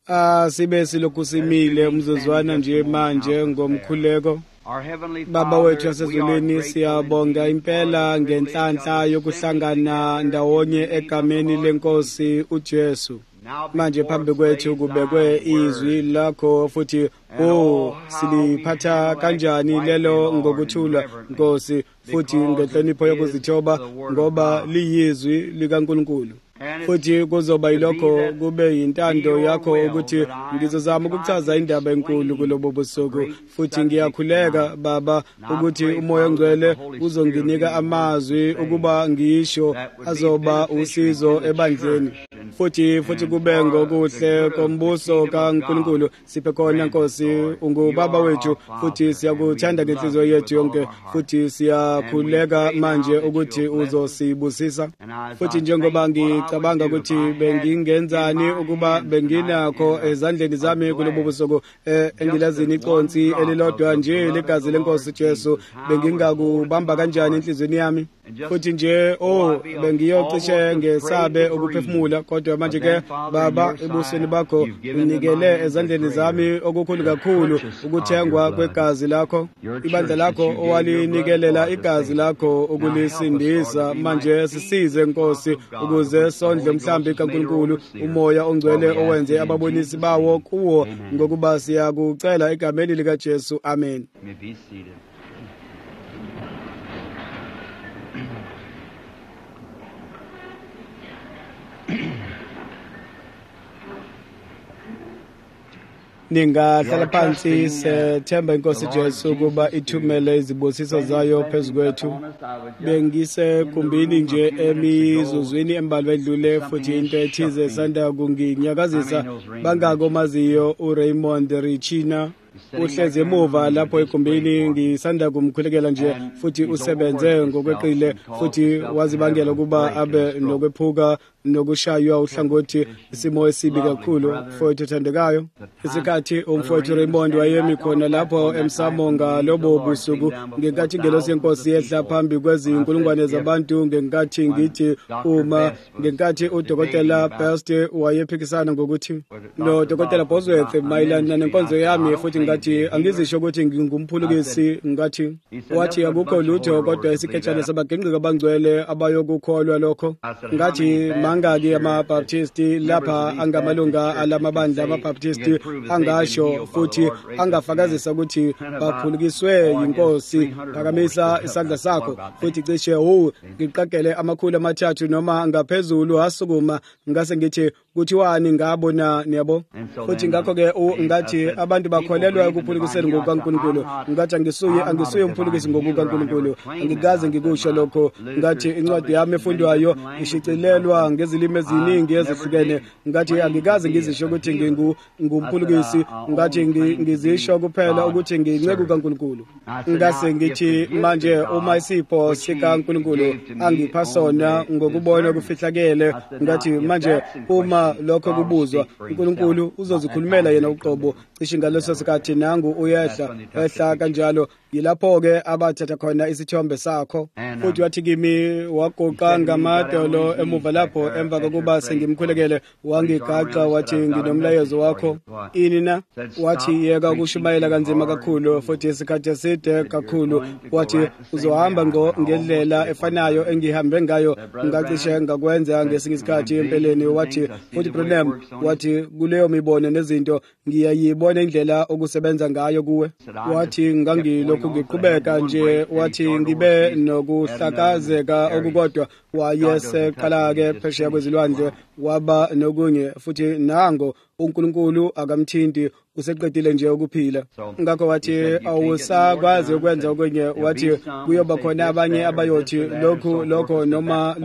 Sibe silokhu simile umzuzwana nje manje ngomkhuleko. Baba wethu wasezulwini, siyabonga impela ngenhlanhla yokuhlangana ndawonye egameni lenkosi uJesu. Manje phambi kwethu kubekwe izwi lakho futhi siliphatha kanjani lelo ngokuthula Nkosi, futhi ngenhlonipho yokuzithoba ngoba liyizwi likaNkulunkulu. Futhi kuzoba yilokho kube yintando yakho ukuthi ngizozama ukuchaza indaba enkulu kulobo busuku. Futhi ngiyakhuleka Baba ukuthi uMoya oNgcwele uzonginika amazwi ukuba ngisho azoba usizo ebandleni. Futhi kube ngokuhle kombuso kaNkulunkulu. Siphe khona Nkosi, ungubaba wethu futhi siyakuthanda ngenhliziyo yethu yonke, futhi siyakhuleka manje ukuthi uzosibusisa. Futhi njengoba ngicabanga ukuthi bengingenzani ukuba benginakho ezandleni zami kulobo busuku engilazini iconsi elilodwa nje legazi lenkosi Jesu, bengingakubamba kanjani enhlizweni yami. Futhi nje bengiyocishe ngesabe ukuphefumula, kodwa manje ke Baba ebusweni bakho unikele ezandleni zami okukhulu kakhulu ukuthengwa kwegazi lakho, ibandla lakho owalinikelela igazi lakho ukulisindisa. Manje sisize Nkosi ukuze sondle mhlambi kaNkulunkulu uMoya oNgcwele owenze ababonisi bawo kuwo, ngokuba siyakucela egameni lika Jesu, amen. Ningahlala phansi, sethemba inkosi Jesu ukuba ithumele izibusiso zayo phezu kwethu. Bengisekumbini nje emizuzwini embalwa edlule, futhi into ethize sanda kunginyakazisa. Bangako maziyo uRaymond Richina uhlezi emuva lapho egumbini, ngisanda kumkhulekela nje, futhi usebenze ngokweqile, futhi wazibangela ukuba abe nokwephuka nokushaywa uhlangothi, isimo esibi kakhulu. Mfowethu othandekayo, isikhathi umfowethu Raymond wayemi khona lapho emsamo ngalobo busuku, ngenkathi ingelosi yenkosi yehla phambi kwezinkulungwane zabantu, ngenkathi ngithi ngenkathi udokotela Best wayephikisana ngokuthi noDokotela Bosworth mayelana nenkonzo yami, futhi ngathi angizisho ukuthi ngingumphulukisi. Ngathi wathi akukho lutho kodwa isikhetshana sabagengqika abangcwele abayokukholwa lokho. Ngathi mangaki amabaptisti lapha angamalunga alamabandla amabaptisti angasho futhi angafakazisa ukuthi baphulukiswe yinkosi? Phakamisa isandla sakho futhi cishe ngiqaqele amakhulu amathathu noma ngaphezulu asukuma. Ngase ngithi kuthiwani ngabona, niyabo? Futhi ngakho-ke ngathi abantu bakholelwa ekuphulukiseni ngokukaNkulunkulu. Ngathi angisuye umphulukisi ngokukaNkulunkulu, angikaze ngikusho lokho. Ngathi incwadi yami efundwayo ishicilelwa ngezilimi eziningi ezihlukene. Ngathi angikaze ngizisho ukuthi ngingumphulukisi. Ngathi ngizisho kuphela ukuthi ngiyinceku kaNkulunkulu. Ngase ngithi manje uma isipho sikaNkulunkulu angipha sona ngokubona okufihlakele, ngathi manje uma lokho kubuzwa, uNkulunkulu uzozikhulumela yena uqobo. Cishe ngaleso sikhathi nangu uyehla kanjalo. Yilapho-ke abathatha khona isithombe sakho, futhi wathi kimi, wagoqa ngamadolo emuva lapho, emva kokuba sengimkhulekele wangigaxa, wathi nginomlayezo wakho. Ini na? Wathi yeka ukushumayela kanzima kakhulu futhi isikhathi eside kakhulu. Wathi uzohamba ngendlela efanayo engihambe ngayo. Ngacishe ngakwenza ngesinye isikhathi empeleni. Wathi futhi Branham, wathi kuleyo mibono nezinto ngiyayibona indlela okusebenza ngayo kuwe. Wathi ngangilokhu ngiqhubeka nje, wathi ngibe nokuhlakazeka okukodwa. Wayeseqala-ke phesheya kwezilwandle waba nokunye, futhi nango uNkulunkulu akamthinti, useqedile nje ukuphila. Ngakho wathi awusakwazi ukwenza okunye. Wathi kuyoba khona abanye abayothi lokho noma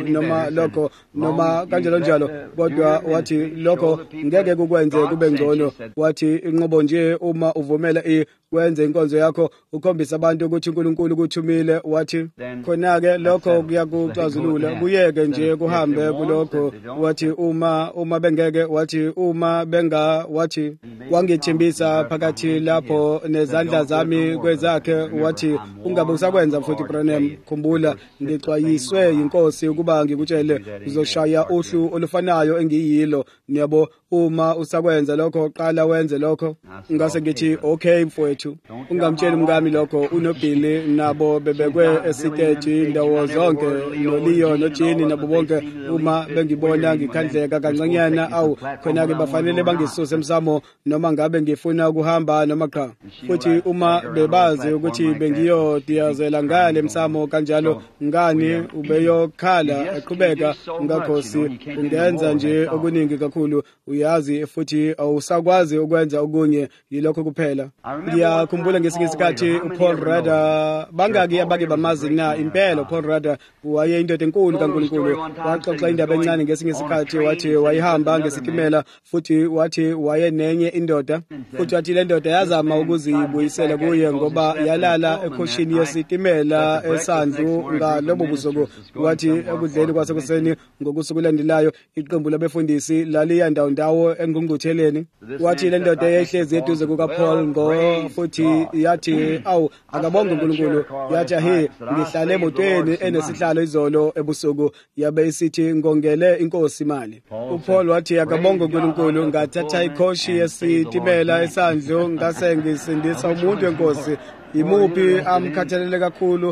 lokho noma kanjalo njalo, kodwa wathi lokho ngeke kukwenze kube ngcono. Wathi inqobo nje uma uvumela wenze inkonzo yakho, ukhombisa abantu ukuthi uNkulunkulu kuthumile. Wathi khona-ke lokho kuyakuxazulula, kuyeke nje kuhambe kulokho. Wathi uma bengeke, wathi uma uma wathi wangithembisa phakathi lapho nezandla zami kwezakhe wathi ungabe usakwenza futhi Branham, khumbula ngixwayiswe inkosi ukuba ngikutshele uzoshaya uhlu olufanayo engiyilo. Niyabo, uma usakwenza lokho qala wenze lokho. Ngase ngithi okay mfowethu, ungamtsheli umngami lokho. UnoBilly nabo bebekwe esiteji indawo zonke, noLeo noJenny nabo bonke. Uma bengibona ngikhandleka kancanyana awu khona ke bafanele bangisuse emsamo noma ngabe ngifuna ukuhamba noma cha. Futhi uma bebazi ukuthi bengiyodiyazela ngale emsamo kanjalo ngani ubeyokhala eqhubeka ngakhosi ungenza nje okuningi kakhulu, uyazi futhi awusakwazi ukwenza okunye, yilokho kuphela. Ngiyakhumbula ngesinye isikhathi uPaul Rudder, bangaki abake bamazi na impela uPaul Rudder wayeyindoda enkulu kaNkulunkulu. Waxoxa indaba encane ngesinye isikhathi wathi wayihamba ngesitimela futhi wathi wayenenye indoda futhi wathi le ndoda yazama ukuzibuyisela kuye ngoba yalala ekhoshini yesitimela eSandlu ngalobo busuku. Wathi ekudleni kwasekuseni ngokusuku landelayo iqembu labefundisi laliya ndawo engungqutheleni. Wathi le ndoda eyehlezi eduze kukaPaul futhi yathi awu akabonge uNkulunkulu, yathi he ngihlale emotweni enesihlalo izolo ebusuku yabe isithi ngongele inkosi imali. uPaul wathi akabonge uNkulunkulu, ngathatha ikhoshi yesitimela eSandlu ngase ngisindisa umuntu wenkosi. Imuphi amkhathalele kakhulu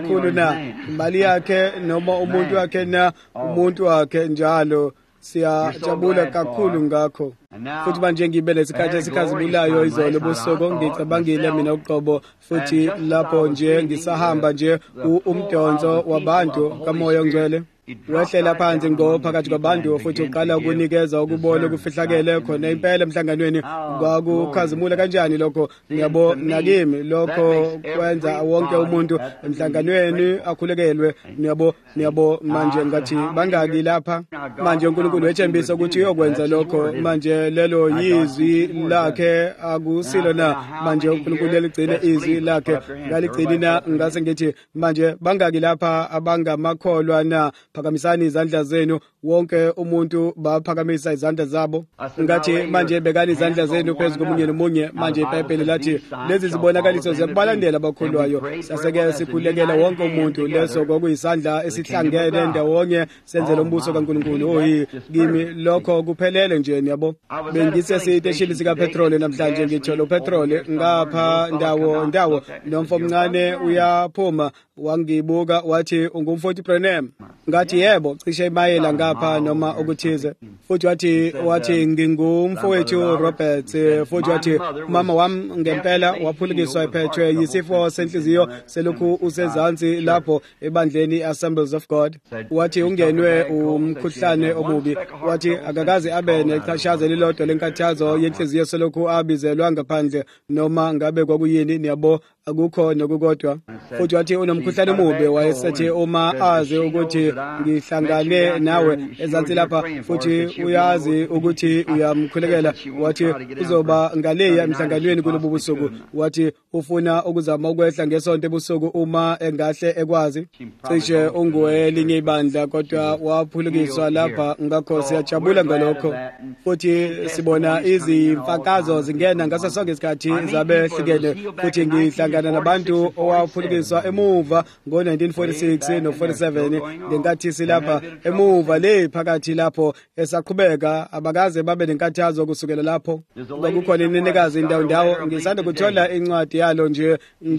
na imali yakhe noma umuntu wakhe na umuntu wakhe njalo? Siyajabula kakhulu ngakho. Futhi manje ngibe lesikhathi esikhazimulayo izolo busuku ngicabangile mina uqobo futhi lapho nje ngisahamba nje umdonso wabantu kaMoya oNgcwele wehlela phansi phakathi kwabantu futhi uqala ukunikeza ukubona okufihlakele khona impela emhlanganweni. Kwakukhazimula kanjani lokho? Ngiyabo nakimi lokho kwenza wonke umuntu emhlanganweni akhulekelwe. Ngiyabo manje ngathi bangaki lapha manje uNkulunkulu wethembisa ukuthi uyokwenza lokho. Manje lelo yizwi lakhe akusilo na? Manje uNkulunkulu eligcine izwi lakhe ngaligcini na? Ngase ngithi manje bangaki lapha abangamakholwa na? Phakamisani izandla zenu. Wonke umuntu baphakamisa izandla zabo. Ngathi manje bekani izandla zenu phezu komunye nomunye. Manje iBhayibheli lathi lezi zibonakaliso ziyabalandela abakholwayo. Saseke sikhulekela wonke umuntu. Leso kwakuyisandla esihlangene ndawonye senzele umbuso kaNkulunkulu. Kimi lokho kuphelele nje. Yabo, bengisesiteshini sikaPetrol namhlanje ngithola uPetrol ngapha ndawo nomfo omncane uyaphuma wangibuka wathi ungumfowethu Branham. Ngathi yebo, cishe imayela ngapha noma ukuthize. Futhi wathi ngingumfowethu Robert. Futhi wathi mama wami ngempela waphulukiswa ephethwe yisifo senhliziyo selokhu usezansi lapho ebandleni Assemblies of God. Wathi ungenwe umkhuhlane omubi. Wathi akakazi abe nexhashazo lilodwa lenkathazo yenhliziyo selokhu abizelwa ngaphandle noma ngabe kwakuyini. Niyabo, akukho nokukodwa. Futhi wathi unomkhuhlane omubi. Wayesethi uma azi ukuthi ngihlangane nawe ezansi lapha futhi uyazi ukuthi uyamkhulekela, wathi uzoba ngaleya emhlanganweni kulobu busuku. Wathi ufuna ukuzama ukwehla ngesonto ebusuku uma engahle ekwazi. Cishe unguwelinye ibandla kodwa waphulukiswa lapha. Ngakho siyajabula ngalokho. Futhi sibona izimfakazo zingena ngaso sonke isikhathi zabehlukene. Futhi ngihlangana nabantu owaphulukiswa emuva ngo-1946 no-47 ngenkathi silapha emuva le phakathi lapho esaqhubeka abakaze babe nenkathazo kusukela lapho. Kwakukhona inenekazi indawo ngisanda kuthola incwadi yalo nje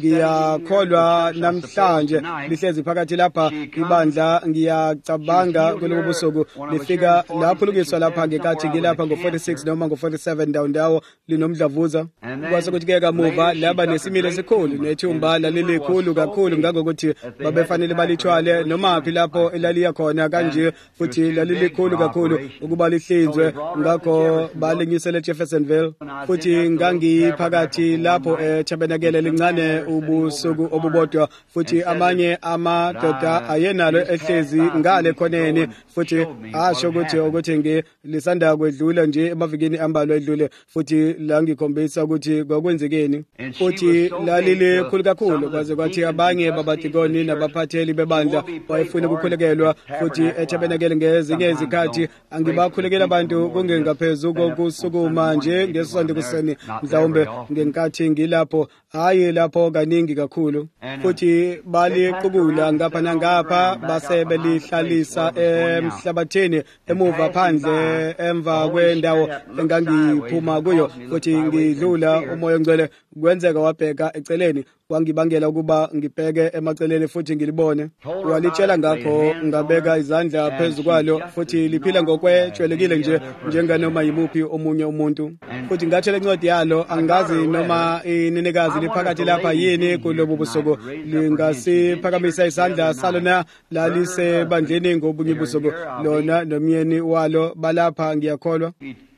ngiyakholwa namhlanje lihlezi phakathi lapha ibandla. Ngiyacabanga kulobu busuku lifika laphulukiswa lapha ngekathi ngilapha ngo-46 noma ngo-47 ndawo linomdlavuza. Kwase kuthi-ke kamuva laba nesimilo esikhulu nethumba lalilikhulu kakhulu ngakokuthi babefanele balithwale noma phi lapho elaliya khona kanje futhi lalilikhulu kakhulu ukuba lihlinzwe. Ngakho balingisele Jeffersonville futhi ngangiphakathi lapho eTabernacle lincane ubusuku obubodwa futhi amanye amadoda ayenalo ehlezi ngale khoneni futhi asho ukuthi ngilisanda kwedlula nje emavikini ambalwa edlule futhi la ngikhombisa ukuthi kwakwenzekeni futhi lali lilikhulu kakhulu kwaze kwathi abanye babadikoni nabaphatheli bebandla wayefuna ukukhulekelwa futhi etabenakele ngezinye izikhathi angibakhulekela abantu kungengaphezu kokusukuma nje ngesonto kuseni mhlawumbe ngenkathi ngilapho hayi lapho kaningi kakhulu futhi baliqukula ngapha nangapha base belihlalisa emhlabathini emuva phandle emva kwendawo engangiphuma kuyo futhi ngidlula umoya ongcwele kwenzeka wabheka eceleni wangibangela ukuba ngibheke emaceleni futhi ngilibone walitshela ngakho ngabeka izandla phezu kwalo futhi liphila ngokwejwayelekile nje njenganoma yimuphi omunye umuntu futhi ngatshela incwadi yalo angazi noma inenekazi liphakathi lapha yini kulobu busuku lingasiphakamisa isandla salo na lalisebandleni ngobunye busuku lona nomyeni walo balapha ngiyakholwa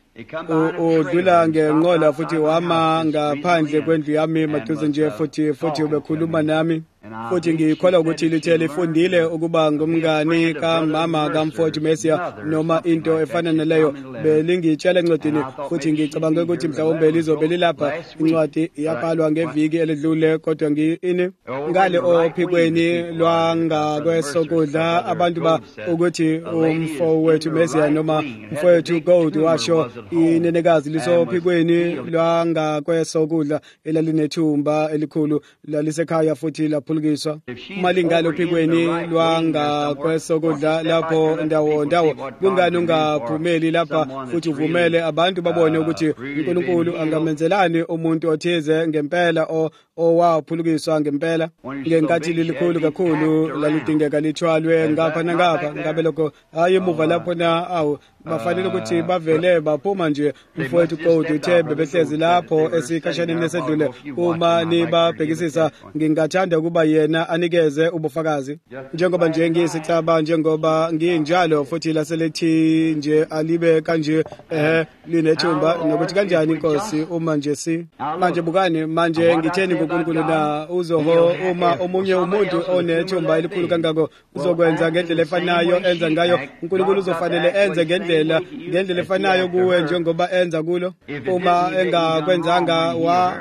udlula ngenqola futhi wama ngaphandle kwendlu yami maduze nje futhi ubekhuluma nami futhi ngikholwa ukuthi lithe lifundile ukuba ngumngani kamama kamfowethu Mesiya noma into efana naleyo belingitshela encwadini futhi ngicabanga ukuthi mhlawumbe lizobe lilapha incwadi yabhalwa ngeviki elidlule kodwa ngale ophikweni lwangakwesokudla abantu ba ukuthi umfowethu Mesiya noma umfowethu Gold washo inenekazi lisophikweni lwangakwesokudla elalinethumba elikhulu lalisekhaya futhi laphulukiswa uma lingalo phikweni lwangakwesokudla lapho ndawo kungani ungaphumeli lapha futhi uvumele abantu babone ukuthi uNkulunkulu angamenzelani umuntu othize ngempela owaphulukiswa ngempela ngenkathi lilikhulu kakhulu lalidingeka lithwalwe ngapha nangapha ngabe lokho hayi emuva lapho na bafanele ukuthi bavele baphuma nje umfowethu Gold uthe bebehlezi lapho esikhashaneni esedlule uma nibabhekisisa ngingathanda ukuba yena anikeze ubufakazi njengoba nje ngiyisicaba njengoba nginjalo futhi laselethi nje alibe kanje linethumba nokuthi kanjani inkosi uma nje manje bukani manje ngitheni ngoNkulunkulu na uzoho uma omunye umuntu onethumba elikhulu kangako uzokwenza ngendlela efanayo enza ngayo uNkulunkulu uzofanele enze ngendlela efanayo kuwe njengoba enza kulo uma engakwenzanga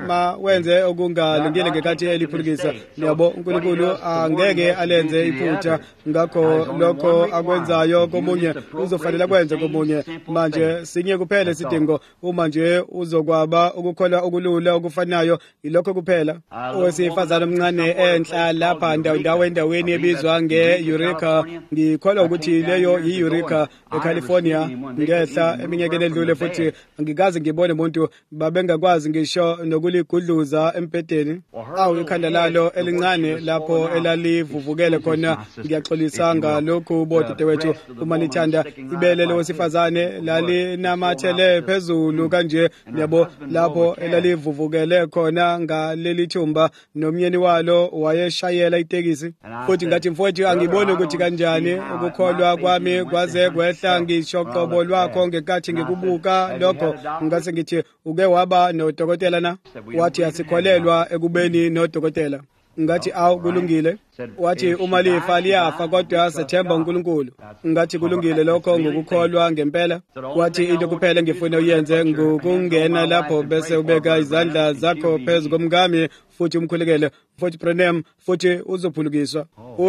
wenze okungalungile ngekhathi eliphulukisa yabo uNkulunkulu angeke alenze iphutha ngakho lokho akwenzayo komunye uzofanele kwenze komunye manje sinye kuphela isidingo uma nje uzokwaba ukukholwa okulula okufanayo ilokho kuphela owesifazana omncane enhla lapha endaweni ebizwa nge-Eureka ngikholwa ukuthi leyo yi-Eureka eCalifornia ngehla eminyakeni edlule futhi angikaze ngibone umuntu babengakwazi ngisho nokuligudluza embedeni ikhanda lalo elincane lapho elalivuvukele khona ngiyaxolisa ngalokhu bodadewethu uma nithanda ibele lowesifazane lalinamathele phezulu kanje yabo lapho elalivuvukele khona ngaleli thumba nomyeni walo wayeshayela itekisi futhi ngathi mfowethu angiboni ukuthi kanjani ukukholwa kwami kwaze kwehla ngisho qobo lwakho ngenkathi ngikubuka lokho ngase ngithi uke waba nodokotela na wathi asikholelwa ekubeni nodokotela ngathi kulungile wathi uma lifa liyafa kodwa sethemba uNkulunkulu ngathi kulungile lokho ngokukholwa ngempela wathi into kuphela ngifuna uyenze ngokungena lapho bese ubeka izandla zakho phezu komngami futhi umkhulekele futhi Branham futhi uzophulukiswa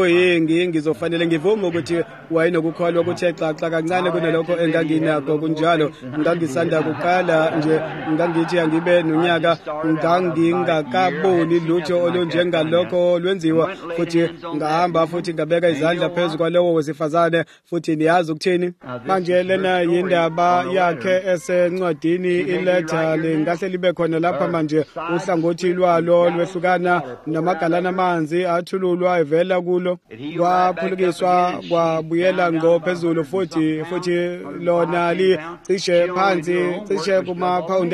ngizofanele ngivume ukuthi wayinokukholwa kuthe xaxa kancane kunalokho enganginakho kunjalo ngangisanda kuqala nje ngangithi angibe nonyaka ngingakaboni lutho olunjengalokho lwenziwa futhi ngahamba futhi ngabeka izandla phezu kwalowo wesifazane futhi niyazi ukuthini manje lena yindaba yakhe esencwadini iletha lingahle libe khona lapha manje uhlangothi lwalo lwehlukana namagalana amanzi athululwa evela kulo kwaphulukiswa kwabuyela ngophezulu futhi lona licishe phansi cishe kuma-pound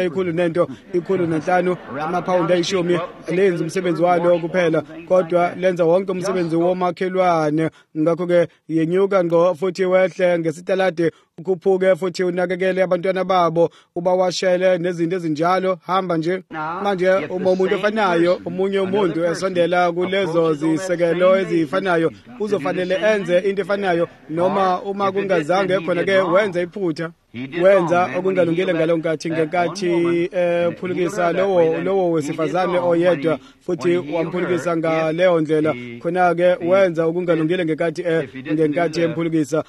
ikhulu5 ama-pound 10 lenza umsebenzi walo kuphela kodwa lenza wonke umsebenzi womakhelwane ngakho-ke yenyuka ngqo futhi wehle ngesitalade ukhuphuke futhi unakekele abantwana babo ubawashele nezinto ezinjalo hamba nje manje uma umuntu ofanayo omunye umuntu esondela kulezo zisekelo ezifanayo uzofanele enze into efanayo noma uma kungazange khona ke wenze iphutha wenza okungalungile ngalonkathi ngenkathi phulukisa lowo wesifazane oyedwa futhi wamphulukisa ngaleyo ndlela khona-ke wenza okungalungile ngenkathi emphulukisa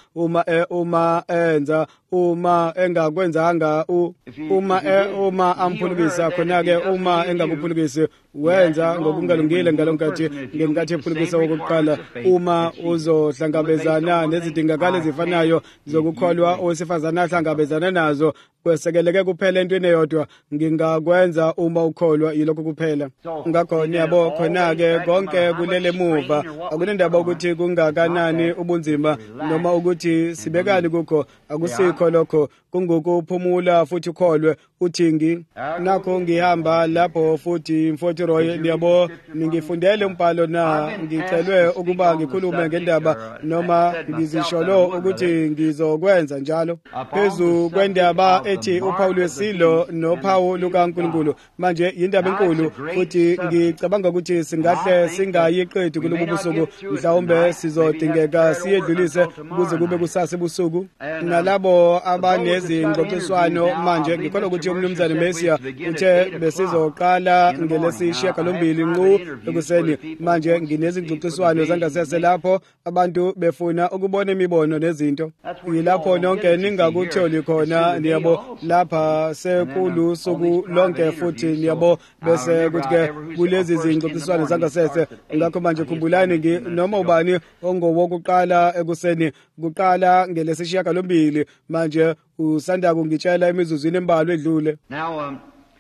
uma engakwenzanga uma amphulukisa khona-ke uma engakuphulukisi wenza ngokungalungile ngalonkathi ngenkathi ephulukisa okokuqala uma uzohlangabezana nezidingakalo ezifanayo zokukholwa owesifazane ahlangabezana nazo kwesekeleke kuphela entweni eyodwa ngingakwenza uma ukholwa yilokho kuphela ngakho niyabo khona-ke konke kulele muva akunendaba ukuthi kungakanani ubunzima noma ukuthi sibekani kukho akusikho lokho kungukuphumula futhi ukholwe uthingi nakho ngihamba lapho futhi mfowethu Roy niyabo ningifundele umbhalo na ngicelwe ukuba ngikhulume ngendaba noma ngizisholo ukuthi ngizokwenza njalo phezu kwendaba ethi uphawu lwesilo nophawu lukaNkulunkulu manje indaba enkulu futhi ngicabanga ukuthi singahle singayiqedi kulobu busuku mhlawumbe sizodingeka siyedlulise ukuze kube kusasa ebusuku nalabo abanezingxoxiswano manje ngikholwa ukuthi umnumzane Mesiya uthe besizoqala ngelesishiyagalombili nqu ekuseni manje nginezingxoxiswano zangasese lapho abantu befuna ukubona imibono nezinto yilapho nonke ningakutholi khona niyabo lapha sekulusuku lonke futhi niyabo bese kuthi-ke kulezi zingxoxiswano zangasese ngakho manje khumbulani noma ubani ongowokuqala ekuseni kuqala ngelesishiyagalombili manje usanda kungitshela emizuzwini embalwa edlule Now,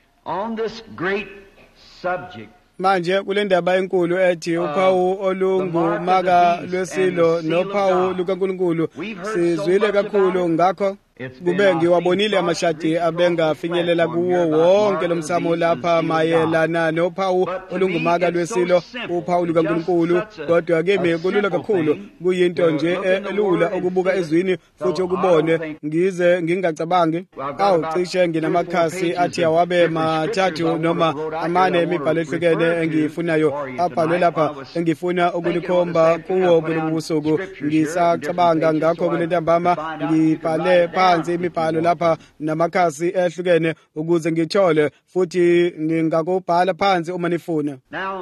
on this great subject, manje kule ndaba enkulu ethi uphawu olungumaka lwesilo nophawu lukaNkulunkulu sizwile kakhulu ngakho kube ngiwabonile amashadi abengafinyelela kuwo wonke lomsamo lapha mayelana nophawu olungumaka lwesilo uphawu lukaNkulunkulu kodwa kimi kulula kakhulu kuyinto nje elula ukubuka ezwini futhi ukubone ngize ngingacabangi cishe nginamakhasi athi awabe mathathu noma amane imibhalo ehlukene engiyifunayo abhalwe lapha engifuna ukulikhomba kuwo kulobu busuku ngisacabanga ngakho kule ntambama ngibhale phansi imibhalo lapha namakhasi ehlukene ukuze ngithole futhi ngingakubhala phansi uma nifuna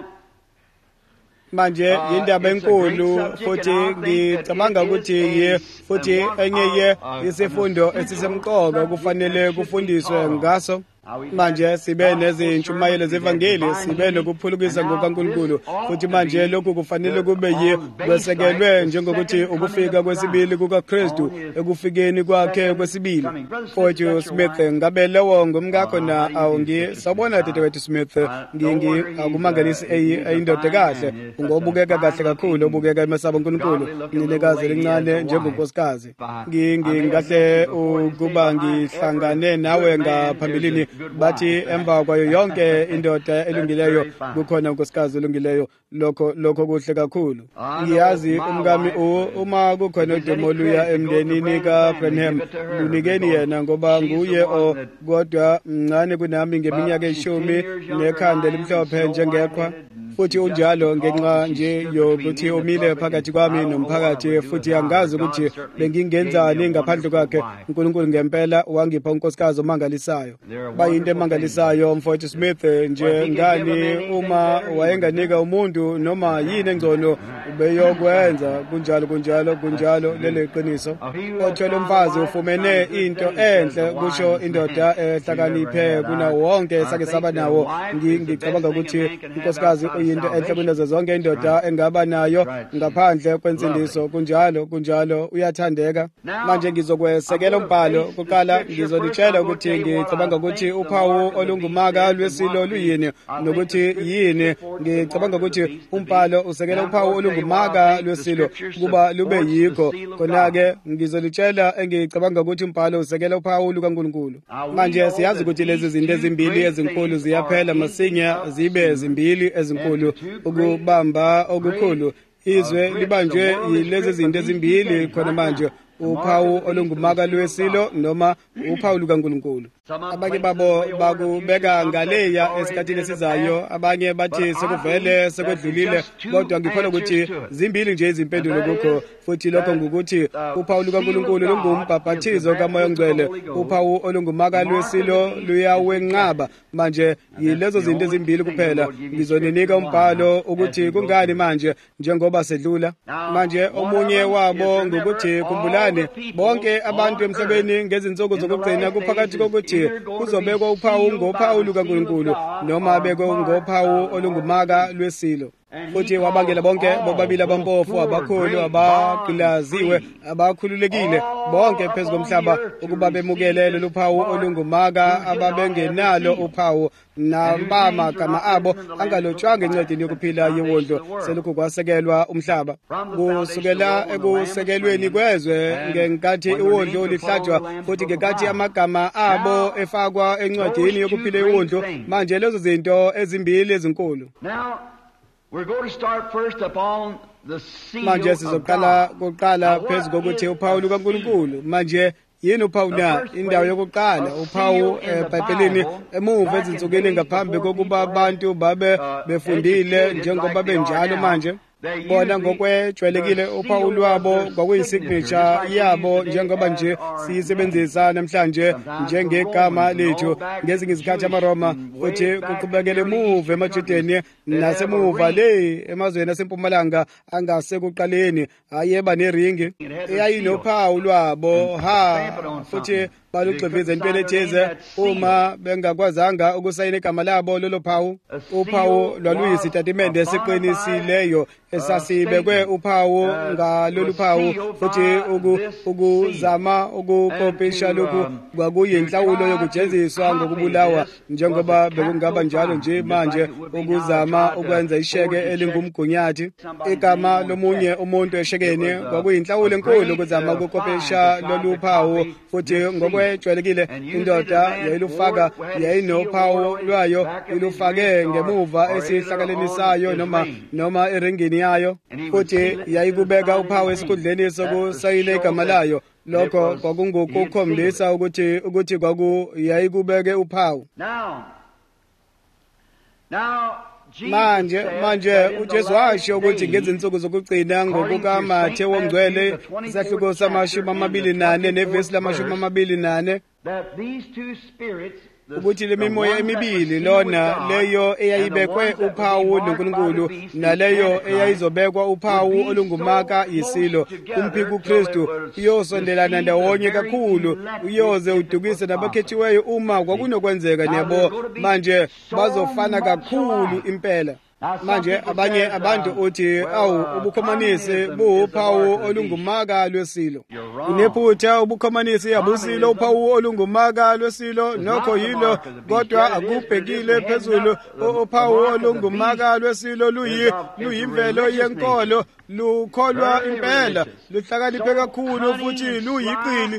manje indaba enkulu futhi ngicabanga ukuthi futhi enye isifundo esisemqoka kufanele kufundiswe ngaso manje sibe nezintshumayelo zevangeli sibe nokuphulukisa ngokaNkulunkulu futhi manje lokhu kufanele kube kwesekelwe njengokuthi ukufika kwesibili kukaKristu ekufikeni kwakhe kwesibili mfowethu Smith ngabe lewo ngumkakho na awungisabona dadewethu Smith akumangalisi eyindoda kahle ungobukeka kahle kakhulu ubukeka emesaba uNkulunkulu inenekazi elincane njengonkosikazi ngingahle ukuba ngihlangane nawe ngaphambilini bathi emva kwayo yonke indoda elungileyo kukhona unkosikazi olungileyo lokho kuhle kakhulu ngiyazi umkami uma kukhona udumo oluya emndenini kaBrenham lunikeni yena ngoba nguye kodwa mncane kunami ngeminyaka 10 nekhanda elimhlophe njengeqhwa futhi unjalo ngenxa nje yokuthi umile phakathi kwami nomphakathi futhi angazi ukuthi bengingenzani ngaphandle kwakhe uNkulunkulu ngempela wangipha unkosikazi omangalisayo bayinto emangalisayo mfowethu Smith nje ngani uma wayenganika umuntu noma yini engcono beyokwenza kunjalo lelo qiniso othola umfazi ufumene into enhle kusho indoda ehlakaniphe kuna wonke sake saba nawo ngicabanga ukuthi unkosikazi uyinto enhle kunazo zonke indoda engaba nayo ngaphandle kwensindiso kunjalo uyathandeka manje ngizokwesekela umbhalo kuqala ngizolitshela ukuthi ngicabanga ukuthi uphawu olungumaka lwesilo luyini nokuthi yini ngicabanga ukuthi umbhalo usekela uphawu olungumaka lwesilo kuba lube yikho khona-ke ngizolitshela engicabanga ukuthi umbhalo usekela uphawu lukaNkulunkulu manje siyazi ukuthi lezi zinto ezimbili ezinkulu ziyaphela masinya zibe zimbili ezinkulu ukubamba okukhulu izwe libanjwe yilezi zinto ezimbili khona manje uphawu olungumaka lwesilo noma uphawu lukaNkulunkulu. Abanye babo bakubeka ngaleya esikhathini esizayo, abanye bathi sekuvele sekwedlulile, kodwa ngikholwa ukuthi zimbili nje izimpendulo kukho, futhi lokho ngukuthi uphawu lukaNkulunkulu lungumbhaphathizo kaMoya oNgcwele. Uphawu olungumaka lwesilo luyawenqaba. Manje yilezo zinto ezimbili kuphela. Ngizoninika umbhalo ukuthi kungani manje njengoba sedlula. Manje omunye wabo ngukuthi khumbulani, bonke abantu emhlabeni ngezinsuku zokugcina kuphakathi kokuthi kuzobekwa uphawu ngophawu lukaNkulunkulu noma bekwe ngophawu olungumaka lwesilo. Futhi wabangela bonke bobabili abampofu, abakhulu, abagilaziwe, abakhululekile, bonke phezu komhlaba ukuba bemukele lolu phawu olungumaka, ababengenalo uphawu nabamagama abo angalotshwanga encwadini yokuphila yewondlo selokhu kwasekelwa umhlaba. Kusukela ekusekelweni kwezwe, ngenkathi iwondlo lihlatshwa, futhi ngenkathi amagama abo efakwa encwadini yokuphila yewondlo, manje lezo zinto ezimbili ezinkulu. We're going to start first upon the seal manje sizoqala kuqala phezu kokuthi uphawu lukaNkulunkulu. Manje yini uphawu na? Indawo yokuqala uphawu eBhayibhelini emuva ezinsukwini ngaphambi kokuba abantu babe befundile njengoba benjalo manje. Bona ngokwejwayelekile uphawu lwabo kwakuyisignature yabo njengoba nje siyisebenzisa namhlanje njengegama lethu ngezinye izikhathi amaRoma, futhi kuqhubekele emuva emaJudeni nasemuva le emazweni asempumalanga angasekuqaleni ayeba neringi eyayinophawu lwabo futhi balugxiviza entweni ethize uma bengakwazanga ukusayina igama labo lolo phawu. Uphawu lwaluyisitatimende esiqinisileyo esasibekwe uphawu ngalolu phawu, futhi ukuzama ukukopisha lokhu kwakuyinhlawulo yokujeziswa ngokubulawa, njengoba bekungaba njalo nje manje ukuzama ukwenza isheke elingumgunyathi. Igama lomunye umuntu eshekeni kwakuyinhlawulo enkulu ukuzama ukukopisha lolu phawu, futhi ngokwejwayelekile indoda yayinophawu lwayo ilufake ngemuva esihlakalenisayo noma eringini yayo, futhi yayikubeka uphawu esikhundleni sokusayina igama layo. Lokho kwakungukukhombisa ukuthi yayikubeke uphawu. Manje uJesu washo ukuthi ngezinsuku zokugcina ngokukaMathewu Omngcwele isahluko sama-24 nevesi lama-24 ukuthi le mimoya emibili, lona leyo eyayibekwe uphawu noNkulunkulu naleyo eyayizobekwa uphawu olungumaka yisilo, umphiki uKristu, iyosondelana ndawonye kakhulu, uyoze udukise nabakhethiweyo uma kwakunokwenzeka nabo. Manje bazofana kakhulu impela. Manje abanye abantu uthi ubukhomanisi buwuphawu olungumaka lwesilo. Unephutha, ubukhomanisi abusilo uphawu olungumaka lwesilo, nokho yilo, kodwa akubhekile phezulu. Uphawu olungumaka lwesilo luyimvelo yenkolo, lukholwa impela, luhlakaniphe kakhulu futhi luyiqili,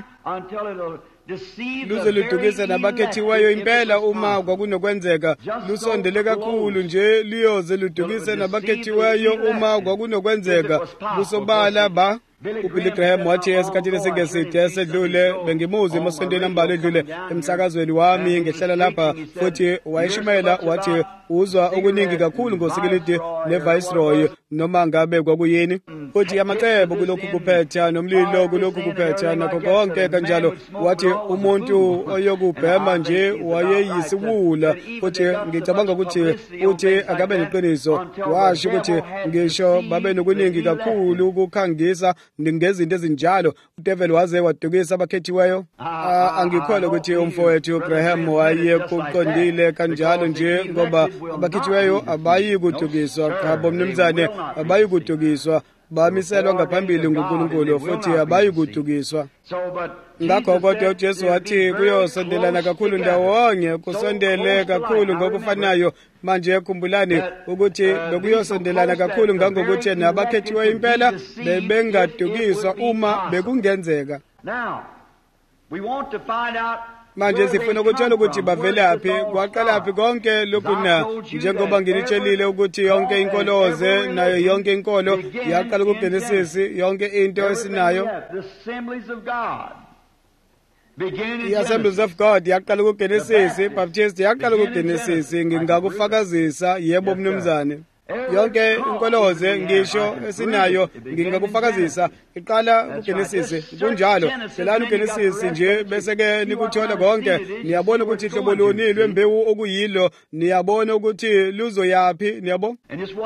luze ludukise nabakhethiweyo impela uma kwakunokwenzeka. Lusondele kakhulu nje liyoze ludukise nabakhethiweyo uma kwakunokwenzeka. Lusobala uBilly Graham wathi esikhathini esingeside esedlule, bengimuzi emasondweni ambalwa edlule emsakazweni wami ngehlala lapha, futhi wayeshumayela wathi uzwa okuningi kakhulu ngosikilidi neViceroy noma ngabe kwakuyini, futhi amacebo kulokhu kuphetha nomlilo kulokhu kuphetha nakho konke kanjalo. Wathi umuntu oyokubhema nje wayeyisiwula, futhi ngicabanga ukuthi akabe neqiniso. Washo ukuthi ngisho babe nokuningi kakhulu ukukhangisa ngezinto ezinjalo, uDevil waze wadukisa abakhethiweyo. Angikholwa ukuthi umfowethu Graham wayekuqondile kanjalo nje, ngoba abakhethiweyo abayikudukiswa. Qhabo mnumzane, abayikudukiswa, bamiselwa ngaphambili nguNkulunkulu futhi abayikudukiswa. Ngakho kodwa uJesu wathi kuyosondelana kakhulu ndawonye, kusondele kakhulu ngokufanayo. Manje khumbulani ukuthi bekuyosondelana kakhulu ngangokuthi nabakhethiweyo impela bebengadukiswa uma bekungenzeka. Now, we want to find out manje sifuna ukutshela ukuthi bavelaphi kwaqalaphi konke lokhu na njengoba nginitshelile ukuthi yonke inkoloze nayo yonke inkolo yaqala kuGenesis yonke into esinayo i-Assemblies of God yaqala kuGenesis, Baptist yaqala kuGenesis. Ngingakufakazisa yebo mnumzane, yonke inkoloze ngisho esinayo ngingakufakazisa iqala kuGenesis. Kunjalo selani uGenesis nje bese ke nikuthola konke, niyabona ukuthi ihlobo luni lwembewu okuyilo, niyabona ukuthi luzoyapi, niyabo,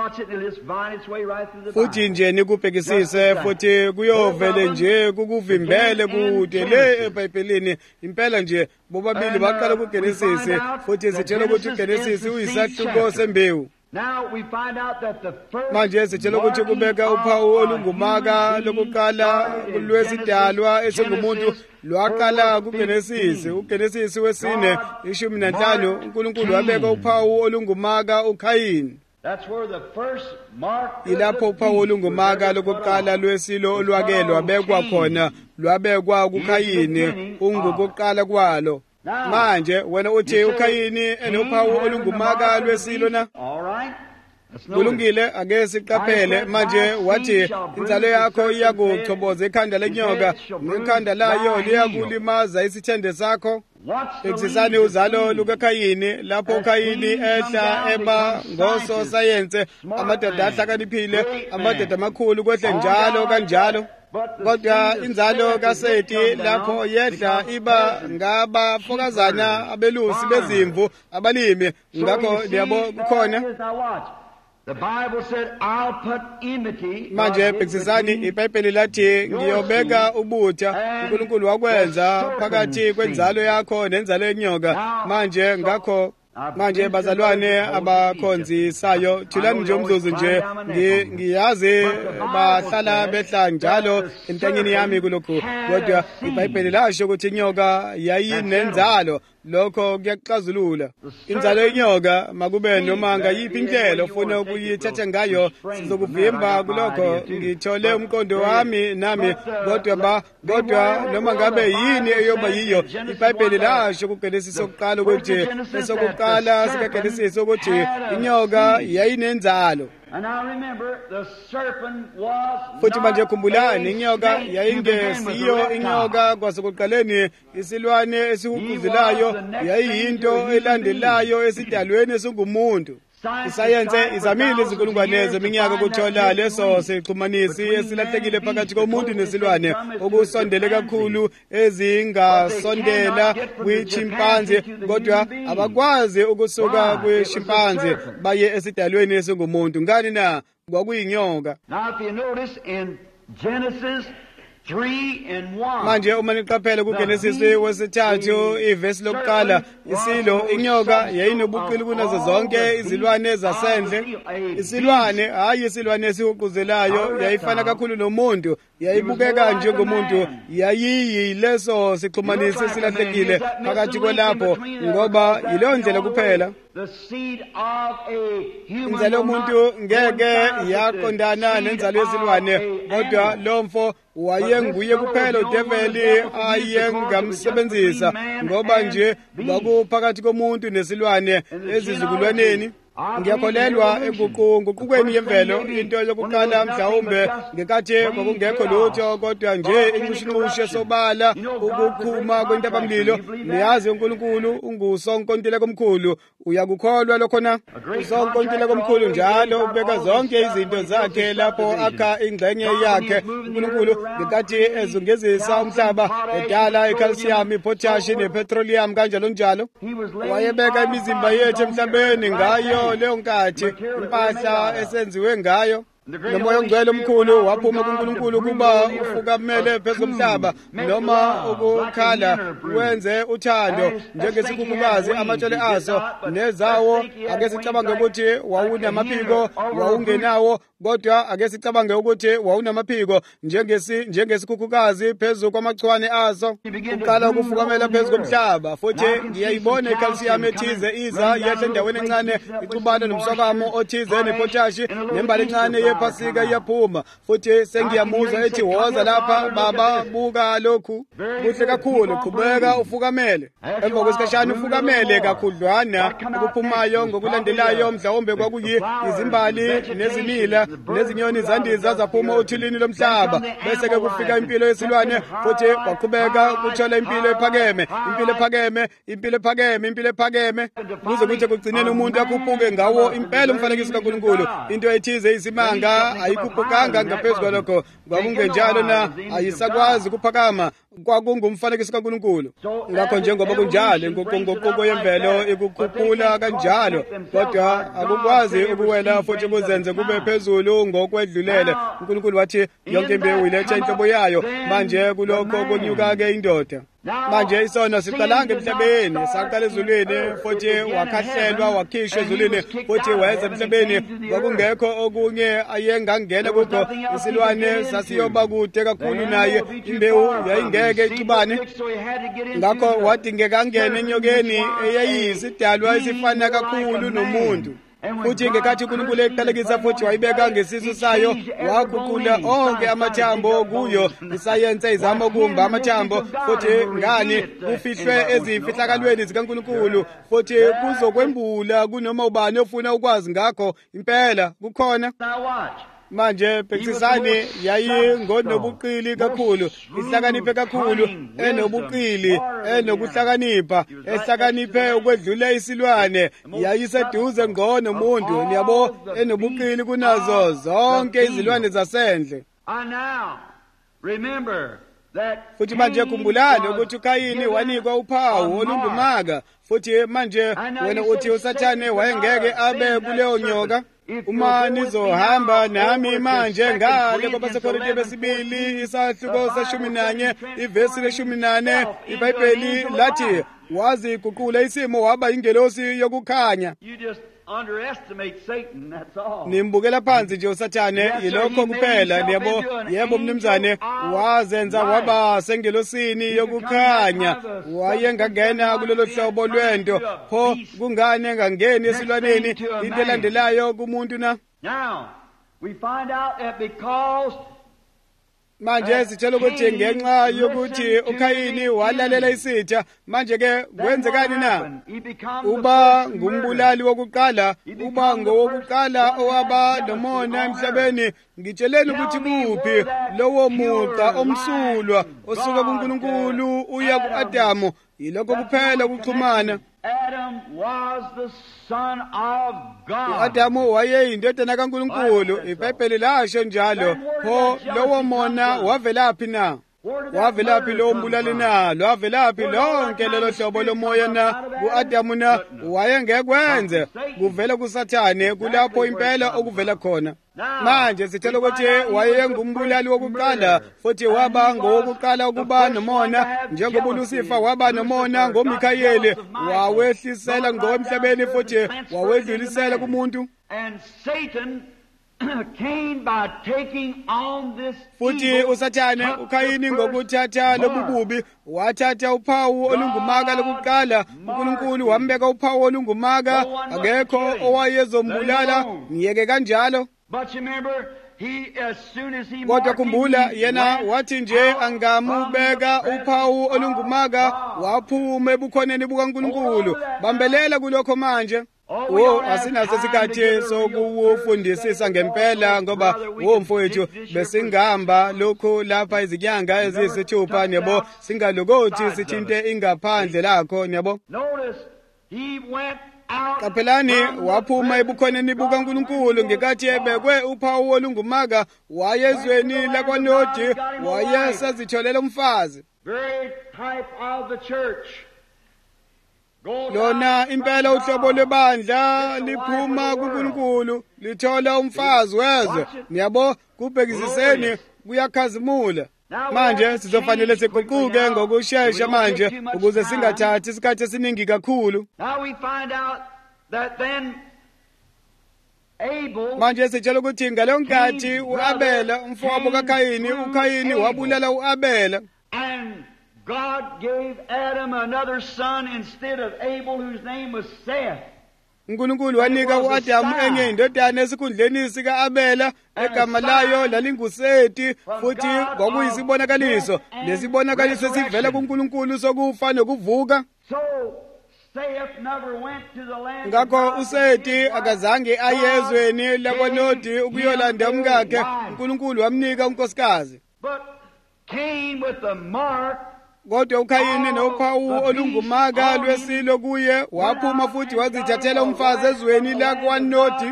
futhi nje nikubhekisise futhi kuyovele nje kukuvimbele kude le eBhayibhelini impela nje bobabili baqala kuGenesis, futhi sitshela ukuthi uGenesis uyisahluko sembewu. Manje sitshela ukuthi kubeka uphawu olungumaka lokuqala lwesidalwa esingumuntu lwaqala kuGenesis. uGenesis wesine 15 uNkulunkulu wabeka uphawu olungumaka uKhayini. Ilapho uphawu olungumaka lokuqala lwesilo olwake lwabekwa khona, lwabekwa kuKhayini ungukuqala kwalo. Manje wena uthi uKhayini enophawu olungumaka lwesilo na? Kulungile, ake siqaphele manje. Wathi inzalo yakho iyakuchoboza ikhanda lenyoka, nekhanda layo liyakulimaza isithende sakho. Eksisani uzalo lukaKhayini, lapho uKhayini ehla eba ngososayense, amadoda ahlakaniphile, amadoda amakhulu kwehle njalo kanjalo. Kodwa inzalo kaSeti lapho yedla iba ngabafokazana abelusi bezimvu abalimi. Ngakho liyabo kukhona manje bhekisisani iBhayibheli lathi ngiyobeka ubutha uNkulunkulu wakwenza phakathi kwenzalo yakho nenzalo yenyoka. Manje ngakho manje bazalwane abakhonzisayo, thulani nje umzuzu nje, ngiyazi bahlala behla njalo entanyeni yami kulokhu, kodwa iBhayibheli lasho ukuthi inyoka yayinenzalo. Lokho kuyaxazulula inzalo yenyoka. Makube noma ngayiphi indlela ofuna ukuyithatha ngayo, sizokuvimba kulokho. Ngithole umqondo wami nami, kodwa noma ngabe yini eyoba yiyo, iBhayibheli lasho kuGenesis sokuqala ukuthi esokuqala sikaGenesis ukuthi inyoka yayinenzalo. Futhi manje khumbulani, inyoka yayingesiyo inyoka kwasekuqaleni, isilwane esihuquzelayo, yayiyinto elandelayo esidalweni esingumuntu. Isayense izamile izinkulungwane zeminyaka ukuthola leso sixhumanisi esilahlekile phakathi komuntu nesilwane, okusondele kakhulu ezingasondela kwichimpanzi, kodwa abakwazi ukusuka kwishimpanzi baye esidalweni esingumuntu. Ngani na? Kwakuyinyoka. Manje uma niqaphela kuGenesis wesithathu ivesi lokuqala, isilo inyoka yayinobuqili kunazo zonke izilwane zasendle. Isilwane, hayi isilwane esihuquzelayo, yayifana kakhulu nomuntu, yayibukeka njengomuntu, yayiyileso sixhumanisi esilahlekile phakathi kwalapho, ngoba yileyo ndlela kuphela inzalo yomuntu ngeke yaqondana nenzalo yesilwane. Kodwa lo mfo wayenguye kuphela uDeveli ayengamsebenzisa, ngoba nje kwakuphakathi komuntu nesilwane ezizukulwaneni. Ngiyakholelwa enguqukweni yemvelo, into yokuqala mhlawumbe ngenkathi kwakungekho lutho, kodwa nje inqushinqushe sobala, ukuqhuma kwentabamlilo. Niyazi uNkulunkulu ungusonkontileka omkhulu. Uyakukholwa lokho na? Usonkontileka omkhulu njalo ubeka zonke izinto zakhe lapho akha ingxenye yakhe. uNkulunkulu ngenkathi ezungezisa umhlaba, edala ikhalsiyam, ipotashi nepetroleum kanjalo njalo, wayebeka imizimba yethu emhlabeni ngayo leyo nkathi, impahla esenziwe ngayo. Nomoya ongcwele omkhulu waphuma kuNkulunkulu kuba ufukamele phezu komhlaba, noma ukukhala wenze uthando njengesikhukhukazi amatshole aso nezawo. Ake sicabange ukuthi wawunamaphiko, wawungenawo, kodwa ake sicabange ukuthi wawunamaphiko njengesikhukhukazi phezu kwamachwane aso. Uqala ukufukamela phezu komhlaba, futhi ngiyayibona ikhalsiyam ethize iza yehle endaweni encane, ixubana nomswakamo othize, nepotashi nembali encane yephasika iyaphuma futhi sengiyamuzwa ethi woza lapha baba buka lokhu kuhle kakhulu qhubeka ufukamele emva kwesikhashana ufukamele kakhudlwana ukuphumayo ngokulandelayo mhlawumbe kwakuyi izimbali nezimila nezinyoni zandiza zaphuma othulini lomhlaba bese ke kufika impilo yesilwane futhi kwaqhubeka kuthola impilo ephakeme impilo ephakeme impilo ephakeme impilo ephakeme kuze kuthi kugcineni umuntu akhuphuke ngawo impela umfanekiso kaNkulunkulu into ethize isimanga ayikhuphukanga ngaphezulu kwalokho kwakungenjalo na ayisakwazi ukuphakama kwakungumfanekiso kaNkulunkulu ngakho njengoba kunjalo inguquko yemvelo ikukhuphula kanjalo kodwa akukwazi ukuwela futhi kuzenze kube phezulu ngokwedlulele uNkulunkulu wathi yonke imbewu iletha inhlobo yayo manje kulokho kunyuka-ke indoda manje isona siqalanga emhlabeni saqala ezulwini futhi wakhahlelwa wakhishwa ezulwini futhi weza emhlabeni kwakungekho okunye ayengangena kukho isilwane sasiyoba kude kakhulu naye imbewu yayingeke ixubane ngakho wadingeka angene enyokeni eyayiyisidalwa esifana kakhulu nomuntu futhi ngekhathi uNkulunkulu eqalekisa futhi wayibeka ngesisu sayo waguqula onke amathambo kuyo isayense izama ukumba amathambo futhi ngani kufihlwe ezifihlakalweni zikaNkulunkulu futhi kuzokwembula kunoma ubani ofuna ukwazi ngakho impela kukhona manje Bhekisani yayingonobuqili kakhulu ihlakaniphe kakhulu enobuqili enokuhlakanipha ehlakaniphe ukwedlula isilwane yayiseduze ngcono umuntu niyabo enobuqili kunazo zonke izilwane zasendle futhi manje khumbulani ukuthi uKayini wanikwa uphawu olungumaka futhi manje wena uthi uSathane wayengeke abe kuleyo nyoka uma nizohamba nami manje ngale kwabaseKorinte besibili isahluko se11 ivesi le18 iBhayibheli lathi waziguqula isimo waba ingelosi yokukhanya nimbukela phansi nje uSathane yilokho kuphela niyabo yebo mnumzane wazenza waba sengelosini yokukhanya wayengangena kulelo hlobo lwento pho kungane ngangeni esilwaneni into elandelayo kumuntu na now we find out that because manje sitshela ukuthi ngenxa yokuthi uKayini walalela isitha manje ke kwenzekani na uba ngumbulali wokuqala uba ngowokuqala owaba nomona emhlabeni ngitsheleni ukuthi kuphi lowo muqa omsulwa osuka kuNkulunkulu uya kuAdamu yilokho kuphela ukuxhumana Adam was the son of God. uAdamu wayeyindodana kaNkulunkulu iBhayibheli lasho njalo pho lowo mona wavelaphi na wavelaphi lo mbulali na lwavelaphi lonke lelo hlobo lomoya na kuAdamu na wayengekwenze kuvela kuSathane kulapho impela okuvela khona manje sithola ukuthi wayengumbulali wokuqala futhi waba ngowokuqala ukuba nomona njengoba uLucifer waba nomona ngoMikhayeli wawehlisela ngomhlabeni futhi wawedlulisela kumuntu And Satan came by taking on this futhi evil, uSathane took uKayini the ngokuthatha first lobububi wathatha uphawu olungumaka lokuqala uNkulunkulu wambeka uphawu olungumaka akekho owayezombulala ngiyeke kanjalo But you remember, he as soon as he kodwa marked khumbula him, he yena went wathi nje out angamubeka from the uphawu presence olungumaka of God. waphuma ebukhoneni bukaNkulunkulu bambelela kulokho manje asinaso isikhathi sokuwufundisisa ngempela ngoba mfowethu besingihamba lokhu lapha izinyanga eziyisithupha yabo singalokothi sithinte ingaphandle lakho yabo Notice, he went out Qaphelani from waphuma the ebukhoneni bukaNkulunkulu ngekathi ebekwe uphawu olungumaka wayezweni lakwaNodi wayesazitholela umfazi very type of the church. Goes lona out impela from uhlobo God. lwebandla liphuma kuNkulunkulu lithola umfazi wezwe niyabo kubhekisiseni kuyakhazimula manje sizofanele siququke ngokusheshsha manje ukuze singathathi isikhathi esiningi kakhulu Now we find out that then Abel manje sitshela ukuthi ngaleyo nkathi uAbela umfowabo kaKayini uKayini wabulala uAbela and God gave Adam another son instead of Abel, whose name was Seth. uNkulunkulu wanika u-Adamu enye indodana esikhundleni sika-Abela egama layo lalinguSeti futhi kwakuyisibonakaliso lesibonakaliso esivela kuNkulunkulu sokufa nokuvuka. Ngakho uSeti akazange aye ezweni lakoNodi ukuyolanda umkakhe. uNkulunkulu wamnika unkosikazi. Kodwa uKhayini nophawu olungumaka lwesilo kuye waphuma futhi wazithathela umfazi ezweni lakwaNodi.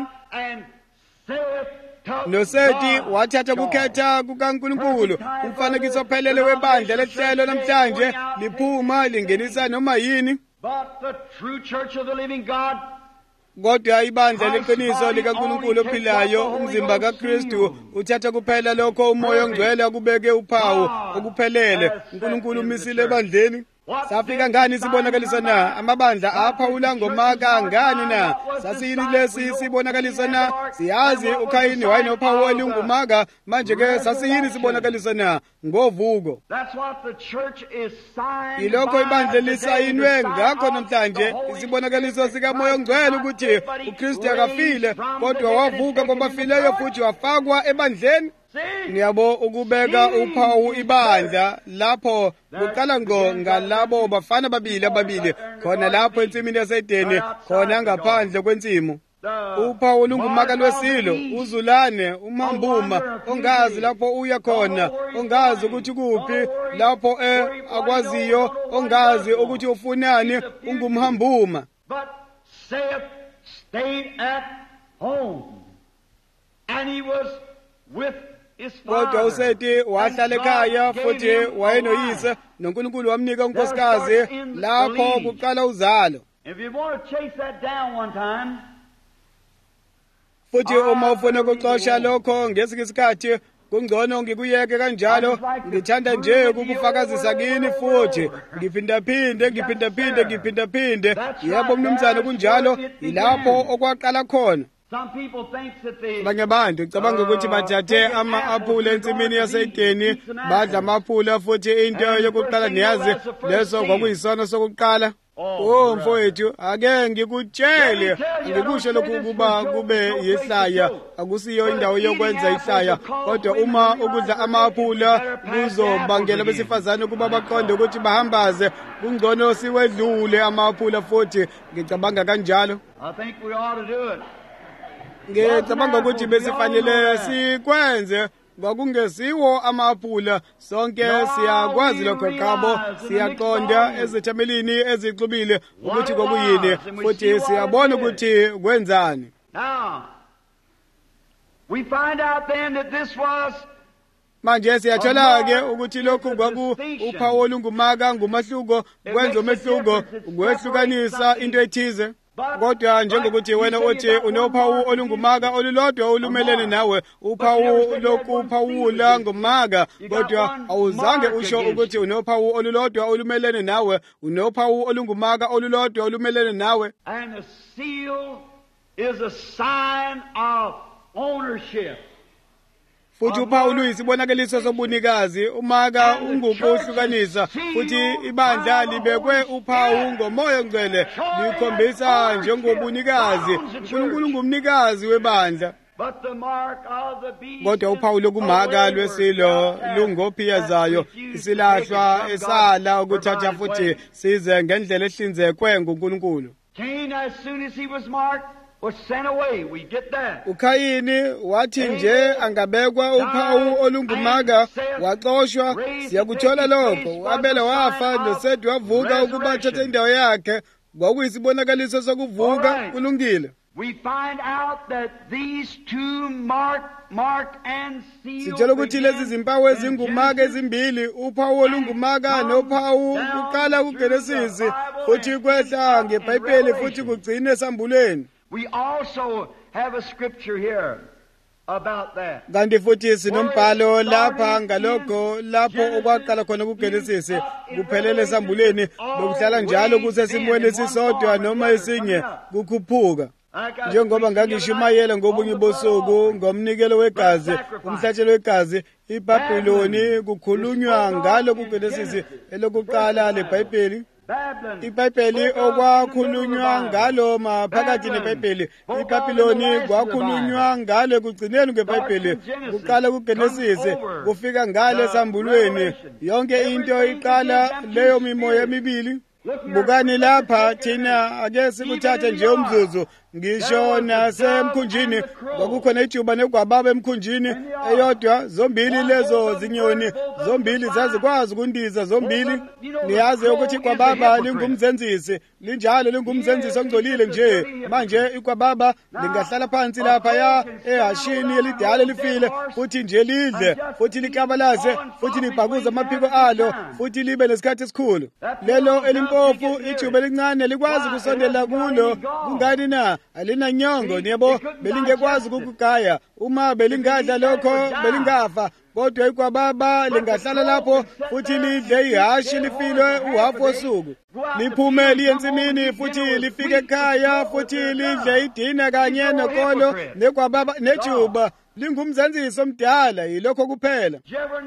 NoSeti wathatha ukukhetha kukaNkulunkulu. Umfanekiso ophelele webandla lehlelo namhlanje liphuma lingenisa noma yini. Kodwa ibandla leqiniso likaNkulunkulu ophilayo, umzimba kaKristu, uthatha kuphela lokho uMoya oNgcwele akubeke uphawu okuphelele. uNkulunkulu umisile ebandleni. Safika ngani isibonakaliso na? Amabandla aphawula ngomaka ngani na? Sasiyini lesi sibonakaliso na? Siyazi uKhayini wayenophawu olungumaka, manje-ke sasiyini sibonakaliso na? Ngovuko. Yilokho ibandla lisayinwe ngakho namhlanje isibonakaliso sikaMoya oNgcwele ukuthi uKristu akafile kodwa wavuka kwabafileyo futhi wafakwa ebandleni. Ngiyabo ukubeka uphawu ibandla lapho kuqala ngo ngalabo bafana ababili khona lapho ensimini yaseDeni khona ngaphandle kwensimu. Uphawu olungumaka lwesilo, uzulane, umambuma, ongazi lapho uya khona, ongazi ukuthi kuphi, lapho akwaziyo, ongazi ukuthi ufunani, ungumhambuma. But Seth stayed at home, and he was with kodwa uSeti wahlala ekhaya futhi wayenoyise, noNkulunkulu wamnika unkosikazi lapho kuqala uzalo. Futhi uma ufuna ukuxosha lokho ngesinye isikhathi kungcono ngikuyeke kanjalo. Ngithanda nje ukukufakazisa kini futhi ngiphindaphinde. Yebo mnumzane, kunjalo ilapho okwaqala khona. Abanye abantu ngicabanga ukuthi bathathe ama-aphula ensimini yaseDeni badla ama-aphula futhi into yokuqala niyazi leso kwakuyisona sokuqala. Mfowethu, ake ngikutshele, ngikusho lokhu ukuba kube yihlaya, akusiyo indawo yokwenza ihlaya, kodwa uma ukudla ama-aphula kuzobangela abesifazane ukuba baqonde ukuthi bahambaze, kungcono siwedlule ama-aphula futhi ngicabanga kanjalo. Ngicabanga ukuthi besifanele sikwenze kwakungesiwo ama-aphula. Sonke siyakwazi lokho qabo, siyaqonda ezithamelini ezixubile ukuthi kwakuyini futhi siyabona ukuthi kwenzani. Now, we find out then that this was manje siyathola-ke ukuthi lokhu uphawu olungumaka ngumahluko, kwenza umehluko, ukwehlukanisa into ethize. Kodwa njengokuthi wena uthi unophawu olungumaka olulodwa olumelene nawe, uphawu lokuphawula ngumaka, kodwa awuzange usho ukuthi unophawu olulodwa olumelene nawe, unophawu olungumaka olulodwa olumelene nawe. And the seal is a sign of ownership. Futhi uphawu luyisibonakaliso sobunikazi, umaka ungukuhlukanisa, futhi ibandla libekwe uphawu ngoMoya oNgcwele likhombisa njengobunikazi. uNkulunkulu ngumnikazi webandla. Kodwa uphawu lokumaka lwesilo lungophiyazayo, isilahlwa esala ukuthatha futhi size ngendlela ehlinzekwe nguNkulunkulu. uKhayini wathi nje angabekwa uphawu olungumaka waxoshwa. Siyakuthola lokho. uAbela wafa, noSeti wavuka ukuba athathe indawo yakhe. Kwakuyisibonakaliso sokuvuka. Kulungile. Sithola ukuthi lezi zimpawu ezingumaka ezimbili, uphawu olungumaka nophawu kuqala kuGenesisi futhi kwehla ngeBhayibheli futhi kugcine esambulweni. We also have a scripture here about that. Kanti futhi sinombhalo lapha ngalokho lapho okwaqala khona kuGenesisi kuphelele esambulweni, lokuhlala njalo kusesimweni esisodwa noma esinye kukhuphuka. Njengoba ngangishumayela ngobunye bosuku ngomnikelo wegazi, umhlatshelo wegazi, iBhabhiloni kukhulunywa ngalo kuGenesisi elokuqala leBhayibheli. iBhayibheli okwakhulunywa ngalo maphakathi neBhayibheli iBhabhiloni kwakhulunywa ngalo kugcineni kweBhayibheli kuqala kuGenesis kufika ngale esambulweni yonke into iqala leyo mimoya emibili. Bukani lapha thina ake sikuthathe nje umzuzu ngisho nasemkhunjini kwakukhona ijuba negwababa emkhunjini eyodwa zombili lezo zinyoni zombili zazikwazi ukundiza zombili. Niyazi ukuthi igwababa lingumzenzisi linjalo lingumzenzisi ongcolile nje manje igwababa lingahlala phansi lapha ya ehashini elidala lifile futhi nje lidle futhi likabalaze futhi libhakuza amaphiko alo futhi libe nesikhathi esikhulu. Lelo elimpofu ijuba elincane likwazi kusondela kulo kungani na alina nyongo niyabo belingekwazi ukugaya uma belingadla lokho belingafa kodwa igwababa lingahlala lapho futhi lidle ihashi lifile uhafu wosuku liphume liye ensimini futhi lifike ekhaya futhi lidle idina kanye nokolo negwababa nejuba lingumzenzisi omdala yilokho kuphela.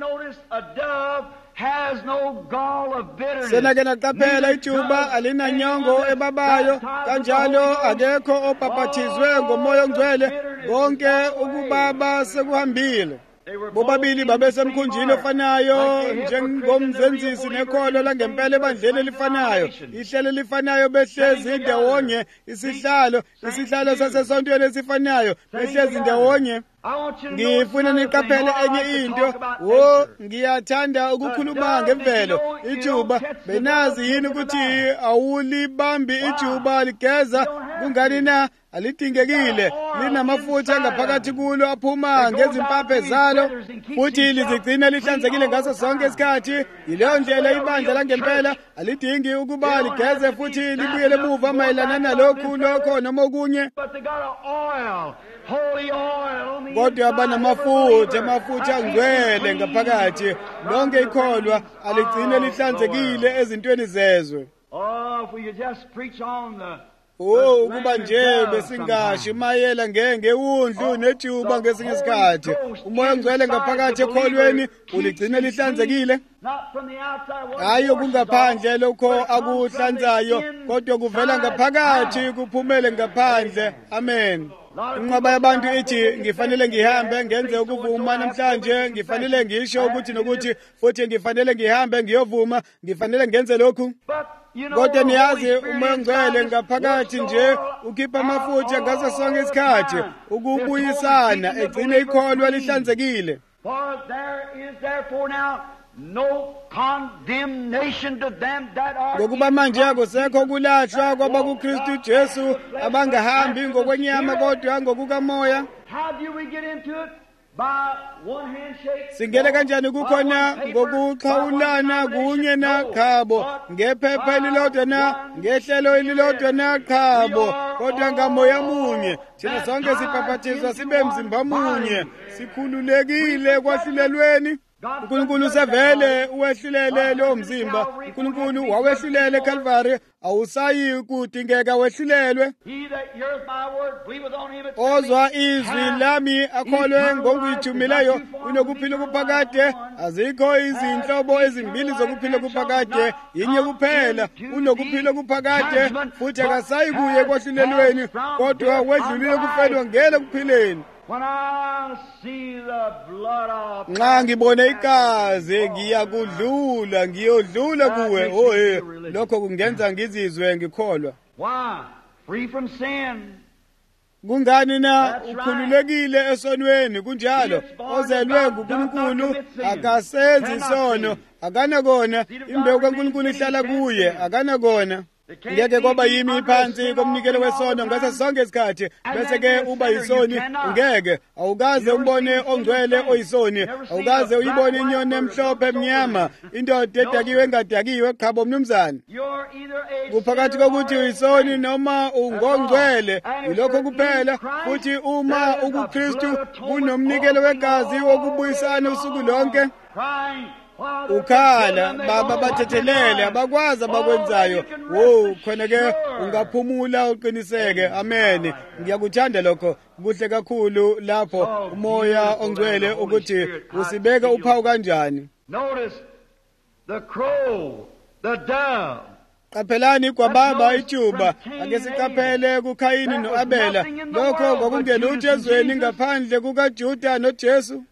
Senake naqaphela ijuba alina nyongo ebabayo kanjalo akekho obhaphathizwe ngomoya ongcwele konke ukubaba sekuhambile. Bobabili babesemkhunjini ofanayo njengomzenzisi nekholo langempela ebandleni elifanayo ihlelo lifanayo behlezi ndawonye isihlalo sasesontweni esifanayo behlezi ndawonye. Ngifuna niqaphele enye into ngiyathanda ukukhuluma ngemvelo ijuba benazi yini ukuthi awulibambi ijuba ligeza kungani na alidingekile linamafutha ngaphakathi kulo aphuma ngezimpaphe zalo futhi lizigcina lihlanzekile ngaso sonke isikhathi. Yileyo ndlela ibandla langempela alidingi ukuba ligeze futhi libuyele emuva mayelana nalokho noma okunye kodwa amafutha angcwele ngaphakathi lonke ikholwa aligcine lihlanzekile ezintweni zezwe. Ukuba nje besingashimayela ngewundlu nejuba ngesinye isikhathi umoya ongcwele ngaphakathi ekholweni uligcine lihlanzekile hayi kungaphandle lokho akuhlanzayo kodwa kuvela ngaphakathi kuphumele ngaphandle. Amen. Inqaba yabantu ithi ngifanele ngihambe ngenze ukuvuma namhlanje ngifanele ngisho ukuthi nokuthi futhi ngifanele ngihambe ngiyovuma ngifanele ngenze lokhu kodwa niyazi umoya ongcwele ngaphakathi nje ukhipha amafutha ngaso sonke isikhathi ukubuyisana egcine ikholwa lihlanzekile. Ngokuba manje akusekho kulahlwa kwabakuKristu Jesu abangahambi ngokwenyama kodwa ngokukamoya. Singene kanjani kukhona ngokuxhawulana kunye nakhabo ngephepha elilodwa ngehlelo elilodwa nakhabo kodwa ngamoya munye thina sonke sibhaphathizwa sibe mzimba munye sikhululekile kwahlulelweni. uNkulunkulu usevele uwehlulele lo mzimba. uNkulunkulu wawehlulele eCalvary awusayi kudingeka wehlulelwe. Ozwa izwi lami akholwe ngokuyithumileyo unokuphila okuphakade. Azikho izinhlobo ezimbili zokuphila okuphakade yinye kuphela unokuphila okuphakade futhi akasayi kuye kwahlulelweni kodwa wedlulile kufelwa ngene kuphileni. Nxa ngibone igazi ngiyodlula kuwe lokho kungenza ngizizwe ngikholwa. Kungani na ukhululekile esonweni kunjalo ozelwe nguNkulunkulu akasenzi isono akanakona imbewu kaNkulunkulu ihlala kuye akanakona. Ngeke kwaba yimi phansi komnikelo wesono ngaso sonke isikhathi bese ke uba yisoni ngeke awukaze umbone ongcwele oyisoni awukaze uyibone inyoni emhlophe emnyama indoda edakiwe engadakiwe khabo mnumzane kuphakathi kokuthi uyisoni noma ungongcwele yilokho kuphela. Futhi uma ukuKristu kunomnikelo wegazi wokubuyisana usuku lonke ukhala baba bathethelele abakwazi abakwenzayo khona ke ungaphumula uqiniseke. Amen. Ngiyakuthanda lokho kuhle kakhulu lapho umoya ongcwele ukuthi usibeka uphawu kanjani. Notice the crow, the dove, Qaphelani kwababa ithuba ake siqaphele kuKhayini noAbela lokho kwakungelutho ezweni ngaphandle kukaJuda noJesu.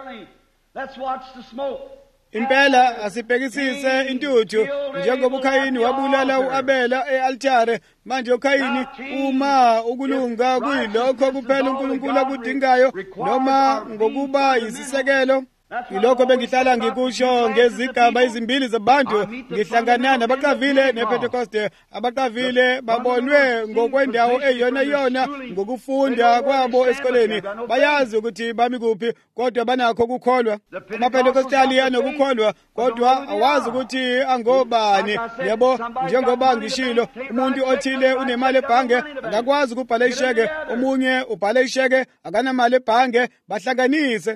Impela asibhekisise intuthu njengoba uKhayini wabulala uAbela e-altare manje uKhayini uma ukulunga kuyilokho kuphela uNkulunkulu akudingayo noma ngokuba yisisekelo. Ilokho bengihlala ngikusho ngezigaba ezimbili zabantu ngihlangana nabaqavile nePentecoste. Abaqavile babonwe ngokwendawo eyona ngokufunda kwabo esikoleni bayazi ukuthi bami kuphi kodwa banakho ukukholwa. AmaPentekostali anokukholwa kodwa awazi ukuthi angobani. Yebo, njengoba ngishilo umuntu othile unemali ebhange akakwazi ukubhala isheke, omunye ubhala isheke akanamali ebhange, bahlanganise.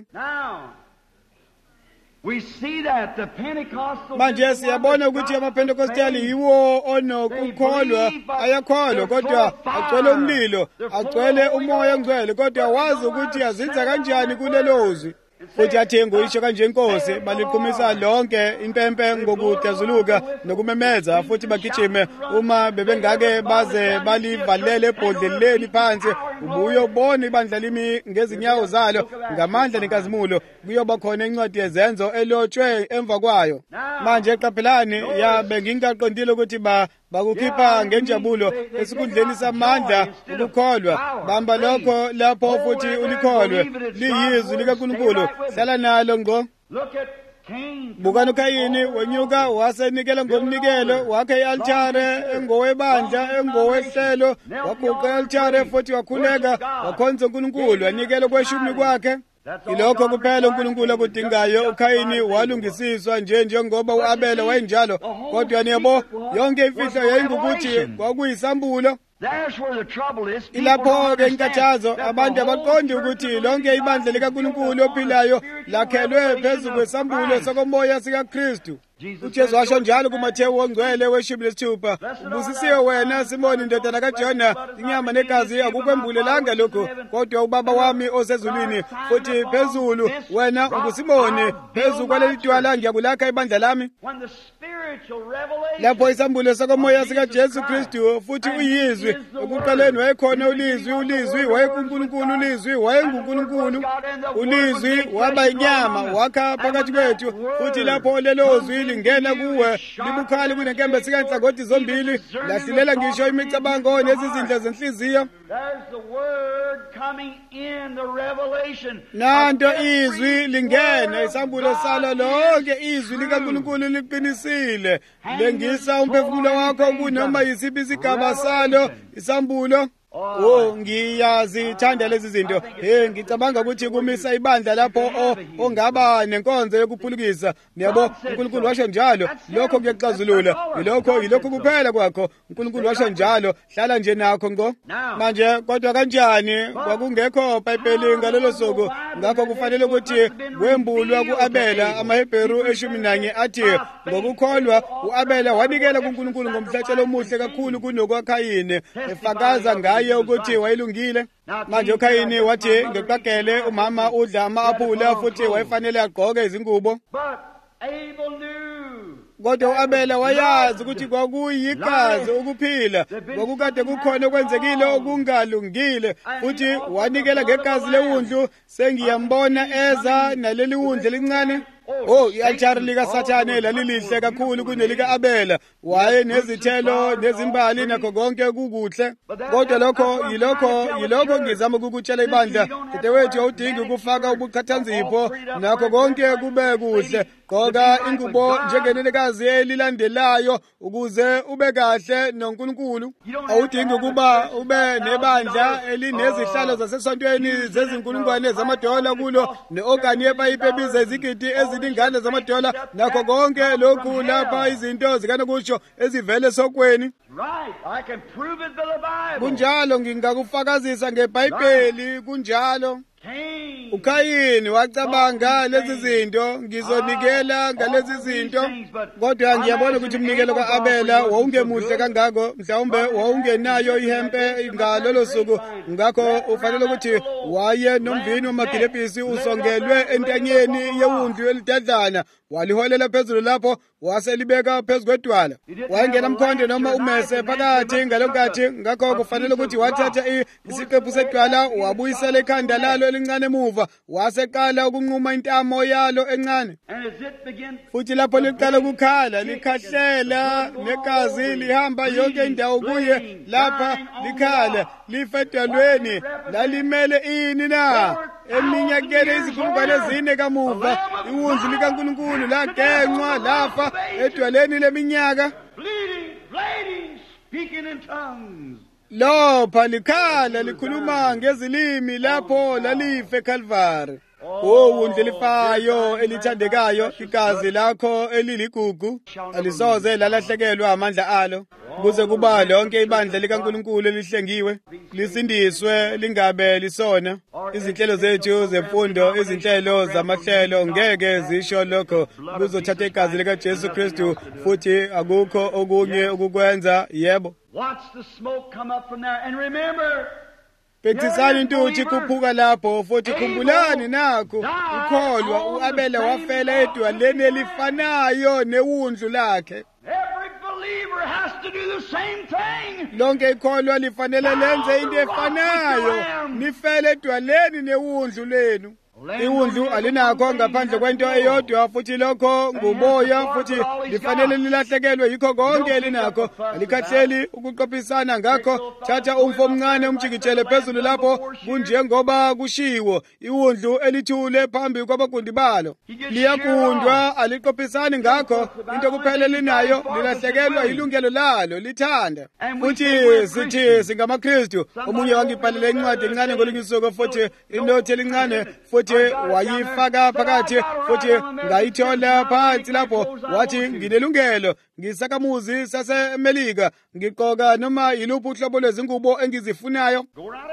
Manje siyabona ukuthi amaPentekostali yiwo onokukholwa, ayakholwa kodwa agcwele umlilo, agcwele umoya ongcwele kodwa wazi ukuthi azinza kanjani kulelozwi. Futhi athengo isho kanje inkosi baliqhumisa lonke impempe ngokudazuluka nokumemeza futhi bagijime uma bebengake baze balivalele ebhodleleni phansi. Ubuye ubone ibandla limi ngezinyawo zalo ngamandla nenkazimulo. Kuyoba khona incwadi yezenzo elotshwe emva kwayo. Manje eqaphelani yabe ngingaqondile ukuthi bakukhipha ngenjabulo esikhundleni samandla ukukholwa. Bamba lokho lapho futhi ulikholwe liyizwi likaNkulunkulu. Hlala nalo ngo. Bukani uKhayini wenyuka wasenikela ngomnikelo wakhe e-altare engowebandla engowehlelo waguqa e-altare futhi wakhuleka wakhonza uNkulunkulu wanikela kweshumi kwakhe. Ilokho kuphela uNkulunkulu akudingayo. uKhayini walungisiswa njengoba uAbela wayenjalo kodwa niyabo yonke imfihlo yayingukuthi kwakuyisambulo. Ilapho-ke inkathazo abantu abaqondi ukuthi lonke ibandla likaNkulunkulu ophilayo lakhelwe phezu kwesambulo sokomoya sikaKristu. uJesu washo njalo kuMathewu ongcwele weshumi lesithupha, ubusisiwe wena Simoni ndodana kaJona, inyama negazi akukwembulelanga lokhu kodwa uBaba wami osezulwini. Futhi phezulu wena unguSimoni, phezu kwaleli dwala ngiyakulakha ibandla lami. Lapho isambulo sokomoya sikaJesu Kristu futhi uyizwi. Ekuqaleni wayekhona ulizwi, ulizwi wayekuNkulunkulu, ulizwi wayenguNkulunkulu. Ulizwi waba inyama wakha phakathi kwethu futhi lapho lelozwi lingena kuwe libukhali kunenkembe sikanhlangothi zombili lahlilela ngisho imicabango nezizindla zenhliziyo. Nanto izwi lingena isambulo salo lonke izwi likaNkulunkulu liqinisile lengisa umphefumulo wakho kunoma yisiphi isigaba salo isambulo. Ngiyazithanda lezi zinto. Ngicabanga ukuthi kumisa ibandla lapho ongaba nenkonzo yokuphulukisa. Niyabo uNkulunkulu washo njalo, lokho kuyaxazulula. Yilokho kuphela kwakho. uNkulunkulu washo njalo, hlala nje nakho ngo. Manje kodwa kanjani kwakungekho iBhayibheli ngalelo suku, ngakho kufanele ukuthi kwembulwa kuAbela. AmaHebheru 11 athi ngokukholwa uAbela wanikela kuNkulunkulu ngomhlatshelo omuhle kakhulu kunokaKhayini, efakaza ngaye ukuthi wayilungile. Manje uKhayini wathi ngeqagele umama udla ama-aphula futhi wayefanele agqoke izingubo. Kodwa uAbela wayazi ukuthi kwakuyikazi ukuphila, kwakukade kukhona okwenzekile okungalungile futhi wanikela ngegazi lewundlu. Sengiyambona eza naleli wundlu elincane. I-altare likaSathane lalilihle kakhulu kunelika-Abela. Waye nezithelo nezimbali nakho konke kukuhle. Kodwa yilokho ngizama ukukutshela ibandla. Dadewethu awudingi ukufaka ubuqhathanzipho nakho konke kube kuhle. Gqoka ingubo njengenenekazi elilandelayo ukuze ube kahle noNkulunkulu. Awudingi ukuba ube nebandla elinezihlalo zasesontweni zezinkulungwane zamadola kulo ne-ogani yepayipi ebiza izigidi eziningana zamadola nakho konke lokhu lapha izinto zikanokusho ezivele esokweni. Kunjalo ngingakufakazisa ngeBhayibheli kunjalo. uKhayini wacabanga lezi zinto, ngizonikela ngalezi zinto. Kodwa ngiyabona ukuthi umnikelo kaAbela wawungemuhle kangako, mhlawumbe wawungenayo ihempe ngalolo suku. Ngakho ufanele ukuthi waye nomvini wamagilebhisi usongelwe entanyeni yewundlu elidadlana. waliholela phezulu lapho waselibeka phezu kwedwala. Wayengena mkhonde noma umese phakathi ngalonkathi, ngakho kufanele ukuthi wathatha isiqephu sedwala wabuyisela ikhanda lalo elincane emuva, waseqala ukunquma intamo yalo encane. Futhi lapho liqala ukukhala likhahlela negazi lihamba yonke indawo kuye, lapha likhala lifa edwalweni, lalimele ini na? Eminyakeni izinkulungwane ezine kamuva iwunzi likaNkulunkulu lagenqwa lafa edwaleni leminyaka. Lopha likhala likhuluma ngezilimi lapho lalife eCalvary. Wundle lifayo elithandekayo, igazi lakho eliligugu alisoze lalahlekelwa amandla alo, kuze kuba lonke ibandla likaNkulunkulu elihlengiwe lisindiswe lingabe lisona. Izinhlelo zethu zemfundo, izinhlelo zamahlelo ngeke zisho lokho. Kuzothatha igazi likaJesu Kristu, futhi akukho okunye ukukwenza. Yebo, watch the smoke come up from there and remember, Bhekisani intuthu kuphuka lapho, futhi khumbulani nakho ukholwa uAbele wafela edwaleni elifanayo newundlu lakhe. every believer has to do the same thing. Lonke ikholwa lifanele lenze into efanayo, nifele edwaleni newundlu lenu. Iwundlu alinakho ngaphandle kwento eyodwa, futhi lokho ngumoya, futhi lifanele lilahlekelwe yikho konke elinakho. Alikhahleli ukuqophisana ngakho. Thatha umfo omncane umjikijele phezulu lapho, kunjengoba kushiwo, iwundlu elithule phambi kwabagundi balo. Liyagundwa, aliqophisani ngakho. Into kuphela linayo, lilahlekelwa ilungelo lalo, lithanda. Futhi sithi singamaKristu. Omunye wangibhalela incwadi encane ngolunye usuku, futhi inothi elincane, futhi wayifaka phakathi, futhi ngayithola phansi lapho, wathi nginelungelo, ngisakhamuzi saseMelika, ngigqoka noma yiluphi uhlobo lwezingubo engizifunayo.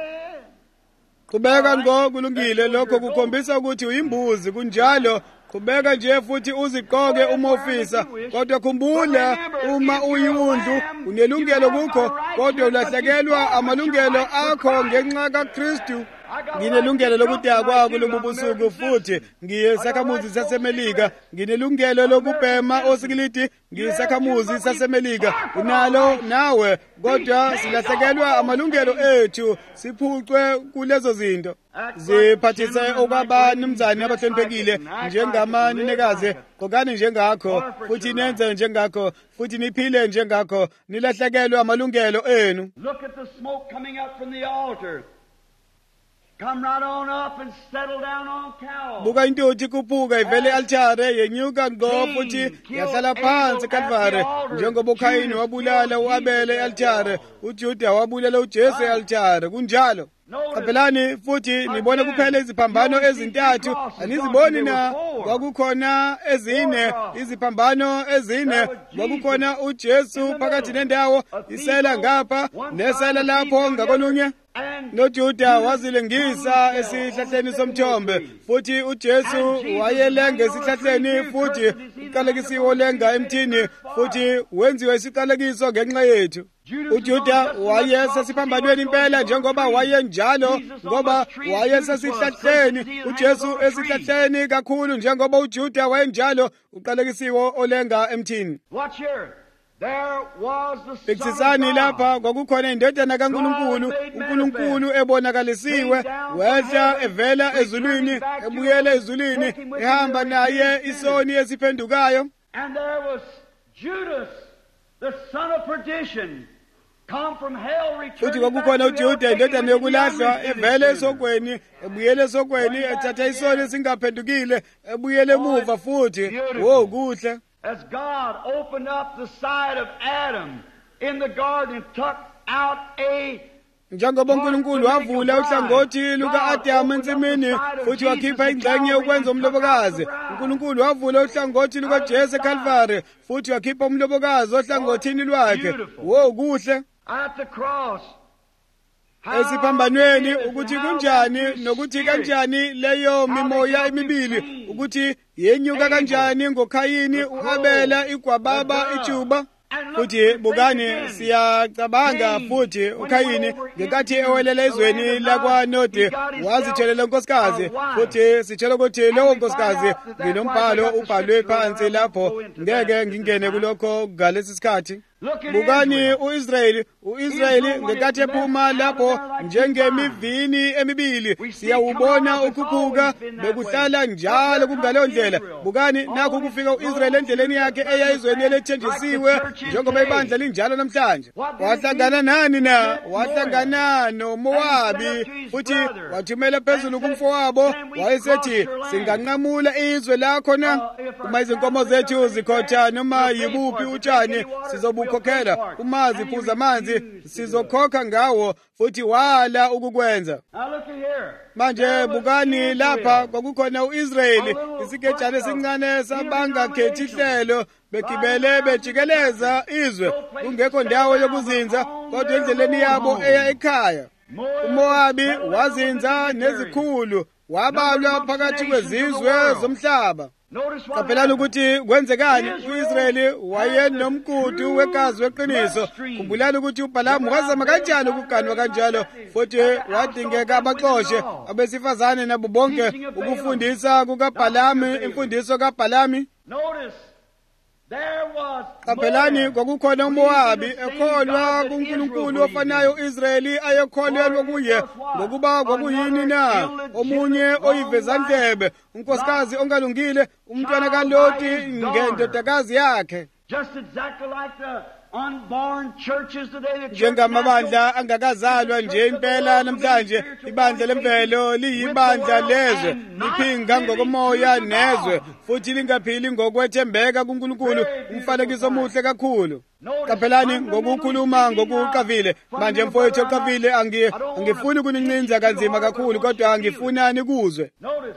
Qhubeka ngokulungile, lokho kukhombisa ukuthi uyimbuzi, kunjalo qhubeka nje futhi uzigqoke uma ufisa. Kodwa khumbula, uma uyiwundlu unelungelo kukho, kodwa ulahlekelwa amalungelo akho ngenxa kaKristu. Nginelungelo lokudakwa kulobu busuku, futhi ngiyisakhamuzi saseMelika. Nginelungelo lokubhema osikilidi, ngiyisakhamuzi saseMelika. Unalo nawe, kodwa silahlekelwa amalungelo ethu, siphucwe kulezo zinto. Ziphathise okwabani mzane abahloniphekile njengamanenekazi, gqokani njengakho, futhi nenze njengakho, futhi niphile njengakho, nilahlekelwe amalungelo enu. Look at the smoke coming up from the altar. Come right on up and settle down on Calvary. Buka intuthu kuphuka ivele e-altare, yenyuka ngo futhi yahlala phansi eCalvary. Njengoba uKhayini wabulala uAbele e-altare, uJuda wabulala uJesu e-altare, kunjalo. Qaphelani futhi nibone kuphela iziphambano ezintathu, aniziboni na? Kwakukhona ezine, iziphambano ezine. Kwakukhona uJesu phakathi nendawo, isela ngapha nesela lapho ngakolunye. NoJuda wazilengisa esihlahleni somthombe, futhi uJesu wayelenga esihlahleni, futhi uqalekisiwe olenga emthini, futhi wenziwe isiqalekiso ngenxa yethu. uJuda wayesesiphambanweni impela, njengoba wayenjalo, ngoba wayesesihlahleni. uJesu esihlahleni kakhulu, njengoba uJuda wayenjalo, uqalekisiwe olenga emthini. Watch here. There was the Son Bhekisani of lapha, God. kwakukhona indodana kaNkulunkulu, uNkulunkulu ebonakalisiwe, wehla evela ezulwini, ebuyela ezulwini, ehamba naye isoni esiphendukayo. And there was Judas, the son of perdition, come from hell, Futhi returning back kwakukhona to hell, uJuda taking indodana with him yokulahlwa, the evela unrepentant esokweni, ebuyela esokweni, ethatha isoni esingaphendukile, ebuyela emuva futhi. Wo, kuhle. As God opened up the side of Adam in the garden and took out a Njengoba uNkulunkulu wavula uhlangothi luka-Adamu ensimini, futhi wakhipha ingxenye yokwenza umlobokazi. uNkulunkulu wavula uhlangothi lukaJesu eCalvary, futhi wakhipha umlobokazi ohlangothini lwakhe. Wo, kuhle. at the cross. Esiphambanweni, ukuthi kunjani nokuthi kanjani leyo mimoya emibili, ukuthi yenyuka kanjani ngoKhayini, uAbela, igwababa, ijuba. futhi bukani siyacabanga futhi uKhayini ngenkathi ewelele ezweni lakwaNodi wazitshelela unkosikazi futhi sitshela ukuthi lowo nkosikazi nginombhalo ubhalwe phansi lapho ngeke ngingene kulokho ngalesi sikhathi. Bukani uIsrayeli ngenkathi ephuma lapho njengemivini emibili siyawubona ukhuphuka bekuhlala njalo kungaleyo ndlela. Bukani nakho kufika uIsrayeli endleleni yakhe eya ezweni elethenjisiwe njengoba ibandla linjalo namhlanje. Wahlangana nani na? Wahlangana noMowabi futhi wathumela phezulu kumfowabo wayesethi singanqamula izwe lakho na uma izinkomo zethu zikhotha noma yibuphi utshani sizobukhokhela uma ziphuza amanzi sizokhokha ngawo futhi wala ukukwenza. Manje bukani lapha kwakukhona uIsrayeli isikejana esincane sabangakhethi ihlelo begibele bejikeleza izwe kungekho ndawo yokuzinza kodwa endleleni yabo eya ekhaya. uMowabi wazinza nezikhulu wabalwa phakathi kwezizwe zomhlaba. Kapelani ukuthi kwenzekani. uIsrayeli wayenomkudu wekazi weqiniso. Khumbulani ukuthi uBhalamu wazama kanjani ukuganwa kanjalo futhi wadingeka abaxoshe abesifazane nabo bonke ukufundisa kukaBhalamu imfundiso kaBhalami. Kapelani kwakukhona uMowabi ekholwa kuNkulunkulu ofanayo uIsrayeli ayekholelwa kuye ngokuba kwakuyini na omunye oyivezandlebe unkosikazi ongalungile umntwana kaLoti ngendodakazi yakhe. Njengamabandla angakazalwa nje impela namhlanje ibandla lemvelo liyibandla lezwe liphinga ngokomoya nezwe futhi lingaphili ngokwethembeka kuNkulunkulu umfanekiso omuhle kakhulu. Kapelani ngokukhuluma ngokuqavile manje mfowethu oqavile angifuni ukunincinza kanzima kakhulu kodwa angifuna nikuzwe.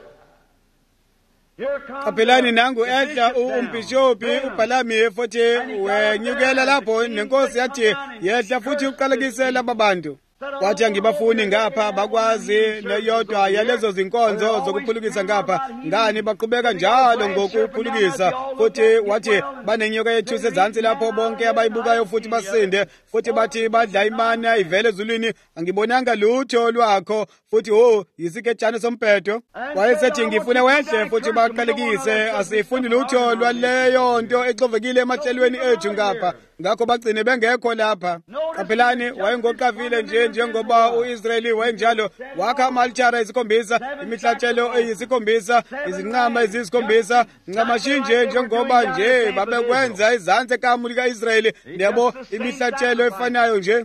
Kapelani nangu edla umbhishophi uBhalami futhi wenyukela lapho nenkosi yathi yedla futhi uqalekise laba bantu. Wathi angibafuni ngapha bakwazi neyodwa yalezo zinkonzo zokuphulukisa ngapha ngani baqhubeka njalo ngokuphulukisa futhi wathi banenyoka yethu sezantsi lapho bonke abayibukayo futhi basinde futhi bathi badla imana ivele ezulwini angibonanga lutho lwakho futhi yisikejana sombhedo. Wayesethi ngifuna wehle futhi baqalekise asifuni lutho lwaleyo nto exovekile emahlelweni ethu ngapha ngakho bagcine bengekho lapha. Kapelani wayengoqavile njengoba uIsrayeli wayenjalo wakha ama-altar esikhombisa imihlatshelo eyisikhombisa izinqama eziyisikhombisa ncamashinje njengoba nje babekwenza izansi ekamu lika-Israyeli yabo imihlatshelo efanayo nje.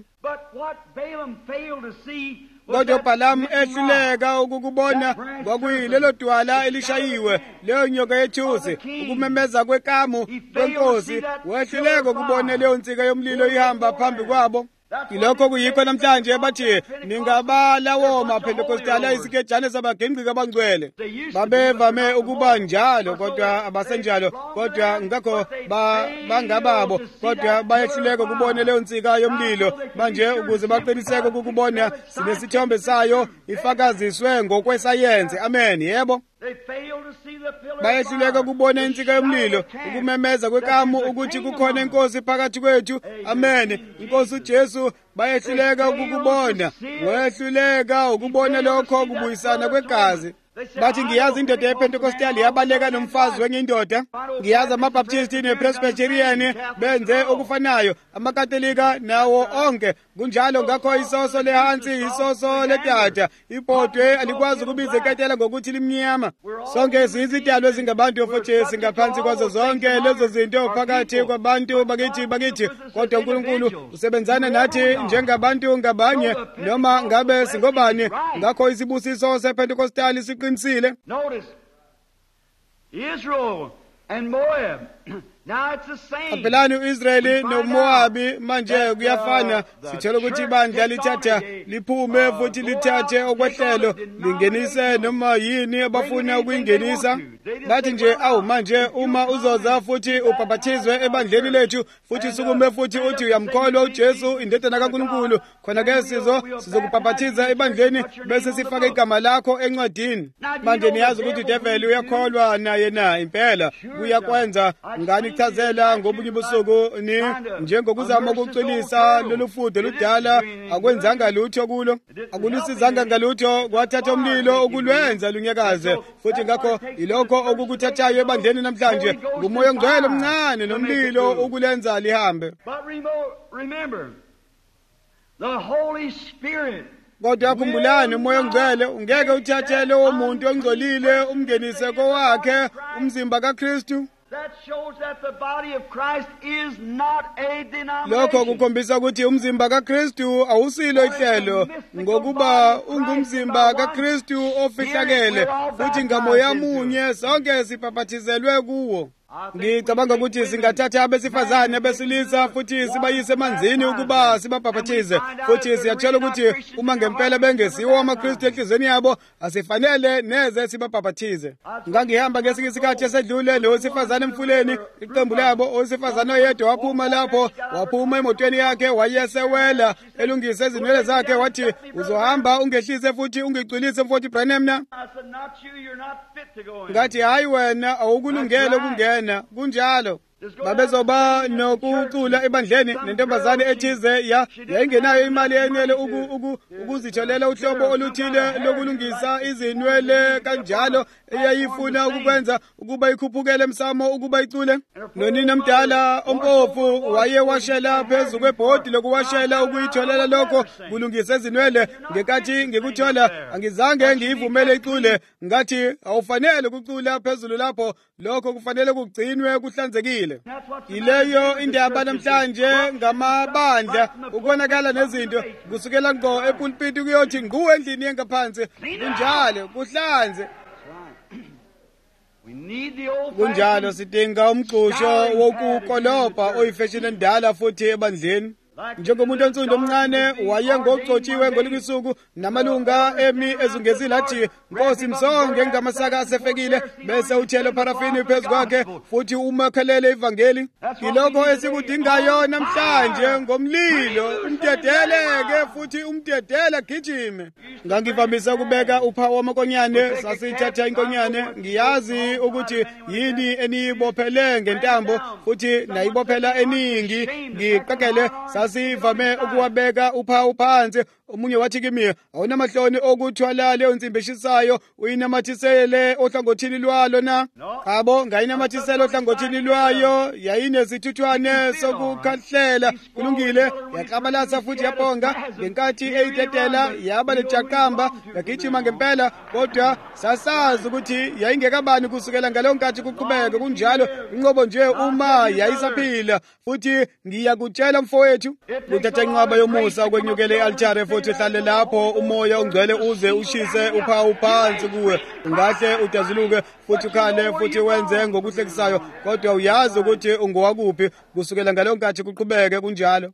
Kodwa uBhalamu ehluleka ukukubona kwakuyilelo dwala elishayiwe leyo nyoka yethusi ukumemeza kwekamu kwenkosi wehluleka ukubona leyo nsika yomlilo ihamba phambi kwabo. Ilokho kuyikho namhlanje bathi ningabala womaPhentekostali isikejane sabagengqiki abangcwele. Babevame ukuba njalo kodwa abasenjalo kodwa ngakho bangababo kodwa bayehluleka ukubona leyo nsika yomlilo manje ukuze baqiniseke ukubona sinesithombe sayo ifakaziswe ngokwesayensi. Amen. Yebo. Bayehluleka ukubona insika yomlilo ukumemeza kwekamu ukuthi kukhona inkosi phakathi kwethu. Amen. Inkosi uJesu bayehluleka ukukubona. Wehluleka ukubona lokho kubuyisana kwegazi. Bathi ngiyazi indoda yePentekostali yabaleka nomfazi wenye indoda. Ngiyazi amaBaptisti nePresbyterian benze okufanayo. AmaKatolika nawo onke kunjalo ngakho isoso lehansi isoso letata ipotwe alikwazi ukubiza iketela ngokuthi limnyama. Sonke sizidalwa ezingabantu futhi singaphansi kwazo zonke lezo zinto phakathi kwabantu bakithi kodwa uNkulunkulu usebenzana nathi njengabantu ngabanye noma ngabe singobani. Ngakho isibusiso sePentekostali siqinisile. Notice Israel and Moab. Now it's the same. Kapelani uIsrayeli noMowabi manje kuyafana. Sithola ukuthi ibandla lithatha liphume futhi lithathe okwehlelo lingenise noma yini abafuna ukuyingenisa. Bathi nje manje uma uzoza futhi ubhaphathizwe ebandleni lethu futhi sukume futhi uthi uyamkholwa uJesu indodana kaNkulunkulu khona ke sizokubhaphathiza ebandleni bese sifake igama lakho encwadini. Manje niyazi ukuthi uDevil uyakholwa naye na impela kuyakwenza ngani ngichazela ngobunye busuku ni njengokuzama ukucwilisa lolu fude ludala akwenzanga lutho kulo, akulusizanga ngalutho, kwathatha umlilo ukulwenza lunyakaze. Futhi ngakho ilokho okukuthathayo ebandleni namhlanje ngumoya ongcwele omncane nomlilo ukulenza lihambe. Remember, the Holy Spirit. Kodwa khumbulani, umoya ongcwele ungeke uthathe lowo muntu ongcolile umngenise kowakhe umzimba kaKristu. That shows that the body of Christ is not a denomination. Lokho kukhombisa ukuthi umzimba kaKristu awusilo ihlelo, ngokuba ungumzimba kaKristu ofihlakele, futhi ngamoya munye sonke sibhaphathizelwe kuwo. Ngicabanga ukuthi singathatha abesifazane besilisa futhi sibayise emanzini ukuba sibabhaphathize, futhi siyathola ukuthi uma ngempela bengesiwo amaKristu enhliziyweni yabo asifanele neze sibabhaphathize. Ngangihamba ngesinye isikhathi esedlule lowesifazane emfuleni, iqembu labo, owesifazane oyedwa waphuma lapho, waphuma emotweni yakhe wayesewela elungisa izinwele zakhe, wathi uzohamba ungehlise futhi ungicwilise mfowethu Branham na? Ngathi hayi wena awukulungele ukungena. Kunjalo babezoba nokucula ebandleni nentombazane ethize yayingenayo imali eyenele ukuzitholela uhlobo oluthile lokulungisa izinwele kanjalo, eyayifuna ukukwenza ukuba ikhuphukele emsamo ukuba icule. Nonina mdala ompofu wayewashela phezu kwebhodi lokuwashela ukuyitholela lokho kulungisa izinwele. Ngekathi ngikuthola angizange ngiyivumele icule, ngathi awufanele ukucula phezulu lapho, lokho kufanele kugcinwe kuhlanzekile. Ileyo indaba namhlanje ngamabandla, ukonakala nezinto kusukela ngo epulpiti kuyothi nguwe endlini yengaphansi, kunjalo kuhlanze. Kunjalo sidinga umgqusho wokukolobha oyifashini endala futhi ebandleni. Njengomuntu onsundu omncane wayengogcotshiwe ngolikusuku namalunga emi ezungezile athi, Nkosi msonge ngamasaka asefekile, bese uthele parafini phezu kwakhe futhi umakhelele ivangeli. Ilokho esikudingayo namhlanje ngomlilo, umdedeleke futhi umdedela gijime. Ngangivamisa ukubeka uphawu wamakonyane, sasithatha inkonyane, ngiyazi ukuthi yini eniyibophele ngentambo futhi nayibophela eningi, ngiqekele sivame ukuwabeka uphawu phansi. Omunye wathi kimi, awunamahloni okuthwala leyo nsimbi eshisayo, uyinamathisele ohlangothini lwalo na? Khabo, ngayinamathisela ohlangothini lwayo, yayinesithuthwane sokukhahlela, kulungile, yaklabalasa futhi yaponga, ngenkathi eyitetela yaba lejakamba, yagijima ngempela, kodwa sasazi ukuthi yayingekabani kusukela ngaleyo nkathi kuqhubeka. Kunjalo inqobo nje uma yayisaphila. Futhi ngiyakutshela mfowethu, uthatha inqaba yomusa ukwenyukela e-altare futhi uhlale lapho, umoya ongcwele uze ushise uphawu phansi kuwe. Ungahle udazuluke futhi ukhale futhi wenze ngokuhlekisayo, kodwa uyazi ukuthi ungowakuphi kusukela ngaleyo nkathi kuqhubeke. Kunjalo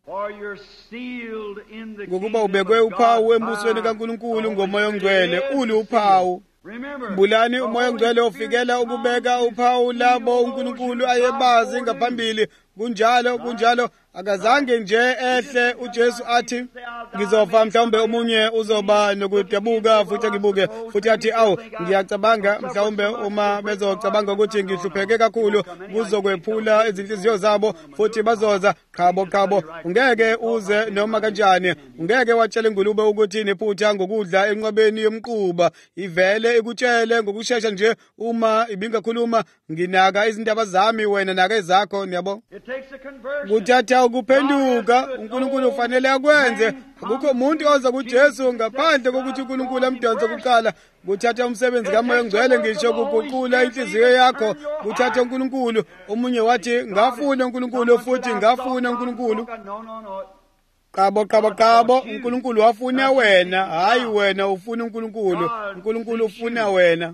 ngokuba ubekwe uphawu embusweni kaNkulunkulu ngomoya ongcwele. Ulu uphawu. Mbulani, umoya ongcwele ofikela ukubeka uphawu labo uNkulunkulu ayebazi ngaphambili. Kunjalo akazange nje ehle uJesu athi ngizofa, mhlawumbe omunye uzoba nokudabuka futhi ngibuke futhi athi awu ngiyacabanga mhlawumbe uma bezocabanga ukuthi ngihlupheke kakhulu kuzokwephula izinhliziyo zabo futhi bazoza khabo. Ungeke uze noma kanjani, ungeke watshela ingulube ukuthi nephutha ngokudla enqwabeni yomquba, ivele ikutshele ngokusheshsha nje uma ibingakhuluma. Nginaka izindaba zami, wena naka ezakho. Niyabo, kuthatha ukuphenduka. uNkulunkulu ufanele akwenze. Akukho umuntu oza kuJesu ngaphandle kokuthi uNkulunkulu amdonse kuqala. Kuthatha umsebenzi kaMoya Ongcwele, ngisho kuguqula inhliziyo yakho. Kuthatha uNkulunkulu. Omunye wathi ngafuna uNkulunkulu futhi ngafuna uNkulunkulu. Qabo, uNkulunkulu wafuna wena, hayi wena ufuna uNkulunkulu. uNkulunkulu ufuna wena.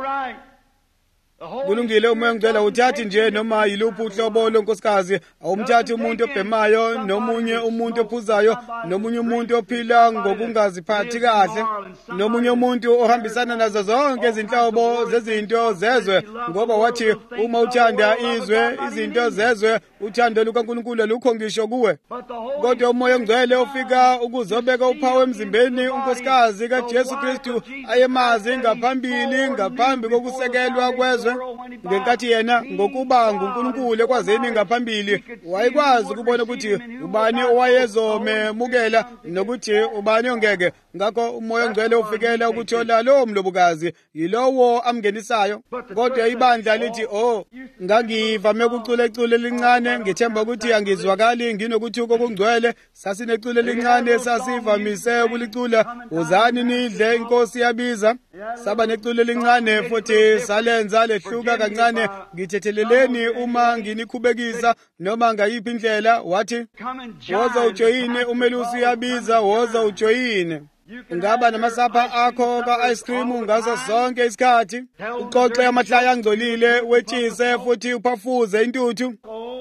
Kulungile, umoya ongcwele uthathi nje noma yiluphi uhlobo lonkosikazi. Awumthathi umuntu obhemayo, nomunye umuntu ophuzayo, nomunye umuntu ophila ngokungaziphathi kahle, nomunye umuntu ohambisana nazo zonke izinhlobo zezinto zezwe, ngoba wathi uma uthanda izinto zezwe uthando lukaNkulunkulu alukho ngisho kuwe. But the Holy Kodwa umoya ongcwele ufika ukuzobeka uphawu emzimbeni unkosikazi kaJesu Kristu ayemazi ngaphambili ngaphambi kokusekelwa kwezwe, ngenkathi yena ngokuba nguNkulunkulu ekwazini ngaphambili wayekwazi ukubona ukuthi ubani owayezomemukela nokuthi ubani ongeke. Ngakho umoya ongcwele ufikela ukuthola lowo mlobokazi yilowo amngenisayo. Kodwa ibandla lithi, oh, ngangivame ukucula icule elincane, ngithemba ukuthi angizwakali nginokuthi kokungcwele. Sasinecule elincane sasivamise ukulicula, wozani nidle inkosi yabiza. Saba necule elincane futhi salenza lehluka kancane, ngithetheleleni uma nginikhubekisa noma ngayiphi indlela. Wathi, woza ujoyine, umelusi uyabiza, woza ujoyine. Ungaba namasapha akho ka-ice cream ngaso sonke isikhathi, uxoxe amahlaya angcolile, wetshise futhi uphafuze intuthu.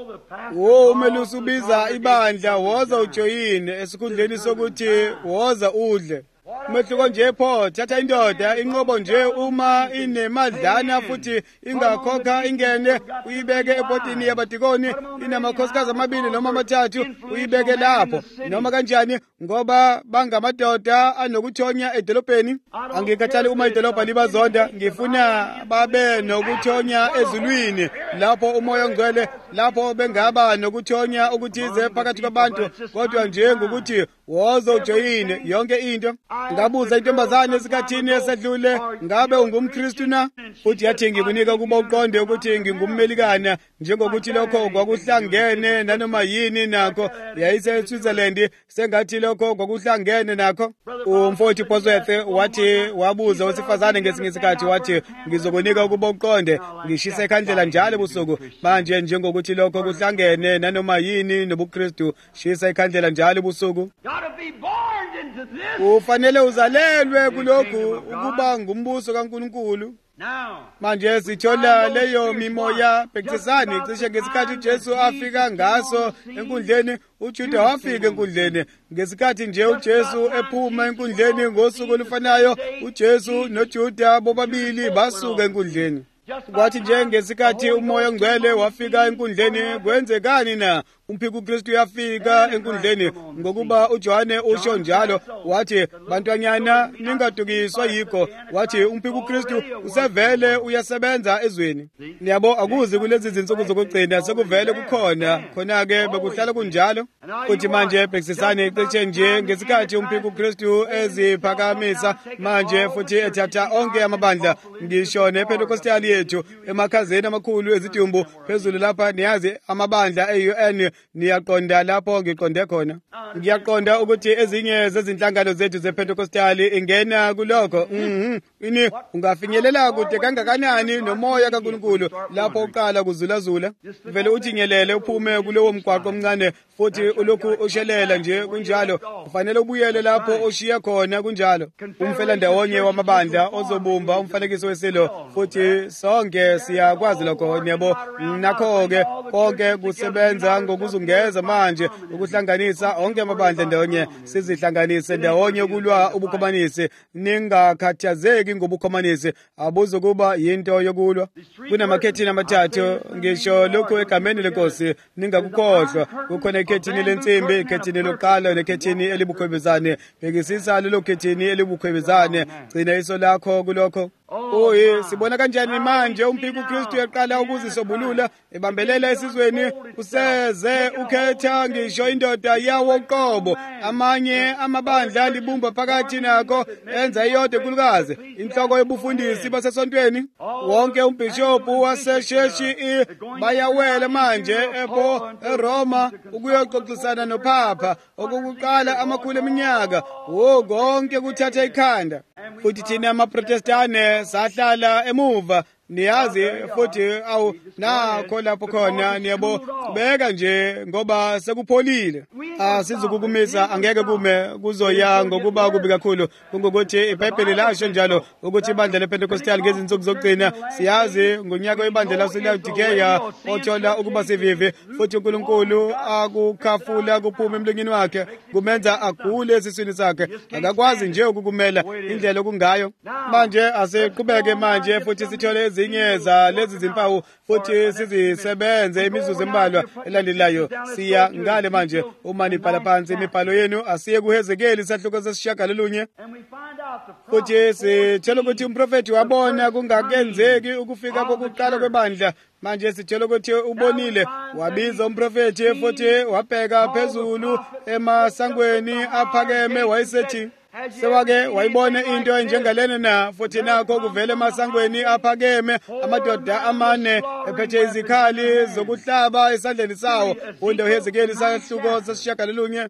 Wo, umelusi ubiza ibandla, woza ujoyine esikhundleni sokuthi woza udle. Umehluko nje pho, thatha indoda inqobo nje uma inemadlana futhi ingakhokha ingene, uyibeke ebhodini yabadikoni, inamakhosikazi amabili noma amathathu, uyibeke lapho noma kanjani, ngoba bangamadoda anokuthonya edolobheni. Angikhathali uma idolobha libazonda, ngifuna babe nokuthonya ezulwini, lapho umoya ongcwele, lapho bengaba nokuthonya okuthize phakathi kwabantu, kodwa nje ngokuthi woza ujoyine yonke into. Ngabuza intombazane esikhathini esedlule, ngabe ungumKristu na? Futhi yathi ngikunika ukuba uqonde ukuthi ngingummelikana, njengokuthi lokho kwakuhlangene nanoma yini nakho. Yayise-Switzerland, sengathi lokho kwakuhlangene nakho. Umfowethu Bosworth wathi, wabuza owesifazane ngesinye isikhathi, wathi, ngizokunika ukuba uqonde ngishisa ikhandlela njalo ebusuku. Manje njengokuthi lokho kuhlangene nanoma yini nobuKristu, shisa ikhandlela njalo ebusuku. Ufanele uzalelwe kulokhu ukuba ngumbuso kaNkulunkulu. Manje sithola leyo mimoya Bhekisani cishe ngesikhathi uJesu afika ngaso enkundleni. uJuda wafika enkundleni ngesikhathi nje uJesu ephuma enkundleni ngosuku olufanayo. uJesu noJuda bobabili basuka enkundleni. Kwathi nje ngesikhathi umoya ongcwele wafika enkundleni, kwenzekani na? Umphiko uKristu yafika enkundleni, ngokuba uJohane usho njalo, wathi, bantwanyana ningadukiswa yikho. Wathi umphiko uKristu usevele uyasebenza ezweni. Niyabo, akuzi kulezi zinsuku zokugcina sekuvele kukhona, khona-ke bekuhlala kunjalo. Futhi manje Bhekisani cishe nje ngesikhathi umphiko uKristu eziphakamisa manje futhi ethatha onke amabandla, ngisho nePentekostali yethu emakhazeni amakhulu ezidumbu phezulu lapha. Niyazi amabandla e-UN, niyaqonda lapho ngiqonde khona. Ngiyaqonda ukuthi ezinye zezinhlangano zethu zePentekostali ingena kulokho. Ini ungafinyelela kude kangakanani nomoya kaNkulunkulu lapho uqala kuzulazula? Vele uthinyelele uphume kulowo mgwaqo omncane futhi ulokhu ushelela nje kunjalo. Kufanele ubuyele lapho oshiya khona kunjalo. Umfela ndawonye wamabandla ozobumba umfanekiso wesilo, futhi sonke siyakwazi lokho. Niyabo, nakho-ke konke kusebenza ngokuzungeza manje ukuhlanganisa onke amabandla ndawonye, sizihlanganise ndawonye kulwa ubukhomanisi. Ningakhathazeki ngobukhomanisi, abuzukuba yinto yokulwa. Kunamakhethini amathathu, ngisho lokhu egameni lenkosi ningakukhohlwa. Kukhona ikhethini lensimbi, ikhethini lokuqala nekhethini elibukhwebezane. Bhekisisa lelo khethini elibukhwebezane, gcina iso lakho kulokho. Sibona kanjani manje umphiko uKristu yaqala ukuzisobulula, ebambelela esizweni, useze ukhetha ngisho indoda yawo uqobo. Amanye amabandla alibumba phakathi nakho, enza iyodwa enkulukazi, inhloko yobufundisi basesontweni. Wonke umbhishophu wasesheshi bayawela manje eRoma ukuyoxoxisana noPhapha okokuqala amakhulu eminyaka. Konke kuthatha ikhanda. Futhi thina amaProtestane sahlala emuva. Niyazi futhi nakho lapho khona, niyabo, beka nje ngoba sekupholile. Sizukukumisa, angeke kume kuzoya ngokuba kubi kakhulu. Kungokuthi iBhayibheli lasho njalo ukuthi ibandla lePentekostali ngezinsuku zokugcina, siyazi ngonyaka webandla laseLaodikeya othola ukuba sivivi, futhi uNkulunkulu akukhafula kuphuma emlonyeni wakhe, kumenza agule esiswini sakhe. Akakwazi nje ukukumela indlela okungayo. Manje asiqhubeke manje futhi sithole ezinye zalezi zimpawu futhi sizisebenze imizuzu embalwa elandelayo. Siya ngale manje uma nibhala phansi imibhalo yenu, asiye kuHezekeli isahluko sesishiyagalolunye. Futhi sitshela ukuthi umprofeti wabona kungakenzeki ukufika kokuqala kwebandla. Manje sitshela ukuthi ubonile, wabiza umprofeti futhi wabheka phezulu emasangweni aphakeme, wayesethi sewake wayibona into enjengalena na, futhi nakho kuvele emasangweni aphakeme amadoda amane ephethe izikhali zokuhlaba esandleni sawo. Funda uHezekeli isahluko sesishiyagalolunye.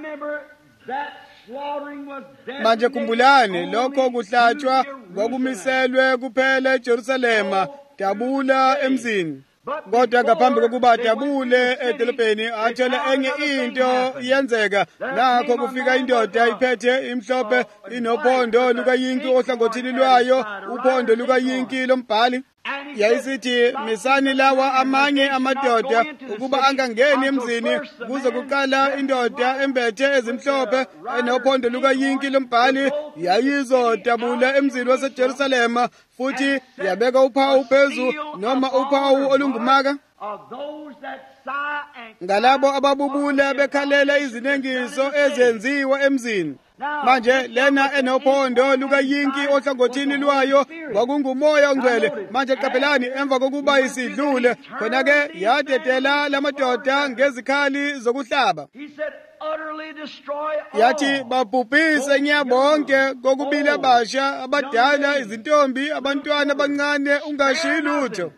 Manje khumbulani, lokho kuhlatshwa kwakumiselwe kuphela eJerusalema, dabula emzini. Kodwa ngaphambi kokuba dabule edolobheni athola enye into yenzeka. Nakho kufika indoda iphethe imhlophe, inophondo lukayinki ohlangothini lwayo, uphondo lukayinki lombhali. Yayisithi, misani lawa amanye amadoda ukuba angangeni emzini kuze kuqala indoda embethe ezimhlophe enophondo lukayinki lombhali yayizodabula emzini waseJerusalema, futhi yabeka uphawu phezu noma uphawu olungumaka ngalabo ababubula bekhalela izinengiso ezenziwa emzini. Manje lena enophondo lukayinki ohlangothini lwayo kwakungumoya ongcwele. Manje qaphelani, emva kokuba isidlule khona-ke yadedela lamadoda ngezikhali zokuhlaba. Yathi babhubhise nya bonke, kokubili abasha, abadala, izintombi, abantwana abancane, ungashiyi lutho.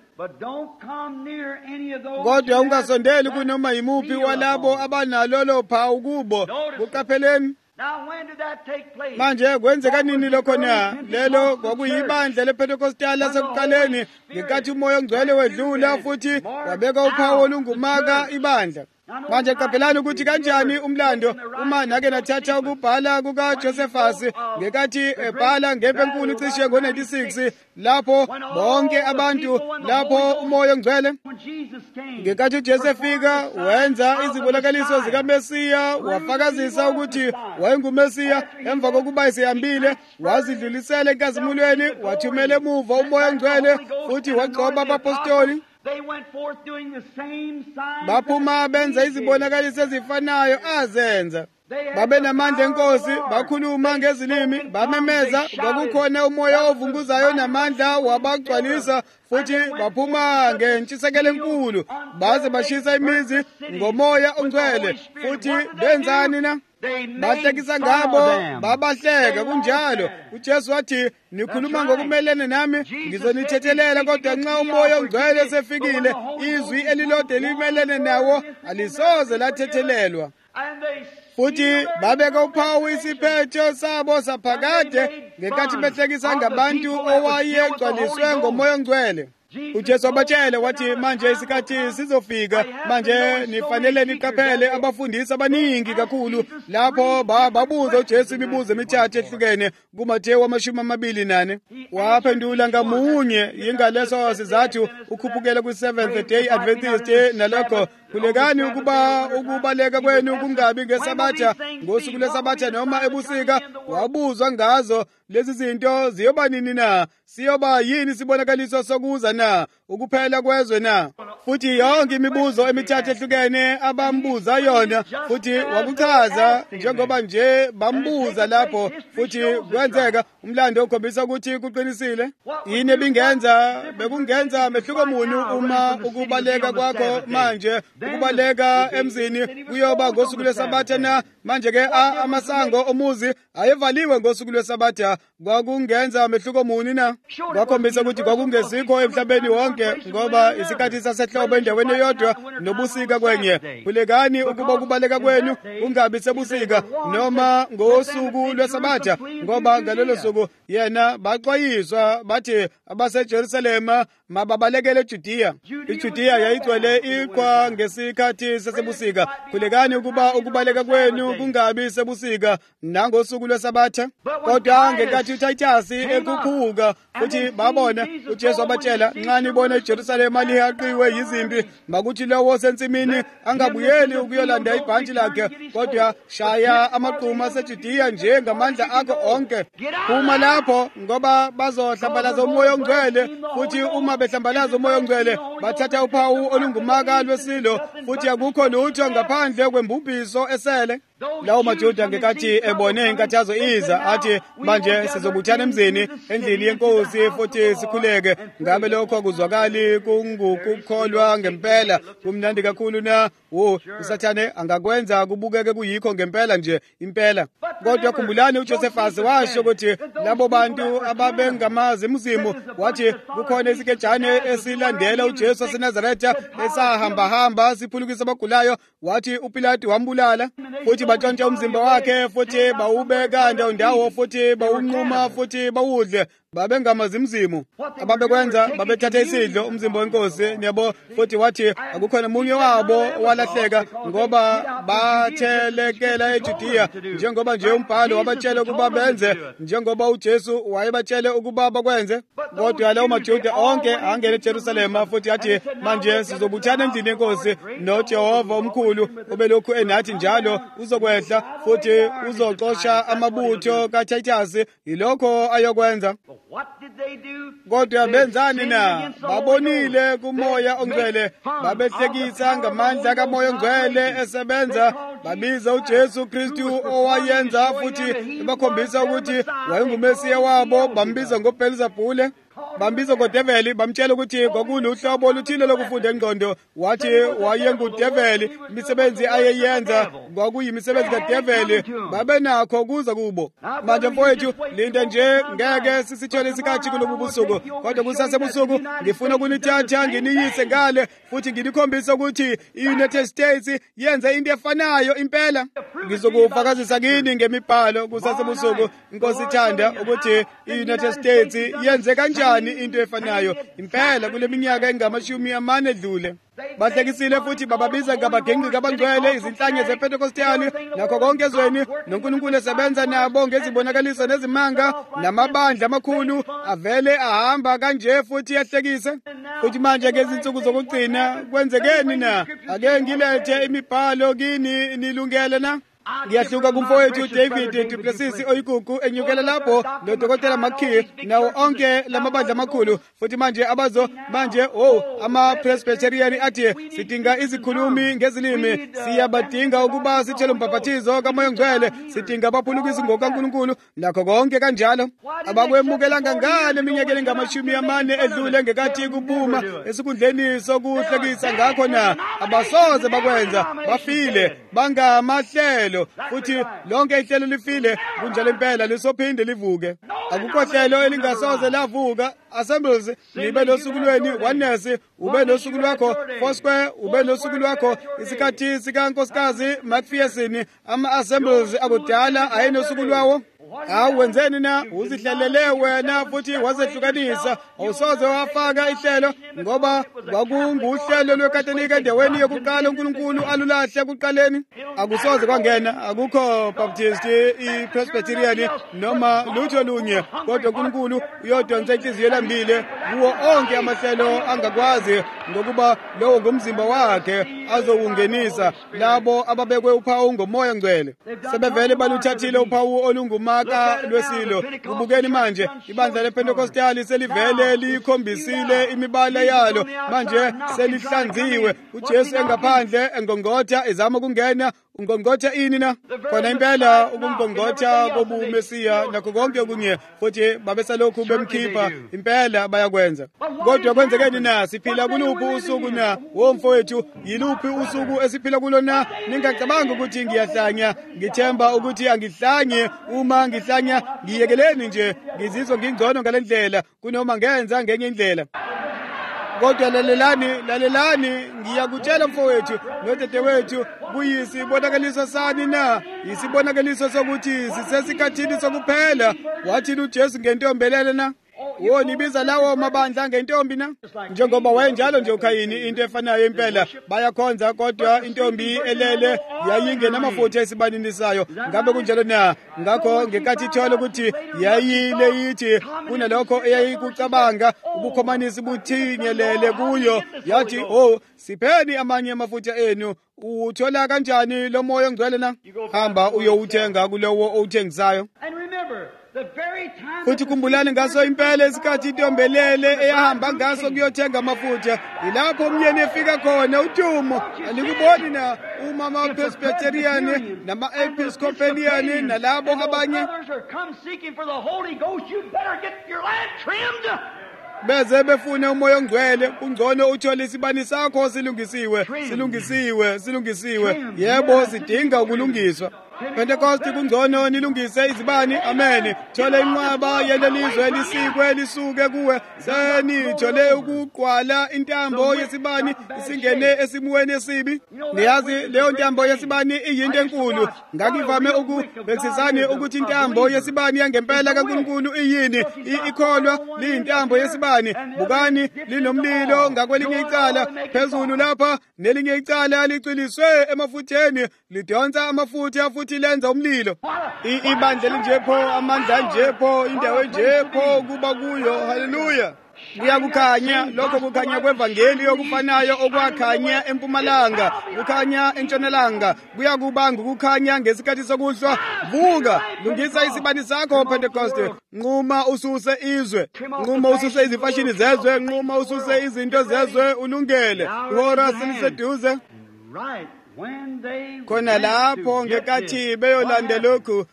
Kodwa ungasondeli kunoma yimuphi walabo abanalolo phawu kubo. Kuqapheleni. Manje kwenzeka nini lokho na? Lelo kwakuyibandla lePentekostali lasekuqaleni, ngenkathi umoya ongcwele wedlula futhi wabeka uphawu olungumaka ibandla. Manje qaphelani ukuthi kanjani umlando uma nake nathatha ukubhala kukaJosefasi ngenkathi ebhala ngempi enkulu cishe ngo-96, lapho bonke abantu, lapho umoya ongcwele. Ngenkathi uJesu efika wenza izibonakaliso zikaMesiya, wafakazisa ukuthi wayengumesiya. Emva kokuba esehambile wazidlulisela enkazimulweni, wathumela emuva umoya ongcwele futhi wagcoba abapostoli. Baphuma benza izibonakaliso ezifanayo azenza. Babe namandla enkosi, bakhuluma ngezilimi, bamemeza, kwakukhona umoya ovunguzayo namandla wabagcwalisa, futhi baphuma ngentshisekelo enkulu baze bashisa imizi ngomoya ongcwele. Futhi benzani na? Bahlekisa ngabo, babahleka kunjalo. uJesu wathi, nikhuluma ngokumelene nami, ngizonithethelela, kodwa nxa umoya ongcwele esefikile, izwi elilodwa limelene nawo alisoze lathethelelwa. Futhi babeka uphawu isiphetho sabo saphakade ngenkathi behlekisa ngabantu owayegcwaliswe ngomoya ongcwele. uJesu wabatshela wathi, manje isikhathi sizofika, manje nifanele niqaphele abafundisi abaningi kakhulu. Lapho babuza uJesu imibuzo emithathu ehlukene kuMathewu 24. Waphendula ngamunye, yingaleso sizathu ukhuphukela kwi-Seventh Day Adventist nalokho, khulekani ukuba ukubaleka kwenu kungabi ngeSabatha, ngosuku lweSabatha noma ebusika. Wabuzwa ngazo lezi zinto, ziyoba nini na? Siyoba yini sibonakaliso sokuza na? Ukuphela kwezwe na? Futhi yonke imibuzo emithathu ehlukene abambuza yona, futhi wakuchaza njengoba nje bambuza lapho. Futhi kwenzeka umlando okhombisa ukuthi kuqinisile. Yini ebingenza? Bekungenza mehluko muni uma ukubaleka kwakho manje, ukubaleka emzini kuyoba ngosuku lweSabatha na? Manje-ke amasango omuzi ayevaliwe ngosuku lweSabatha. Kwakungenza mehluko muni na? Kwakhombisa ukuthi kwakungesikho emhlabeni wonke, ngoba isikhathi sasehlobo endaweni eyodwa nobusika kwenye. Khulekani ukuba ukubaleka kwenu kungabi sebusika noma ngosuku lweSabatha, ngoba ngalolo suku yena baxwayiswa bathi abaseJerusalema mababalekele eJudiya. IJudiya yayigcwele iqhwa ngesikhathi sasebusika. Khulekani ukuba ukubaleka kwenu kungabi sebusika nangosuku lweSabatha. Kodwa ngenkathi uTayitasi ekukhuka futhi babona, uJesu wabatshela, nxa nibona khona eJerusalema lihaqiwe yizimpi, makuthi lowo sensimini angabuyeli ukuyolanda ibhantshi lakhe, kodwa shaya amaqhuma aseJudiya nje ngamandla akho onke. Phuma lapho ngoba bazohlambalaza umoya ongcwele, futhi uma behlambalaza umoya ongcwele bathatha uphawu olungumaka lwesilo, futhi akukho lutho ngaphandle kwembubhiso esele. Lawo maJuda ngekathi ebone inkathazo iza, athi manje sizobuthana emzini endlini yenkosi futhi sikhuleke. Ngabe lokho akuzwakali kungukukholwa ngempela? Kumnandi kakhulu na? uSathane angakwenza kubukeke kuyikho ngempela nje impela. Kodwa khumbulani uJosephus washo ukuthi labo bantu ababengamazi umzimu, wathi kukhona isikejane esilandela uJesu waseNazaretha esahamba siphulukisa abagulayo, wathi uPilate wambulala, futhi batshontsha umzimba wakhe, futhi bawubeka ndawo, futhi bawunquma, futhi bawudle. Babengamazi umzimu. Ababekwenza babethatha isidlo umzimba wenkosi, yabo, futhi wathi akukho nomunye wabo walahleka ngoba bathelekela eJudiya, njengoba nje umbhalo wabatshela ukuba benze njengoba uJesu wayebatshele ukuba bakwenze. Kodwa lawo maJuda onke angena eJerusalema, futhi athi manje sizobuthana endlini yenkosi, noJehova omkhulu obelokhu enathi njalo uzokwehla, futhi uzoxosha amabutho kaThayitasi. Yilokho ayokwenza. Kodwa benzani na? Babonile kumoya ongcwele, babehlekisa ngamandla kamoya ongcwele esebenza, babiza uJesu Kristu owayenza, futhi bakhombisa ukuthi wayengumesiya wabo, bambiza ngoBelzebule, bambiza ngodeveli, bamtshela ukuthi kwakuluhlobo oluthile lokufunda engqondo, wathi wayengudeveli, imisebenzi ayeyenza kwakuyimisebenzi kadeveli, babenakho kuza kubo. Manje mfowethu, linda nje, ngeke sisithole isikhathi kulobu busuku, kodwa kusasebusuku ngifuna ukunithatha nginiyise ngale, futhi nginikhombisa ukuthi i-United States yenze into efanayo impela. Ngizokufakazisa kini ngemibhalo kusasebusuku, Inkosi ithanda ukuthi i-United States yenze kanjani into efanayo impela kule minyaka engama-40 edlule. Bahlekisile futhi bababiza ngabagengqiki abangcwele, izinhlanga zePentekostali nakho konke ezweni, noNkulunkulu esebenza nabo ngezibonakaliso nezimanga, namabandla amakhulu avele ahamba kanje futhi yahlekise. Futhi manje ngezinsuku zokugcina kwenzekeni na? Ake ngilethe imibhalo kini nilungele na? Ngiyahluka kumfowethu David du Plessis oyigugu enyukela lapho noDokotela McKee nawo onke lamabandla amakhulu, futhi manje ama-Presbyterian athi sidinga izikhulumi ngezilimi, siyabadinga ukuba sithele umbhaphathizo kamoya ongcwele, sidinga abaphulukisi ngokaNkulunkulu nakho konke kanjalo. Abakwemukelanga ngane eminyakeni engama-40 edlule ngekathi kuphuma esikhundleni sokuhlekisa ngakho na? Abasoze bakwenza, bafile bangamahlelo, futhi lonke ihlelo lifile kunjalo impela lisophinde livuke. Akukho hlelo elingasoze lavuka. Assemblies libe nosuku lweni, Oneness ube nosuku lwakho, Foursquare ube nosuku lwakho, isikhathi sikaNkosikazi McPherson, ama-assemblies akudala ayenosuku lwawo. Wenzeni na? Uzihlalele wena futhi wazehlukanisa. Awusoze wafaka ihlelo ngoba kwakunguhlelo lwekatolika endaweni yokuqala uNkulunkulu alulahle kuqaleni. Akusoze kwangena, akukho Baptist, i-Presbyterian noma lutho lunye, kodwa uNkulunkulu uyodonsa inhliziyo elambile kuwo onke amahlelo angakwazi, ngokuba lowo ngumzimba wakhe azowungenisa labo ababekwe uphawu ngomoya ngcwele. Sebevele baluthathile uphawu olungumaka lwesilo. Kubukeni manje ibandla lePentekostali selivele likhombisile imibala yalo, manje selihlanziwe. UJesu engaphandle engongotha ezama ukungena. Ungongotha ini na? Khona impela ukungongotha kobumesiya nakho konke okunye, futhi babesalokhu bemkhipha impela bayakwenza. Kodwa kwenzekeni na? Siphila kuluphi usuku na? Mfowethu, yiluphi usuku esiphila kulo na? Ningacabanga ukuthi ngiyahlanya, ngithemba ukuthi angihlanyi. Uma ngihlanya ngiyekeleni nje, ngizizwa ngingcono ngalendlela kunoma ngenza ngenye indlela. Kodwa lalelani, ngiyakutshela mfowethu nodadewethu, kuyisibonakaliso sani na? Yisibonakaliso sokuthi sisesikhathini sokuphela. Wathini uJesu ngentombelele na? nibiza lawo mabandla ngentombi na njengoba wayenjalo nje uKhayini into efanayo impela bayakhonza kodwa intombi elele yayingena amafutha esibanini sayo ngabe kunjalo na ngakho ngekathi ithola ukuthi yayile yithi kunalokho eyayikucabanga ubukhomanisi buthinyelele kuyo yathi sipheni amanye amafutha enu uthola kanjani lo moya ongcwele na hamba uyowuthenga kulowo owuthengisayo futhi kumbulani ngaso impela isikhathi intombelele eyahamba ngaso kuyothenga amafutha ilapho umyeni efika khona udumo alikuboni na umama Presbyterian nama Episcopalian nalabo abanye beze befune umoya ongcwele kungcono uthole isibani sakho silungisiwe yebo sidinga ukulungiswa Pentecost kungcono nilungise izibani amen thole inqaba yelelizwe lisikwe lisuke kuwe senithole ukuqwala intambo yesibani isingene esimweni esibi niyazi leyo ntambo yesibani iyinto enkulu ngakivame ukubekisizana ukuthi intambo yesibani yangempela kaNkulunkulu iyini ikholwa liyintambo yesibani bukani linomlilo ngakwelinye icala phezulu lapha nelinye icala licwiliswe emafutheni lidonsa amafutha futhi lenza umlilo ibandla linjepho amandla njepho indawo njepho kuba kuyo haleluya kuyakukhanya lokho kukhanya kwevangeli okufanayo okwakhanya empumalanga kukhanya entshonalanga kuyakubanga ukukhanya ngesikhathi sokuhlwa vuka lungisa isibani sakho Pentecost nquma ususe izwe nquma ususe izifashini zezwe nquma ususe izinto zezwe ulungele ihora seliseduze khona lapho ngekathi beyolanda lokhu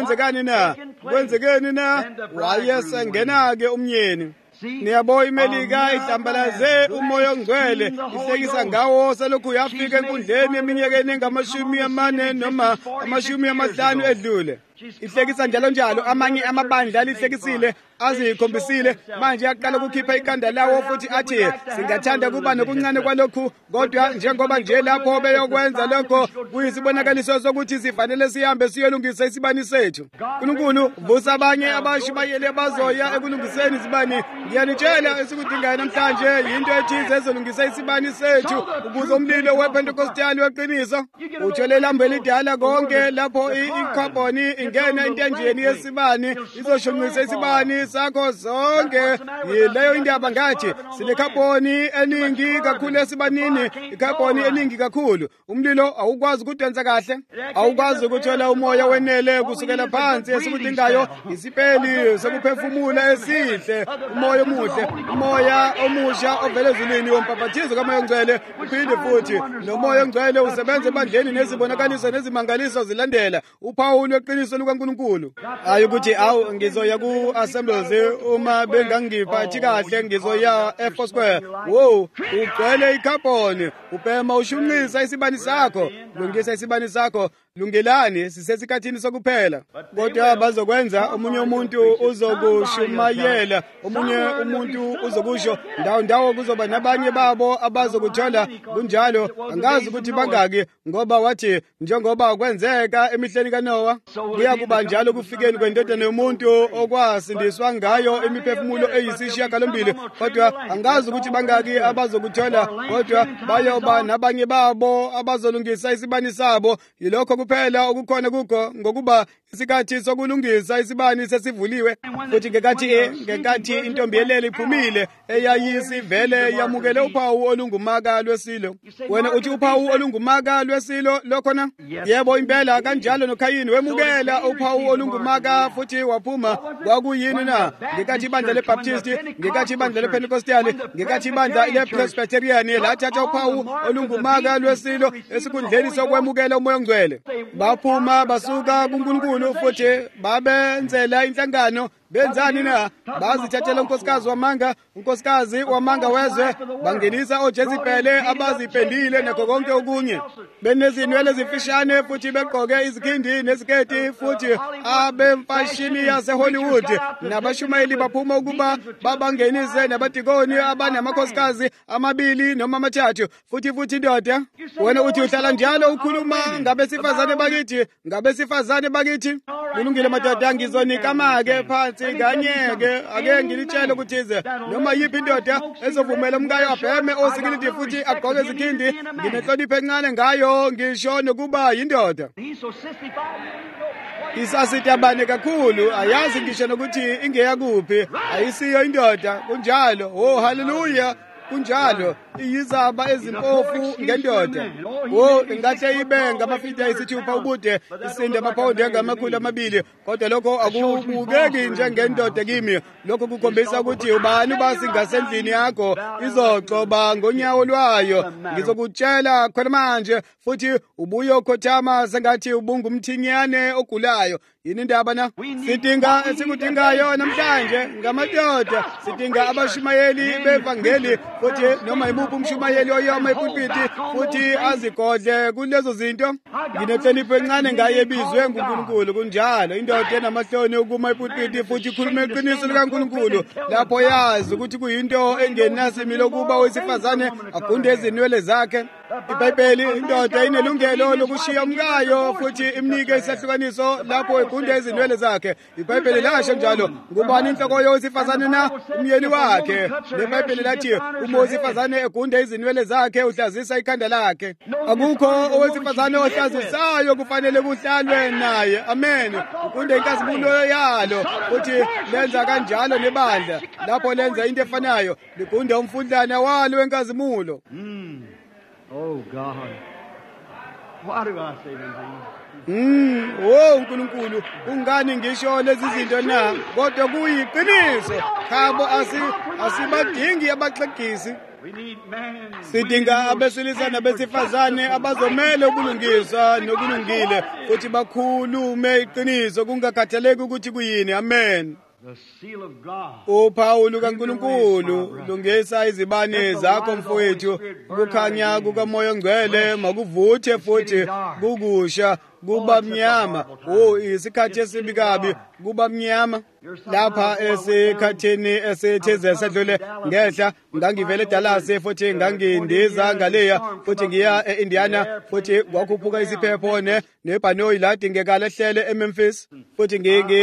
kwenzekeni na wayesengena-ke umyeni niyabo imelika ihlambalaze umoya ongcwele ihlekisa ngawo selokhu yafika enkundleni eminyakeni engama-40 noma ama-50 edlule ihlekisa njalo amanye amabandla alihlekisile azikhombisile manje yaqala ukukhipha ikhanda lawo futhi athi singathanda kuba nokuncane kwalokhu kodwa njengoba nje lapho beyokwenza lokho kuyisibonakaliso sokuthi sifanele sihambe siyolungisa isibani sethu uNkulunkulu vusa abanye abashumayeli bazoya ekulungiseni isibani ngiyanitshela esikudingayo namhlanje yinto ethize ezolungisa isibani sethu ukuze umlilo wePentecostal weqiniso uthole ilambu elidala konke lapho ikhabhoni ingena intenjeni yesibani izoshunqisa isibani sakho zonke yileyo indaba ngathi sinekhabhoni eningi kakhulu esibanini ikhabhoni eningi kakhulu umlilo awukwazi ukudensa kahle awukwazi ukuthola umoya wenele kusukela phansi esikudingayo isipeli sokuphefumula esihle umoya omuhle umoya omusha ovela ezulwini wompaphathizo kamoya ongcwele uphinde futhi nomoya ongcwele usebenza ebandleni nezibonakaliso nezimangaliso zilandela uPawulu weqiniso lukaNkulunkulu hayi ukuthi ngizoya ku-assemblies uma bengangiphathi kahle ngizoya eFoursquare ugcwele ikhabhoni ubhema ushunqisa isibani sakho lungisa isibani sakho lungelani sisesikhathini sokuphela kodwa bazokwenza omunye umuntu uzokushumayela omunye umuntu uzokusho ndawo kuzoba nabanye babo abazokuthola kunjalo angazi ukuthi bangaki ngoba wathi njengoba kwenzeka emihleni kaNoah kuyakuba njalo kufikeni kwendodana yomuntu okwasindiswa ngayo imiphefumulo eyisishiyagalombili kodwa angazi ukuthi bangaki abazokuthola kodwa bayoba nabanye babo abazolungisa isibani sabo yilokho kuphela okukhona kukho ngokuba isikhathi sokulungisa isibani sesivuliwe futhi ngekathi intombi yelele iphumile eyayisivele yamukele uphawu olungumaka lwesilo wena uthi uphawu olungumaka lwesilo lokhona yebo impela kanjalo noKhayini wemukela uphawu olungumaka futhi waphuma kwakuyini na ngekathi ibandla leBaptist ngekathi ibandla lePentecostal ngekathi ibandla lePresbyterian lathatha uphawu olungumaka lwesilo esikhundleni sokwemukela umoya ongcwele baphuma basuka kuNkulunkulu futhi babenzela inhlangano benzani na bazithathela unkosikazi wamanga wezwe bangenisa oJezebele abazipendile nakho konke okunye benezinwele ezifishane futhi begqoke izikhindi neziketi futhi abemfashini yaseHollywood nabashumayeli baphuma ukuba babangenise nabadikoni abanamakhosikazi amabili noma amathathu futhi indoda wena uthi uhlala njalo ukhuluma ngabesifazane bakithi kulungile madoda ngizonika amake phansi nganyeke ake ngilitshele ukuthize noma yiphi indoda ezovumela umkayo abheme osikilidi futhi agqoke izikhindi nginenhlonipho encane ngayo ngisho nokuba yindoda. Isasidabane kakhulu ayazi ngisho nokuthi ingeyakuphi ayisiyo indoda kunjalo. Oh haleluya. Kunjalo iyizaba ezimpofu ngendoda. Ingahle ibe ngamafiti ayisithupha ubude isinde amapawundi angama200 kodwa lokho akubukeki njengendoda kimi. Lokho kukhombisa ukuthi ubani basi ngasendlini yakho izoxoba ngonyawo lwayo. Ngizokutshela khona manje futhi ubuye ukhothama sengathi ubungumthinyane ogulayo. Yini indaba na? Sidinga esikudingayo namhlanje ngamadoda. Sidinga abashumayeli bevangeli futhi noma imuphi umshumayeli oyoma epulpiti futhi azigodle kulezo zinto. Nginenhlonipho encane ngaye ebizwe nguNkulunkulu kunjalo. Indoda enamahloni ukuma epulpiti futhi ikhuluma iqiniso likaNkulunkulu lapho yazi ukuthi kuyinto engenasimilo ukuba owesifazane agunde izinwele zakhe. IBhayibheli indoda inelungelo lokushiya umkayo futhi imnike isahlukaniso lapho egunde izinwele zakhe. IBhayibheli lasho njalo. Ngubani inhloko yowesifazane na? Umyeni wakhe. IBhayibheli lathi uma owesifazane egunde izinwele zakhe uhlazisa ikhanda lakhe. Akukho owesifazane ohlazisayo kufanele kuhlalwe naye. Amen. Ugunde inkazimulo yalo futhi lenza kanjalo nebandla lapho lenza into efanayo ligunde umfundlana walo wenkazimulo. Oh God. Why do I say these things? uNkulunkulu ungani ngisho lezi zinto na kodwa kuyiqiniso khabo asibadingi abaxegisi. Sidinga abesilisa nabesifazane abazomele ukulungisa nokulungile futhi bakhulume iqiniso kungakhathaleki ukuthi kuyini. Amen. Uphawu kaNkulunkulu lungisa izibane zakho mfowethu. Ukukhanya kukaMoya Ngcwele makuvuthe futhi kukusha kuba mnyama. Isikhathi esibi kabi kuba mnyama. Lapha esikhathini esithize sedlule ngehla ngangivele eDallas futhi ngangindiza ngaleya futhi ngiya eIndiana futhi kwakhuphuka isiphepho nebhanoyi ladingeka lehlele eMemphis futhi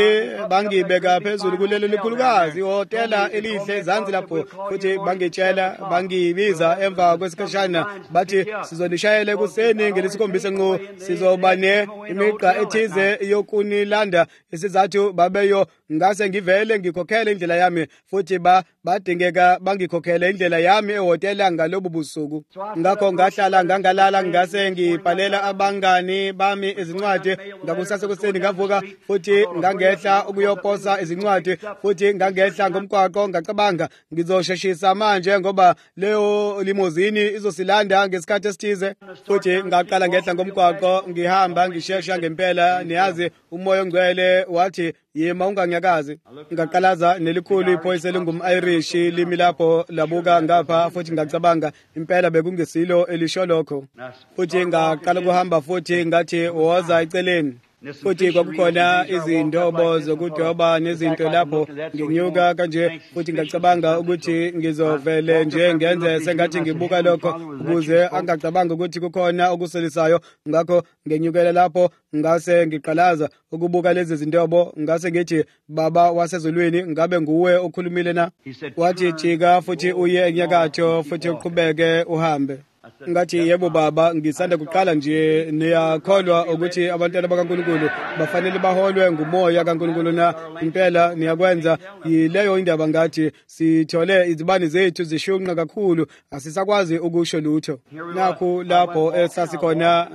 bangibeka phezulu kulelo likhulukazi ihotela elihle ezansi lapho futhi bangitshela bangibiza emva kwesikhashana bathi sizonishayela ekuseni ngelesikhombisa nqo sizoba imigqa ethize yokunilanda isizathu babeyo ngase ngivele ngikhokhele indlela yami futhi badingeka bangikhokhele indlela yami ehotela ngalobu busuku. Ngakho ngahlala ngangalala ngase ngibhalela abangani bami izincwadi ngakusasa kuseni ngavuka futhi ngangehla ukuyoposa izincwadi futhi ngangehla ngomgwaqo ngacabanga ngizosheshisa manje ngoba leyo limozini izosilanda ngesikhathi esithize futhi ngaqala ngehla ngomgwaqo ngihamba ngishesha ngempela niyazi uMoya Ongcwele wathi yema unganyakazi. Ngaqalaza nelikhulu iphoyisa lingum-Irish limi lapho labuka ngapha futhi ngacabanga impela bekungesilo elisho lokho futhi ngaqala ukuhamba futhi ngathi woza eceleni futhi kwakukhona izindobo zokudoba nezinto lapho nginyuka kanje futhi ngacabanga ukuthi ngizovele nje ngenze sengathi ngibuka lokho ukuze angacabanga ukuthi kukhona okuselisayo. Ngakho ngenyukela lapho ngase ngiqalaza ukubuka lezi zindobo ngase ngithi baba wasezulwini ngabe nguwe okhulumile na? Wathi jika futhi uye enyakatho futhi uqhubeke uhambe. Ngathi yebo baba ngisanda kuqala nje niyakholwa ukuthi abantwana bakaNkulunkulu bafanele baholwe ngumoya kaNkulunkulu na? Impela niyakwenza yileyo indaba ngathi sithole izibani zethu zishunqa kakhulu asisakwazi ukusho lutho. Nakho lapho esasikhona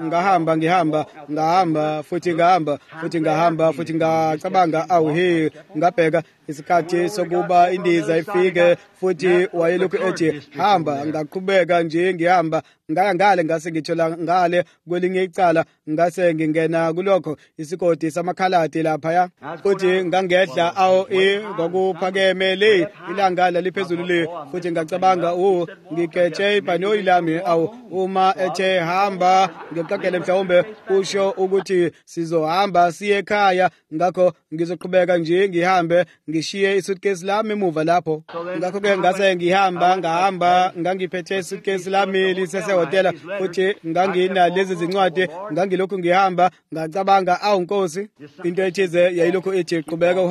ngahamba futhi ngacabanga awuhe ngabheka isikhathi sokuba indiza ifike futhi wayelokhu ethi hamba. Ngaqhubeka nje ngihamba ngale ngase ngithola ngale kwelinye icala ngase ngingena kulokho isigodi samakhaladi lapha futhi ngangehla kwakuphakeme le ilanga laliphezulu le futhi ngacabanga ngikhethe ibhanoyi lami uma ethe hamba ngimqagele mhlawumbe usho ukuthi sizohamba siye ekhaya. Ngakho ngizoqhubeka nje ngihambe ngishiye isuitcase lami emuva lapho. Ngakho ke ngase ngihamba ngangiphethe isuitcase lami lisese ehotela futhi nganginalezi zincwadi ngangilokhu ngihamba ngacabanga awu Nkosi into ethize yayilokhu ethi qhubeka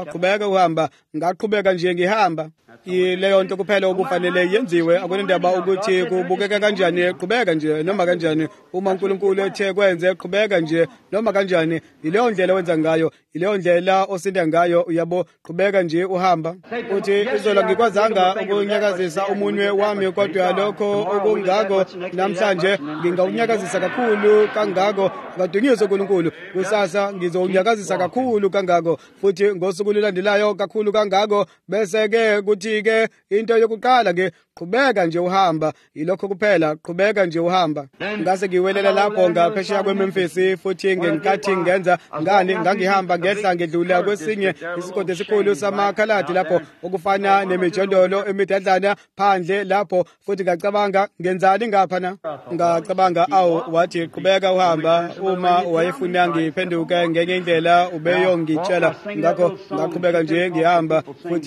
uhamba ngaqhubeka nje ngihamba leyo nto kuphela okufanele yenziwe akunendaba ukuthi kubukeka kanjani qhubeka nje noma kanjani uma uNkulunkulu ethe kwenze qhubeka nje noma kanjani ileyo ndlela wenza ngayo ileyo ndlela osinda ngayo uyabo qhubeka nje uhamba uthi izola ngikwazanga ukunyakazisa umunwe wami kodwa lokho okungako namhlanje ngingawunyakazisa kakhulu kangako ngadungiswa uNkulunkulu kusasa ngizowunyakazisa kakhulu kangako futhi ngosuku lulandelayo kakhulu kangako bese ke kuthi ke into yokuqala ke qhubeka nje uhamba ilokho kuphela qhubeka nje uhamba ngase ngiwelela lapho ngaphesheya kweMemphis futhi ngenkathi ngenza ngani ngangihamba ngehla ngedlula kwesinye isigodi esikhulu samakhaladi lapho okufana nemijondolo emidadlana phandle lapho futhi ngacabanga ngenzani ngapha na ngacabanga awu wathi qhubeka uhamba uma wayefuna ngiphenduke ngenye indlela ubeyongitshela ngakho ngaqhubeka nje ngihamba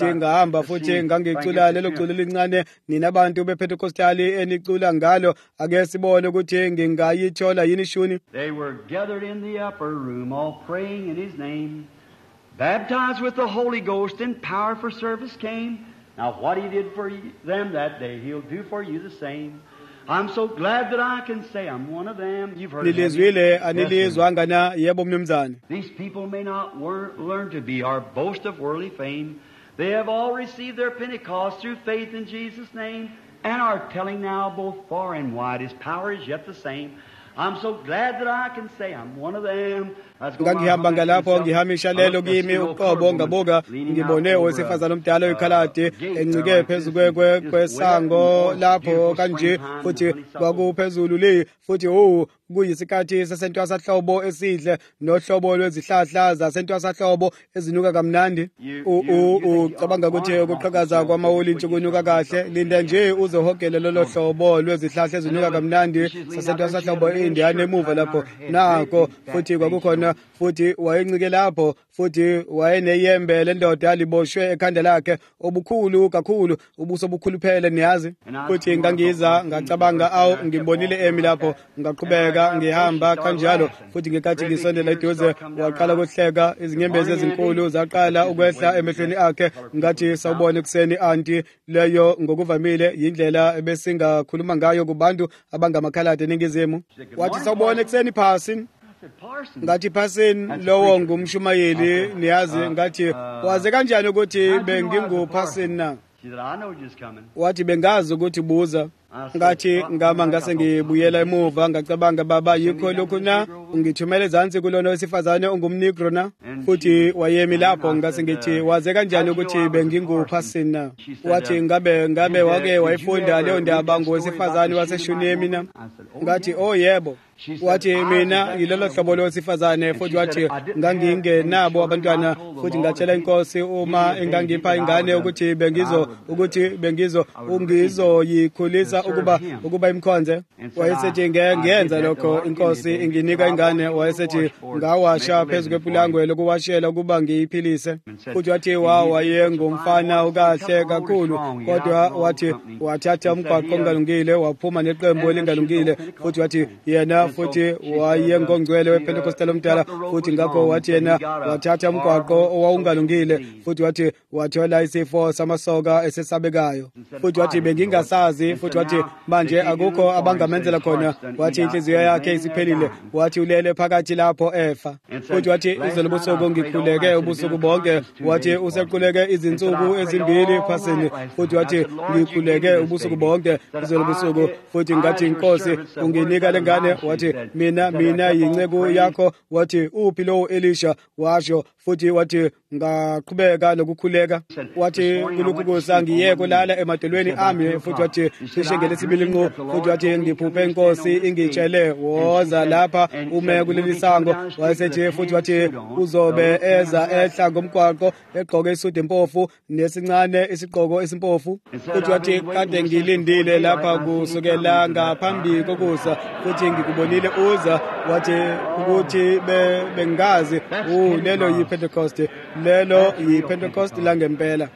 futhi ngangicula lelo culo lincane ninabantu bePentecostali enicula ngalo ake sibone ukuthi ngingayithola yini shuni. They were gathered in the upper room all praying in his name, baptized with the Holy Ghost and power for service came. Now what he did for them that day he'll do for you the same. I'm so glad that I can say I'm one of them. You've heard Nilizwile anilizwanga na yebo mnumzane. These people may not learn to be our boast of worldly fame. They have all received their Pentecost through faith in Jesus' name and are telling now both far and wide his power is yet the same. I'm so glad that I can say I'm one of them. Ngangihamba ngalapho ngihamisha lelo kimi uqobo ngabuka ngibone owesifazana omdala oyikhaladi encike phezulu kwesango lapho kanje futhi kwakuphezulu le futhi kuyisikhathi sesentwasahlobo esidle nohlobo lwezihlahla zasentwasahlobo ezinuka kamnandi ucabanga ukuthi ukuqhakaza kwamawolintshi kunuka kahle linda nje uzohogele lolo hlobo lwezihlahla ezinuka kamnandi sasentwasahlobo indiyane emuva lapho nako futhi kwakukhona futhi wayencike lapho futhi wayeneyembe lendoda aliboshwe ekhanda lakhe obukhulu kakhulu ubuso bukhuluphele niyazi futhi ngangiza ngacabanga awu ngimbonile emi lapho ngaqhubeka ngihamba kanjalo futhi ngekathi ngisondela eduze waqala ukuhleka izinyembezi ezinkulu zaqala ukwehla emehlweni akhe ngathi sawubona ekseni anti leyo ngokuvamile indlela ebesingakhuluma ngayo kubantu abangamakhaladi eningizimu wathi sawubona ekseni Parson ngathi Parson lowo ngumshumayeli niyazi ngathi waze kanjani ukuthi benginguParson na wathi bengazi ukuthi buza ngathi ngama ngase ngibuyela emuva ngacabanga baba yikho lokhu na ungithumele ezansi kulona wesifazane ongumnigro na futhi wayemi lapho ngase ngithi waze kanjani ukuthi benginguParson na wathi ngabe wake wayifunda leyo ndaba ngowesifazane waseshunemi na ngathi oh yebo wathi mina yilolo hlobo lowesifazane futhi wathi ngangingenabo abantwana futhi ngatshela inkosi uma engangipha ingane ukuthi bengizo ungizoyikhulisa ukuba imkhonze wayesethi ngenza lokho inkosi inginika ingane wayesethi ngawasha phezu kwepulangwe lokuwashela ukuba ngiyiphilise futhi wathi wayengumfana ukahle kakhulu kodwa wathi wathatha umgwaqo ongalungile waphuma neqembu elingalungile futhi wathi yena futhi wayengongcwele wePentecostal omdala futhi ngakho wathi yena wathatha umgwaqo owawungalungile futhi wathi wathola isifo samasoka esesabekayo futhi wathi bengingasazi futhi wathi manje akukho abangamenzela khona wathi inhliziyo yakhe isiphelile wathi ulele phakathi lapho efa futhi wathi izolo busuku ngikhuleke ubusuku bonke wathi usequleke izinsuku ezimbili Parson futhi wathi ngikhuleke ubusuku bonke izolo busuku futhi ngathi inkosi unginika lengane wathi mina yinceku yakho wathi uphi lo Elisha washo futhi wathi ngaqhubeka lokukhuleka wathi kulukhukusa ngiyeke lala emadelweni ami futhi wathi cishe ngelesibili nqo futhi wathi ngiphuphe inkosi ingitshele woza lapha ume kuleli sango wayesethi futhi wathi uzobe eza ehla ngomgwaqo egqoke isudu empofu nesincane isigqoko esimpofu futhi wathi kade ngilindile lapha kusukela ngaphambi kokusa futhi ngikubonile uza wathi ukuthi bengazi lelo yiPentecost langempela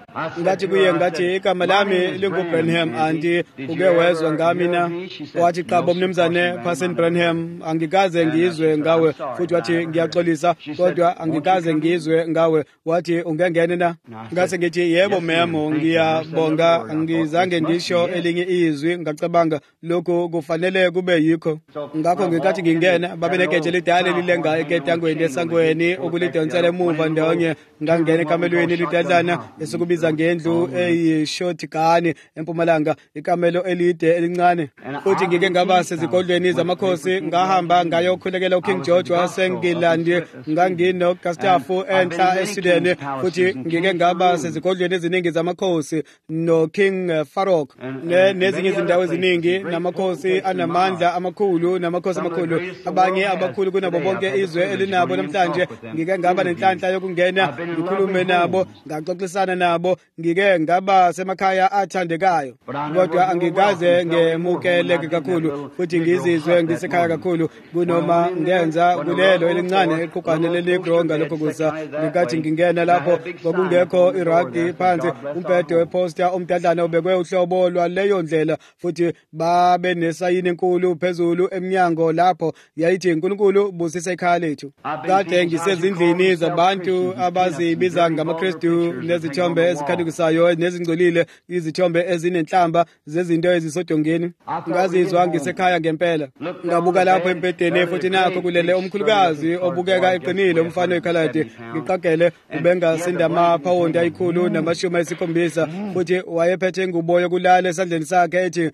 ngathi kuye ngathi igama lami linguBranham anti uke wezwa ngami na wathi qabo mnumzane Parson Branham angikaze ngizwe ngawe futhi wathi ngiyaxolisa kodwa angikaze ngizwe ngawe wathi ungengene na ngase ngithi yebo memo ngiyabonga ngizange ngisho elinye izwi ngacabanga lokho kufanele kube yikho ngakho ngikathi ngingena babenegetshe lidala lilenga eketangweni esangweni ukulidonsela emuva ndonye ngangena ekamelweni lidadlana esikubiza ngendlu eyishotgani empumalanga ikamelo elide elincane futhi ngike ngaba sezigodlweni zamakhosi ngahamba ngayokhulekela uKing George waseNgilandi ngangino Gustafu enhla eSweden futhi ngike ngaba sezigodlweni eziningi zamakhosi noKing Farouk nezinye izindawo eziningi namakhosi anamandla amakhulu namakhosi amakhulu abanye abakhulu kunabo bonke izwe elinabo namhlanje ngike ngaba nenhlanhla yokungena ngikhulume nabo ngaxoxisana nabo ngike ngaba semakhaya athandekayo kodwa angikaze ngemukeleke kakhulu futhi ngizizwe ngisekhaya kakhulu kunoma ngenza kulelo elincane eqhugane leligro ngalokho kusa ngikathi ngingena lapho kwakungekho irugby phansi umbhede weposter umdadlana ubekwe uhlobo lwaleyo ndlela futhi babe nesayini enkulu phezulu eminyango lapho yayithi uNkulunkulu busisa ikhaya lethu kade ngisezindlini zabantu abazibiza ngamaKristu nezithombe ezikhandikisayo nezingcolile izithombe ezinenhlamba zezinto ezisodongeni ngazizwa ngisekhaya ngempela ngabuka lapho empedeni futhi nakho kulele umkhulukazi obukeka eqinile umfana weKhaladi ngiqagele ubengasinda amaphawundi ayikhulu namashumi ayisikhombisa futhi wayephethe ingubo yokulala esandleni sakhe ethi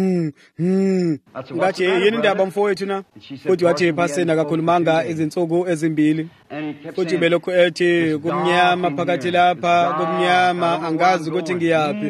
ngathi yini indaba mfowethu na futhi wathi phasena kakhulumanga izinsuku ezimbili futhi belokhu ethi kumnyama phakathi lapha kumnyama angazi ukuthi ngiyaphi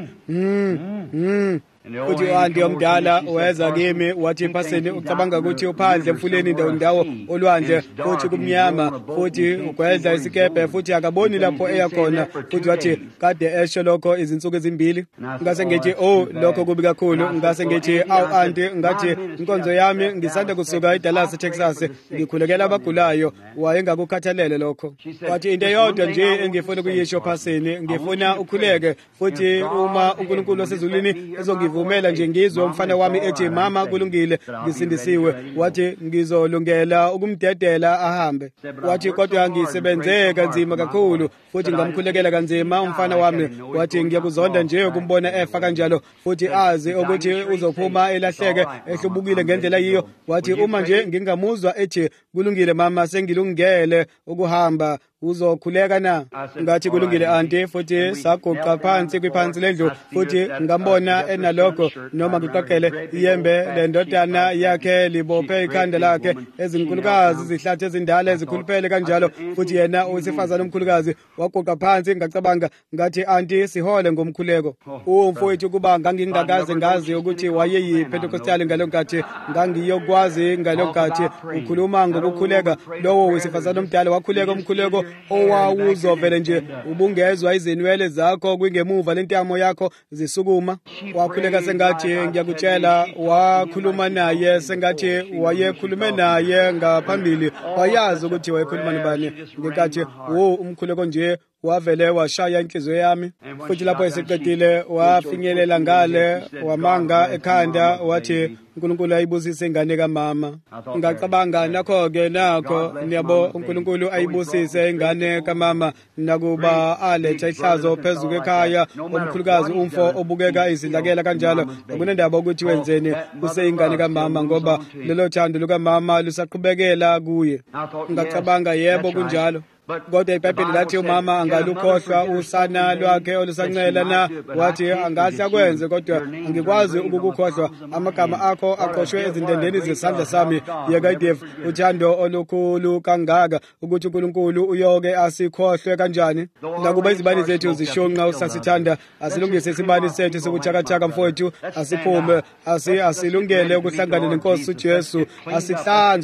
uthi uHandi omdala weza kimi wathi phaseni ucabanga ukuthi uphandle emfuleni ndawo olwandle futhi kumnyama futhi ugwedla isikebe futhi akaboni lapho eya khona futhi wathi kade esho lokho izinsuku ezimbili ngase ngithi lokho kubi kakhulu ngase ngithi Anti ngathi inkonzo yami ngisanda kusuka eDallas Texas ngikhulekela abagulayo wayengakukhathalele lokho wathi into eyodwa nje engifuna ukuyisho phaseni ngifuna ukhuleke futhi uma uNkulunkulu osezulwini ezongivumela nje ngizwe umfana wami ethi mama kulungile ngisindisiwe wathi ngizolungela ukumdedela ahambe wathi kodwa ngisebenze kanzima kakhulu futhi ngamkhulekela kanzima umfana wami wathi ngiyakuzonda nje ukumbona efa kanjalo futhi azi ukuthi uzophuma elahleke ehlubukile ngendlela yiyo wathi uma nje ngingamuzwa ethi kulungile mama sengilungele ukuhamba uzokhuleka na ngathi kulungile anti futhi saguqa phansi kwiphansi lendlu futhi ngambona enalokho noma ngiqoqele iyembe lendodana yakhe libophe ikhanda lakhe ezinkulukazi zihlathe ezindala ezikhuluphele kanjalo futhi yena owesifazana omkhulukazi waguqa phansi ngacabanga ngathi anti sihole ngomkhuleko umfowethu kuba ngangingakaze ngazi ukuthi wayeyiPentecostal ngalonkathi ngangiyokwazi ngalonkathi ukhuluma ngokukhuleka lowo wesifazana omdala wakhuleka umkhuleko owawuzovele nje ubungezwa izinwele zakho kwingemuva lentamo yakho zisukuma wakhuleka sengathi ngiyakutshela wakhuluma naye sengathi wayekhulume naye ngaphambili wayazi ukuthi wayekhuluma nobani ngekathi umkhuleko nje wavele washaya inhliziyo yami futhi lapho eseqedile wafinyelela ngale wamanga ekhanda wathi uNkulunkulu ayibusise ingane kamama ngacabanga nakho-ke nakho niyabo uNkulunkulu ayibusise ingane kamama nakuba aletha ihlazo phezu kwekhaya omkhulukazi umfo obukeka izilakela kanjalo kunendaba ukuthi wenzeni kuseyingane kamama ngoba lelo thando lukamama lusaqhubekela kuye ngacabanga yebo kunjalo kodwa iBhayibheli lathi umama angalukhohlwa usana lwakhe olusancela na wathi angahle akwenze kodwa angikwazi ukukukhohlwa amagama akho aqoshwe ezindendeni zesandla sami yekaDave uthando olukhulu kangaka ukuthi uNkulunkulu uyoke asikhohlwe kanjani nakuba izibani zethu zishonqa usasithanda asilungise isibani sethu sokuthakathaka mfowethu asiphume asilungele ukuhlangana nenkosi uJesu asihlanzwe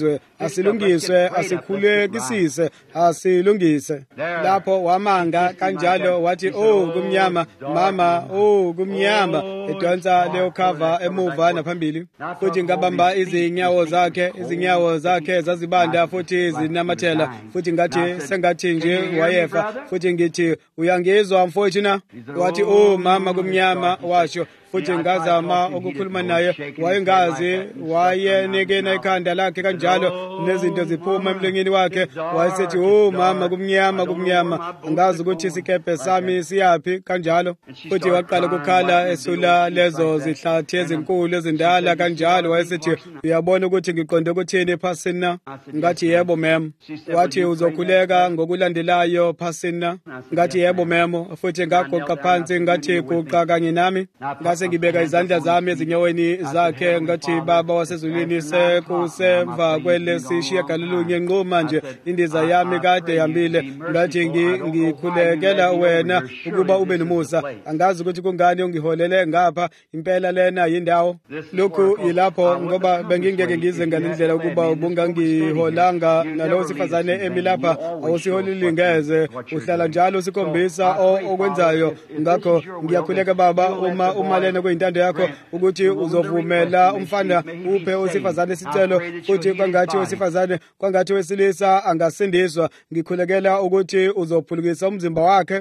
asilungiswe, asikhulekisise, asilungise. Lapho wamanga kanjalo wathi, oh kumnyama mama, oh kumnyama, edonsa leyo khava emuva naphambili. Futhi ngabamba izinyawo zakhe zazibanda futhi zinamathela, futhi ngathi sengathi nje wayefa. Futhi ngithi uyangizwa mfowethu na? Wathi oh mama kumnyama, washo. Futhi ngazama ukukhuluma naye, wayengazi, wayenekena ikhanda lakhe kanjalo nezinto ziphuma emlonyeni wakhe. Wayesethi oh mama kumnyama, angazi ukuthi isikephe sami siyaphi kanjalo. Futhi waqala ukukhala esula lezo zihlathi ezinkulu ezindala kanjalo. Wayesethi uyabona ukuthi ngiqonde ukuthini phasini na? Ngathi yebo mem. Wathi uzokhuleka ngokulandelayo phasini na? Ngathi yebo mem. Futhi ngagoqa phansi ngathi guqa kanye nami. Ngibeka izandla zami ezinyaweni zakhe ngathi baba wasezulwini, sekusemva kwelesishiyagalolunye ngqo manje indiza yami kade yambile. Ngathi ngikhulekela wena ukuba ube nomusa. Angazi ukuthi kungani ungiholele ngapha, impela lena yindawo. Lokhu yilapho ngoba bengingeke ngize ngalendlela ukuba ubungangiholanga nalowo sifazane emilapha, awusiholeli ngeze, uhlala njalo usikhombisa okwenzayo. Ngakho ngiyakhuleka baba, uma lena kuyintando yakho ukuthi uzovumela umfana uphe usifazane isicelo, futhi kwangathi wesilisa angasindiswa. Ngikhulekela ukuthi uzophulukisa umzimba wakhe.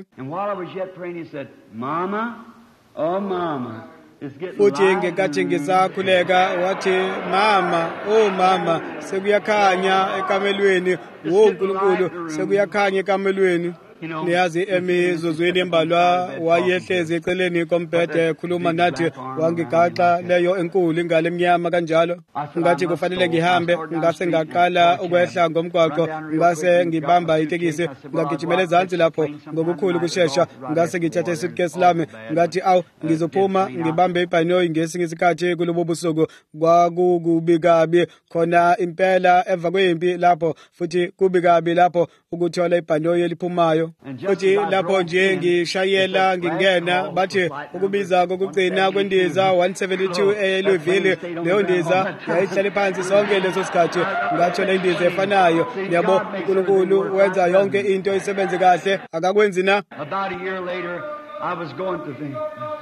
Futhi ngekathi ngisakhuleka wathi mama, oh mama, sekuyakhanya ekamelweni, wo Nkulunkulu, sekuyakhanya ekamelweni. Niyazi emizuzwini embalwa wayehlezi eceleni kombhede ekhuluma nathi, wangigaxa leyo enkulu ingalo emnyama kanjalo. Ngathi kufanele ngihambe, ngase ngaqala ukwehla ngomgwaqo, ngase ngibamba itekisi, ngagijimela ezansi lapho ngokukhulu kushesha. Ngase ngithatha isuitcase lami, ngathi awu ngizophuma ngibambe ibhanoyi ngesinye isikhathi kulobo busuku. Kwakukubi kabi khona impela emva kwempi lapho, futhi kubi kabi lapho ukuthola ibhanoyi eliphumayo. Futhi lapho nje ngishayela ngingena, bathi ukubiza kokugcina kwendiza 172 eLouisville. Leyo ndiza yayihlale phansi sonke leso sikhathi, ngathola indiza efanayo. Yabo uNkulunkulu wenza yonke into isebenze kahle, akakwenzi na? About a year later I was going to think,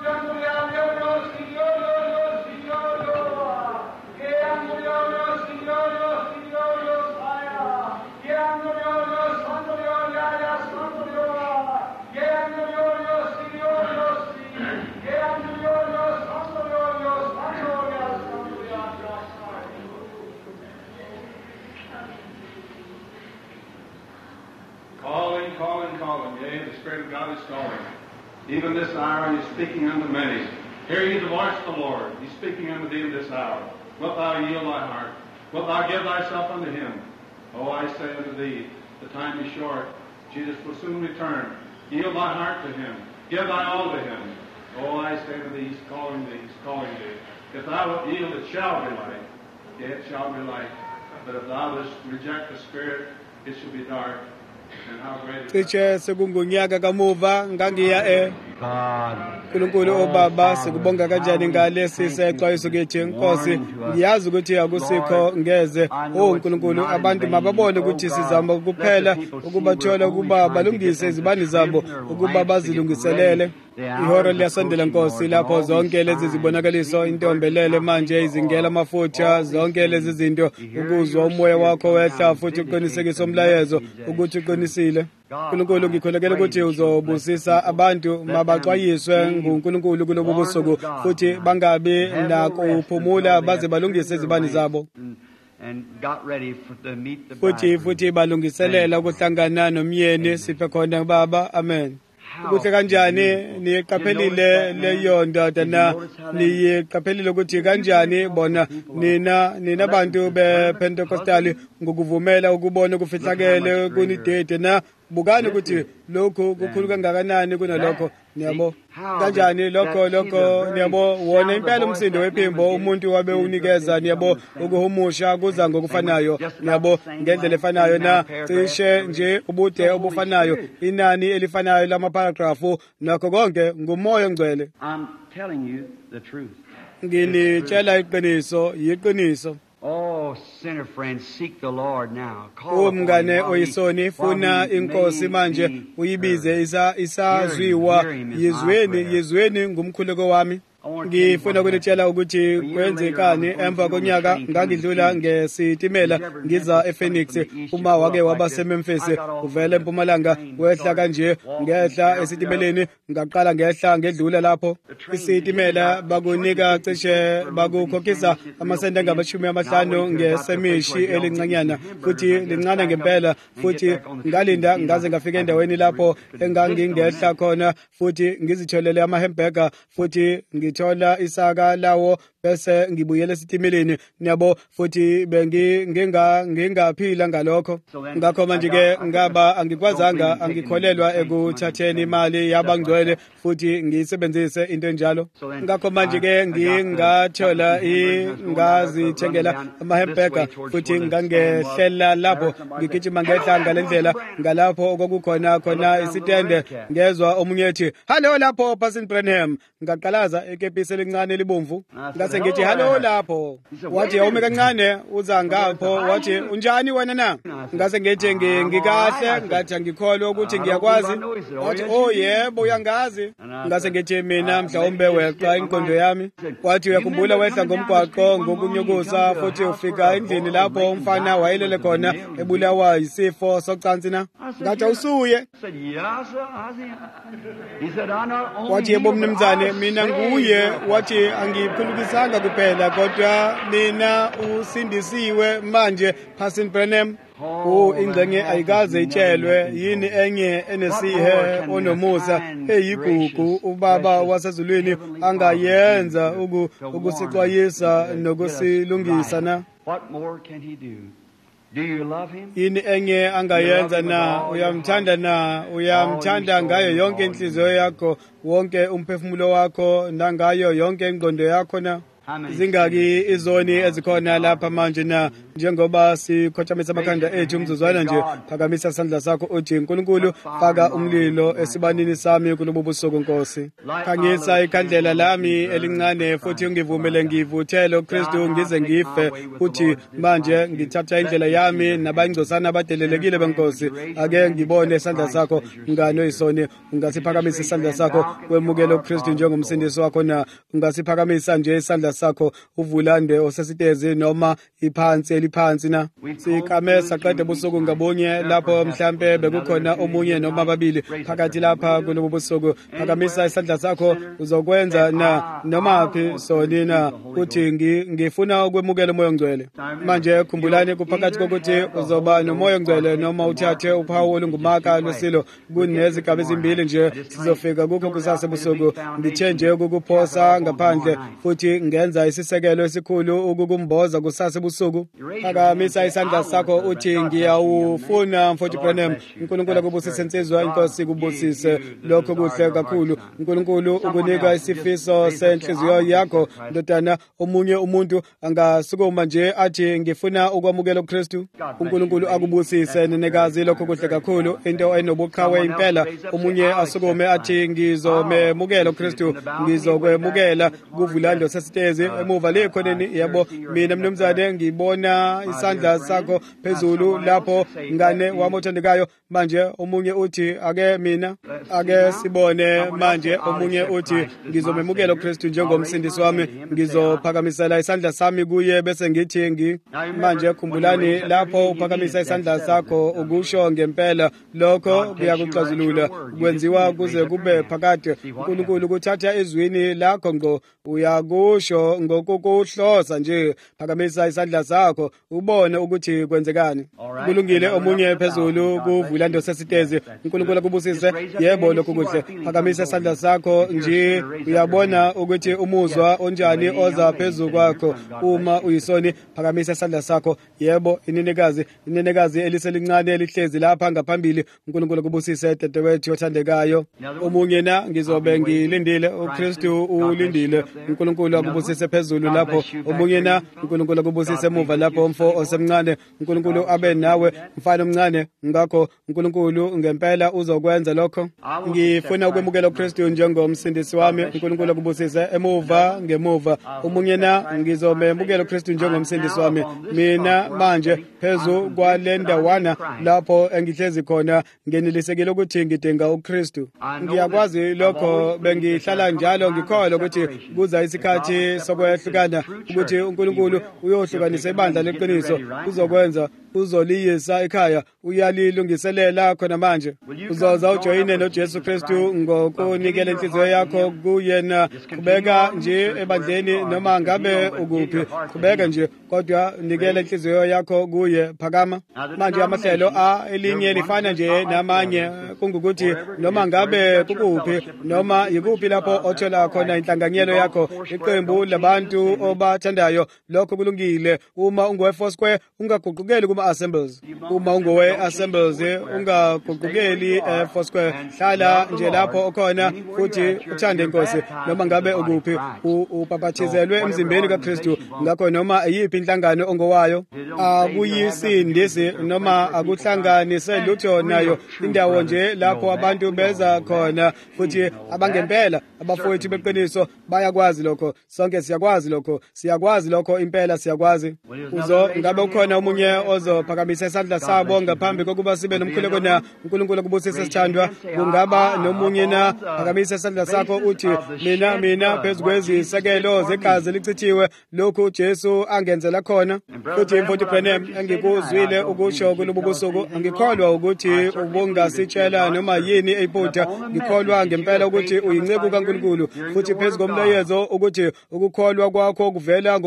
calling. Yea, the Spirit of God is calling. Even this hour, He is speaking unto many. Hear ye the voice of the Lord. He's speaking unto thee in this hour. Wilt thou yield thy heart? Wilt thou give thyself unto Him? Oh, I say unto thee, the time is short. Jesus will soon return. Yield thy heart to Him. Give thy all to Him. Oh, I say unto thee, He's calling thee. He's calling thee. If thou wilt yield, it shall be light. Yea, it shall be light. But if thou dost reject the Spirit, it shall be dark. Cishe sekungunyaka kamuva ngangiya Nkulunkulu obaba, sikubonga kanjani ngalesi sexwayiso kithi Nkosi. Ngiyazi ukuthi akusikho ngeze. Oh Nkulunkulu, abantu mababone ukuthi sizama ukuphela ukubathola ukuba balungise izibani zabo, ukuba bazilungiselele. Ihora liyasondela Nkosi, lapho zonke lezi zibonakaliso, intombelele manje, izingela amafutha, zonke lezi zinto, ukuzwa umoya wakho wehla futhi uqinisekisa umlayezo ukuthi uqinisile. Nkulunkulu, ngikholekela ukuthi uzobusisa abantu mabaxwayiswe nguNkulunkulu kulobu busuku, futhi bangabi nakuphumula baze balungise izibani zabo, futhi balungiselela ukuhlangana nomyeni siphe khona Baba. Amen. Kuhle kanjani niqaphelile leyo ndoda na niqaphelile ukuthi kanjani bona nina abantu bePentecostal ngokuvumela ukubona kufihlakele kunidede na bukani ukuthi lokho kukhulu kangakanani kunalokho. Niyabo kanjani lokho niyabo wona impela umsindo wephimbo umuntu wabe unikeza, niyabo ukuhumusha kuza ngokufanayo, niyabo ngendlela efanayo na cishe nje ubude obufanayo, inani elifanayo lamaparagrafu, nakho konke ngumoya ongcwele. I'm telling you the truth. Nginitshela iqiniso, yiqiniso. Oh, Oh, sinner friend, seek the Lord now. Call umngane upon him oyisoni while funa he inkosi may manje be uyibize heard. isazwiwa Hear him is my prayer. yizweni ngumkhuluko wami. Ngifuna ukulitshela ukuthi kwenzekani emva konyaka ngangidlula ngesitimela ngiza ePhoenix uma wake waba seMemphis uvela eMpumalanga wehla kanje ngehla esitimeleni ngaqala ngehla ngedlula lapho isitimela bakunika cishe bakukhokhisa amasenti angama-50 ngesemishi elincanyana futhi lincane ngempela futhi ngalinda ngaze ngafika endaweni lapho engangingehla khona futhi ngizitholele amahambhega futhi ngithola isaka lawo bese ngibuyela esitimeleni niyabo futhi ngingaphila ngalokho ngakho manje ke ngaba angikwazanga angikholelwa ekuthatheni imali yabangcwele futhi ngiyisebenzise into enjalo ngakho manje ke ngingathola ngazithengela amahambhega futhi ngangehlela lapho ngigijima ngehla ngalendlela ngalapho okukhona khona isitende ngezwa omunye ethi hallo lapho Pastor Branham ngaqalaza ekepisi elincane libomvu ngase ngithi hallo lapho wathi awume kancane uza ngapho wathi unjani wena na ngase ngithi ngikahle ngathi angikholwa ukuthi ngiyakwazi wathi oh yebo uyangazi ngase ngithi mina mhlawumbe weqa inqondo yami wathi uyakhumbula wehla ngomgwaqo ngokunyokusa futhi ufika endlini lapho umfana wayelele khona ebulawa yisifo socansi na ngathi awusuye wathi yebo mnumzane mina nguye wathi angiphulukisanga kuphela kodwa mina usindisiwe manje Pastor Branham ingxenye ayikaze itshelwe yini enye enesihe onomusa eyigugu ubaba wasezulwini angayenza ukusixwayisa nokusilungisa na What more can he do? Do you love him? yini enye angayenza na uyamthanda na uyamthanda ngayo yonke inhliziyo yakho wonke umphefumulo wakho nangayo yonke ingqondo yakho na zingaki izoni ezikhona lapha manje na njengoba sikhothamisa amakhanda ethu umzuzwana nje phakamisa isandla sakho uthi uNkulunkulu faka umlilo esibanini sami kulobu busuku Nkosi khangisa ikhandlela lami elincane futhi ungivumele ngivuthele uKristu ngize ngife uthi manje ngithatha indlela yami nabangcosana abadelelekile beNkosi ake ngibone isandla sakho ngane oyisoni ungasiphakamisa isandla sakho wemukele uKristu njengomsindisi wakho na ungasiphakamisa nje isandla sakho uvulande osesitezi noma iphansi eliphansi na sikame saqede busuku ngabunye lapho mhlambe bekukhona omunye noma babili phakathi lapha kulobu busuku phakamisa isandla sakho uzokwenza na nomaphi sonina uthi ngifuna ukwemukela umoya ongcwele manje khumbulani kuphakathi kokuthi uzoba nomoya ongcwele noma uthathe uphawu olungumaka losilo kunezigaba ezimbili nje sizofika kukho kusasa busuku ngithe nje ukukuphosa ngaphandle futhi ngenza isisekelo esikhulu ukukumboza kusasa ebusuku phakamisa isandla sakho uthi ngiyawufuna mfowethu Branham uNkulunkulu akubusise insizwa inkosi kubusise lokho kuhle kakhulu uNkulunkulu ukunika isifiso senhliziyo yakho ndodana omunye umuntu angasukuma nje athi ngifuna ukwamukela uKristu uNkulunkulu akubusise nenekazi lokho kuhle kakhulu into enobuqhawe impela omunye asukume athi ngizomemukela uKristu ngizokwemukela kuvulando sesitezi emuva lekhoneni yabo mina mnumzane ngibona isandla sakho phezulu lapho ngane wami othandekayo manje omunye uthi ake sibone manje omunye uthi ngizomemukela uKristu njengomsindisi wami ngizophakamisela isandla sami kuye bese ngithi manje khumbulani lapho uphakamisa isandla sakho ukusho ngempela lokho kuyakuxazulula kwenziwa kuze kube phakade uNkulunkulu kuthatha izwini lakho ngo uyakusho ngokukuhlosa nje phakamisa isandla sakho ubone ukuthi kwenzekani kulungile omunye phezulu kuvulando sesitezi uNkulunkulu akubusise yebo lokho kuhle phakamisa isandla sakho nje uyabona ukuthi umuzwa onjani oza phezulu kwakho uma uyisoni phakamisa isandla sakho yebo inenekazi eliselincane elihlezi lapha ngaphambili uNkulunkulu akubusise dadewethu othandekayo omunye na ngizobe ngilindile uKristu ulindile uNkulunkulu akubusise akubusise phezulu lapho omunye na uNkulunkulu akubusise emuva lapho umfo osemncane uNkulunkulu abe nawe mfana omncane ngakho uNkulunkulu ngempela uzokwenza lokho ngifuna ukwemukela uKristu njengomsindisi wami uNkulunkulu akubusise emuva ngemuva omunye na ngizomemukela uKristu njengomsindisi wami mina manje phezu kwalendawana lapho engihlezi khona ngenilisekile ukuthi ngidinga uKristu ngiyakwazi lokho bengihlala njalo ngikholwa ukuthi kuza isikhathi sokwehlukana ukuthi uNkulunkulu uyohlukanisa ibandla leqiniso uzokwenza uzoliyisa ekhaya uyalilungiselela khona manje uzoza ujoyine noJesu Kristu ngokunikela inhliziyo yakho kuyena qhubeka nje ebandleni noma ngabe ukuphi qhubeka nje kodwa nikela inhliziyo yakho kuye phakama manje amahlelo elinye lifana nje namanye kungukuthi noma ngabe kukuphi noma yikuphi lapho othola khona inhlanganyelo yakho iqembu labantu obathandayo lokho kulungile uma ungowe Foursquare ungaguqukeli kuma-assemblies uma ungowe assemblies ungaguqukeli Foursquare hlala nje lapho okhona futhi uthande inkosi noma ngabe ukuphi upaphathizelwe emzimbeni kaKristu ngakho noma yiphi inhlangano ongowayo akuyisindisi noma akuhlanganise lutho nayo indawo nje lapho abantu beza khona futhi abangempela abafowethu beqiniso bayakwazi lokho sonke siyakwazi lokho impela siyakwazi ngabe ukhona umunye ozophakamisa isandla sabo ngaphambi kokuba sibe nomkhuleko na uNkulunkulu akubusise sithandwa kungaba nomunye na phakamisa isandla sakho uthi mina phezu kwezisekelo zegazi lichithiwe lokhu Jesu angenzela khona futhi mfowethu Branham engikuzwile ukusho kulobu busuku angikholwa ukuthi ubungasitshela noma yini eyiphutha ngikholwa ngempela ukuthi uyinceku kaNkulunkulu futhi phezu komlayezo ukuthi ukukholwa kwakho kuvela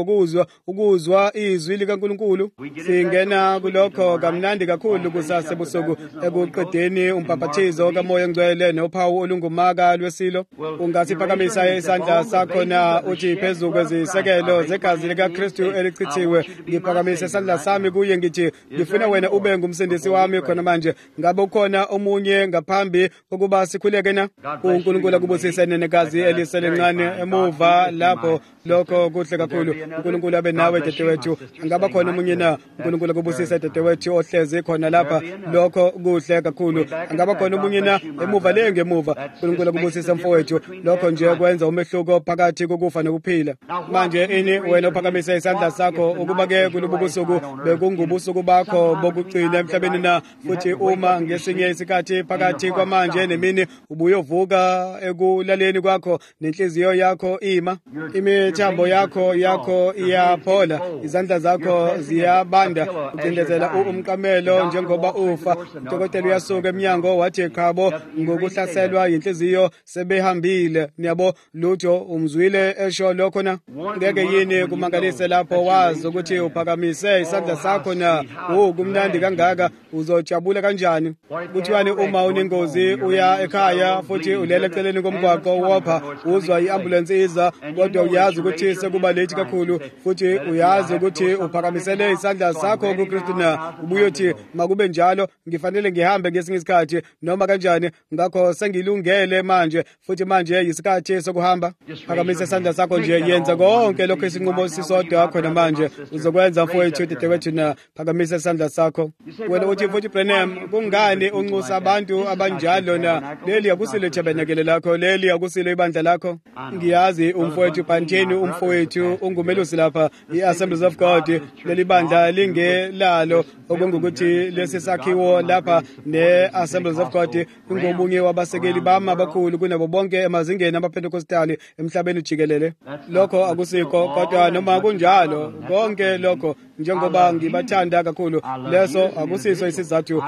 ukuzwa izwi likaNkulunkulu singena kulokho kamnandi kakhulu kusasa ebusuku ekuqedeni umpaphathizo kaMoya Ngcwele nophawu olungumaka lwesilo ungasiphakamisa isandla sakho na uthi phezu kwezisekelo zegazi likaKristu elichithiwe ngiphakamisa isandla sami kuye ngithi ngifuna wena ube ngumsindisi wami khona manje ngabe ukhona omunye ngaphambi kokuba sikhuleke na uNkulunkulu akubusise negazi eliselencane emuva lapho lokho kuhle kakhulu uNkulunkulu abe nawe dadewethu angaba khona omunye na uNkulunkulu akubusise dadewethu ohlezi khona lapha lokho kuhle kakhulu angaba khona omunye na emuva ngemuva uNkulunkulu akubusise mfowethu lokho nje kwenza umehluko phakathi kokufa nokuphila manje ini wena uphakamisa isandla sakho ukuba ke kulobu busuku bekungubusuku bakho bokugcina emhlabeni na futhi uma ngesinye isikhathi phakathi kwamanje nemini ubuyovuka ekulaleni kwakho nenhliziyo yakho imithambo yakho iyaphola izandla zakho ziyabanda ucindezela umqamelo njengoba ufa udokotela uyasuka eminyango wathi khabo ngokuhlaselwa inhliziyo sebehambile niyabo lutho umzwile esho lokho na ngeke yini kumangalise lapho wazi ukuthi uphakamise isandla sakho na kumnandi kangaka uzojabula kanjani kuthiwani uma unengozi uya ekhaya futhi ulela eceleni komgwaqo wopha uzwa iambulance iza kodwa uyazi ukuthi sekuba late kakhulu futhi uyazi ukuthi uphakamisele isandla sakho kuKristu na ubuyothi makube njalo ngifanele ngihambe ngesinye isikhathi noma kanjani ngakho sengilungele manje futhi manje yisikhathi sokuhamba phakamisa isandla sakho nje yenza konke lokho isinqumo sisodwa khona manje uzokwenza mfowethu dadewethu na phakamisa isandla sakho wena uthi futhi Branham kungani unxusa abantu abanjalo na leli akusile tabernacle lakho leli akusile ibandla lakho ngiyazi umfowethu Panteni umfowethu ungumelusi lapha iAssemblies of God leli bandla lingelalo okungukuthi lesi sakhiwo lapha neAssemblies of God ungomunye wabasekeli bami abakhulu kunabo bonke emazingeni amaPentecostali emhlabeni jikelele lokho akusiko kodwa noma kunjalo konke lokho njengoba ngibathanda kakhulu leso akusiso isizathu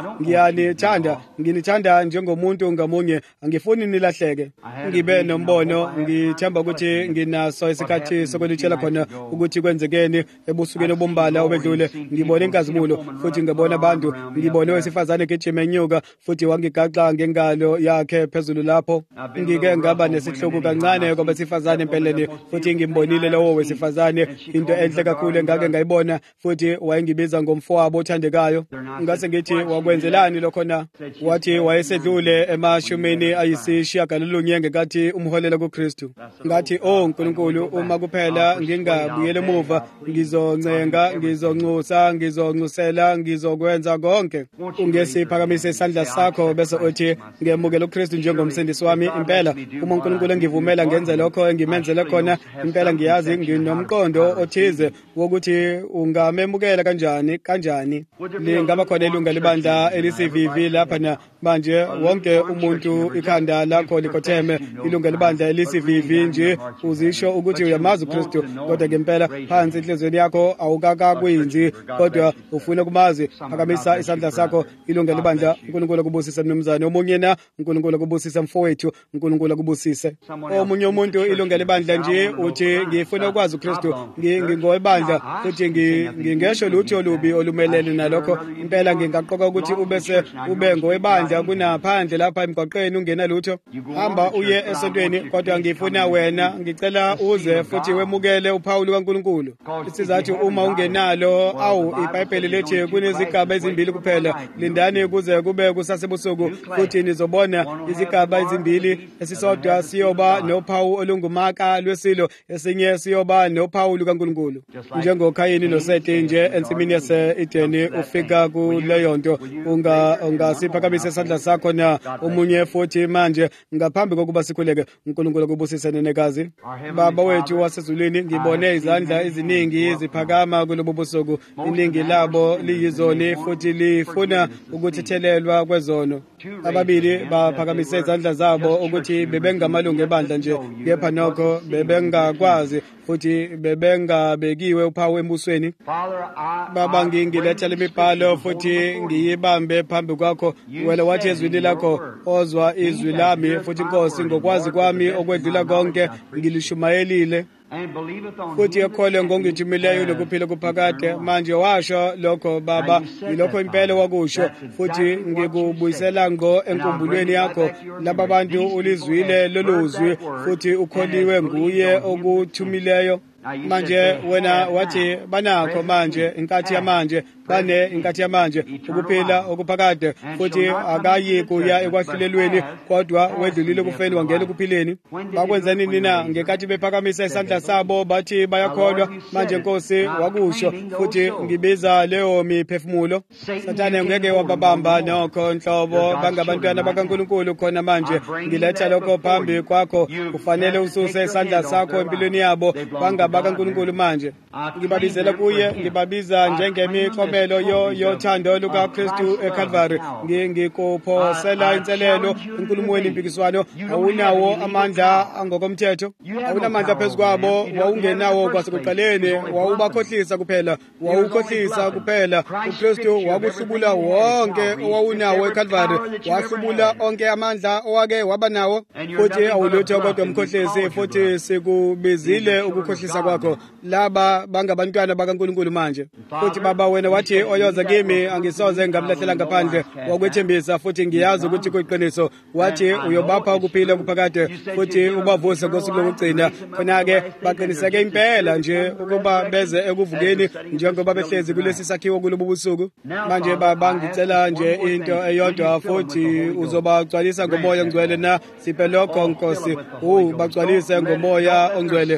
nginithanda njengomuntu ngamunye angifuni nilahleke ngibe nombono ngithemba ukuthi nginaso isikhathi sokulitshela khona ukuthi kwenzekeni ebusukeni obumbala obedlule ngibona inkazimulo futhi ngibona abantu ngibone owesifazane egijima enyuka futhi wangigaxa ngengalo yakhe phezulu lapho ngike ngaba nesihluku kancane kwabesifazane empeleni futhi ngimbonile lowo wesifazane into enhle kakhulu engake ngayibona futhi wayengibiza ngomfowabo othandekayo. Ngase ngithi wakwenzelani lokho na? Wathi wayesedlule emashumini ayisishiyagalolunye ngenkathi umholela kuKristu. Ngathi uNkulunkulu, uma kuphela ngingabuyele emuva, ngizoncenga, ngizonxusa, ngizonxusela, ngizokwenza konke. Ungesiphakamise isandla sakho bese uthi ngiyamukela uKristu njengomsindisi wami. Impela uma uNkulunkulu engivumela ngenze lokho engimenzele khona, impela ngiyazi nginomqondo othize wokuthi ungamemukela kanjani. Lingaba khona ilunga libandla elisivivi lapha na manje wonke umuntu ikhanda lakho likhotheme ilunga libandla elisivivi nje uzisho ukuthi uyamazi uKristu, kodwa ngempela phansi enhlizweni yakho awukakakwinzi, kodwa ufuna kumazi. Phakamisa isandla sakho. Ilunga libandla. uNkulunkulu akubusise mnumzane. Omunye na uNkulunkulu akubusise mfowethu. uNkulunkulu akubusise. Omunye umuntu ilunga libandla nje uthi ngifuna ukwazi uKristu, ngingowebandla futhi ngingesho lutho olubi olumelene nalokho. Impela ngingaqoka ukuthi ube ngowebandla kunaphandle lapha emgwaqeni ungena lutho. Hamba uye esontweni, kodwa ngifuna wena, ngicela uze futhi wemukele uPawulu kaNkulunkulu. Isizathu uma ungenalo iBhayibheli lethi kunezigaba ezimbili kuphela. Lindani kuze kube kusasebusuku futhi nizobona izigaba ezimbili. Esisodwa siyoba nophawu olungumaka lwesilo, esinye siyoba noPawulu kaNkulunkulu. NjengoKhayini noSeti nje ensimini yase-Edeni ufika kuleyo nto. Ungasiphakamisa isandla sakho na omunye futhi manje ngaphambi kokuba sikhuleke. uNkulunkulu akubusise nenekazi. Baba wethu wasezulwini, ngibone izandla eziningi ziphakama kulobo busuku. Iningi labo liyizoni futhi lifuna ukuthethelelwa kwezono. Ababili baphakamise izandla zabo ukuthi bebengamalungu ebandla nje, kepha nokho bebengakwazi futhi bebengabekiwe uphawu embusweni. Baba, ngiletha lemibhalo futhi ngiyibambe phambi kwakho. Wena wathi ezwini lakho ozwa izwi lami, futhi Nkosi ngokwazi kwami okwedlula konke ngilishumayelile futhi ekhole ngongithumileyo lokuphila kuphakade. Manje washo lokho Baba, yilokho impela wakusho, futhi ngikubuyisela ngo enkumbulweni yakho. Laba bantu ulizwile loluzwi futhi ukholiwe nguye okuthumileyo. Manje wena wathi banakho manje inkathi yamanje, inkathi yamanje ukuphila okuphakade, futhi akayi kuya ekwahlulelweni, kodwa wedlulile kufeni wangena ekuphileni. Bakwenzani nina ngenkathi bephakamisa isandla sabo bathi bayakholwa? Manje Nkosi wakusho, futhi ngibiza leyo miphefumulo. Sathane ngeke wababamba nokho nhlobo bangabantwana bakaNkulunkulu khona manje. Ngiletha lokho phambi kwakho. Kufanele ususe isandla sakho empilweni yabo bakaNkulunkulu manje. Ngibabizela kuye, ngibabiza njengemiklomelo yothando lukaKristu eCalvary. Ngikuphosela inselelo enkulumweni impikiswano. Awunawo amandla angokomthetho, awunamandla phezu kwabo, wawungenawo kwasekuqaleni, wawubakhohlisa kuphela, wawukhohlisa kuphela. uKristu wakuhlubula wonke owawunawo eCalvary, wahlubula onke amandla owake waba nawo, futhi awulutho kodwa mkhohlisi, futhi sikubizile ukukhohlisa kwakho. Laba bangabantwana bakaNkulunkulu manje. Futhi Baba, wena wathi oyoza kimi angisoze ngamlahlela ngaphandle, wakwethembisa futhi ngiyazi ukuthi kuyiqiniso. Wathi uyobapha ukuphila okuphakade futhi ubavuse ngosuku lokugcina. Khona-ke baqiniseke impela nje ukuba beze ekuvukeni njengoba behlezi kulesi sakhiwo kulobu busuku. Manje Baba, ngicela nje into eyodwa, futhi uzobagcwalisa ngomoya ongcwele na siphe lokho Nkosi. Bagcwalise ngomoya ongcwele.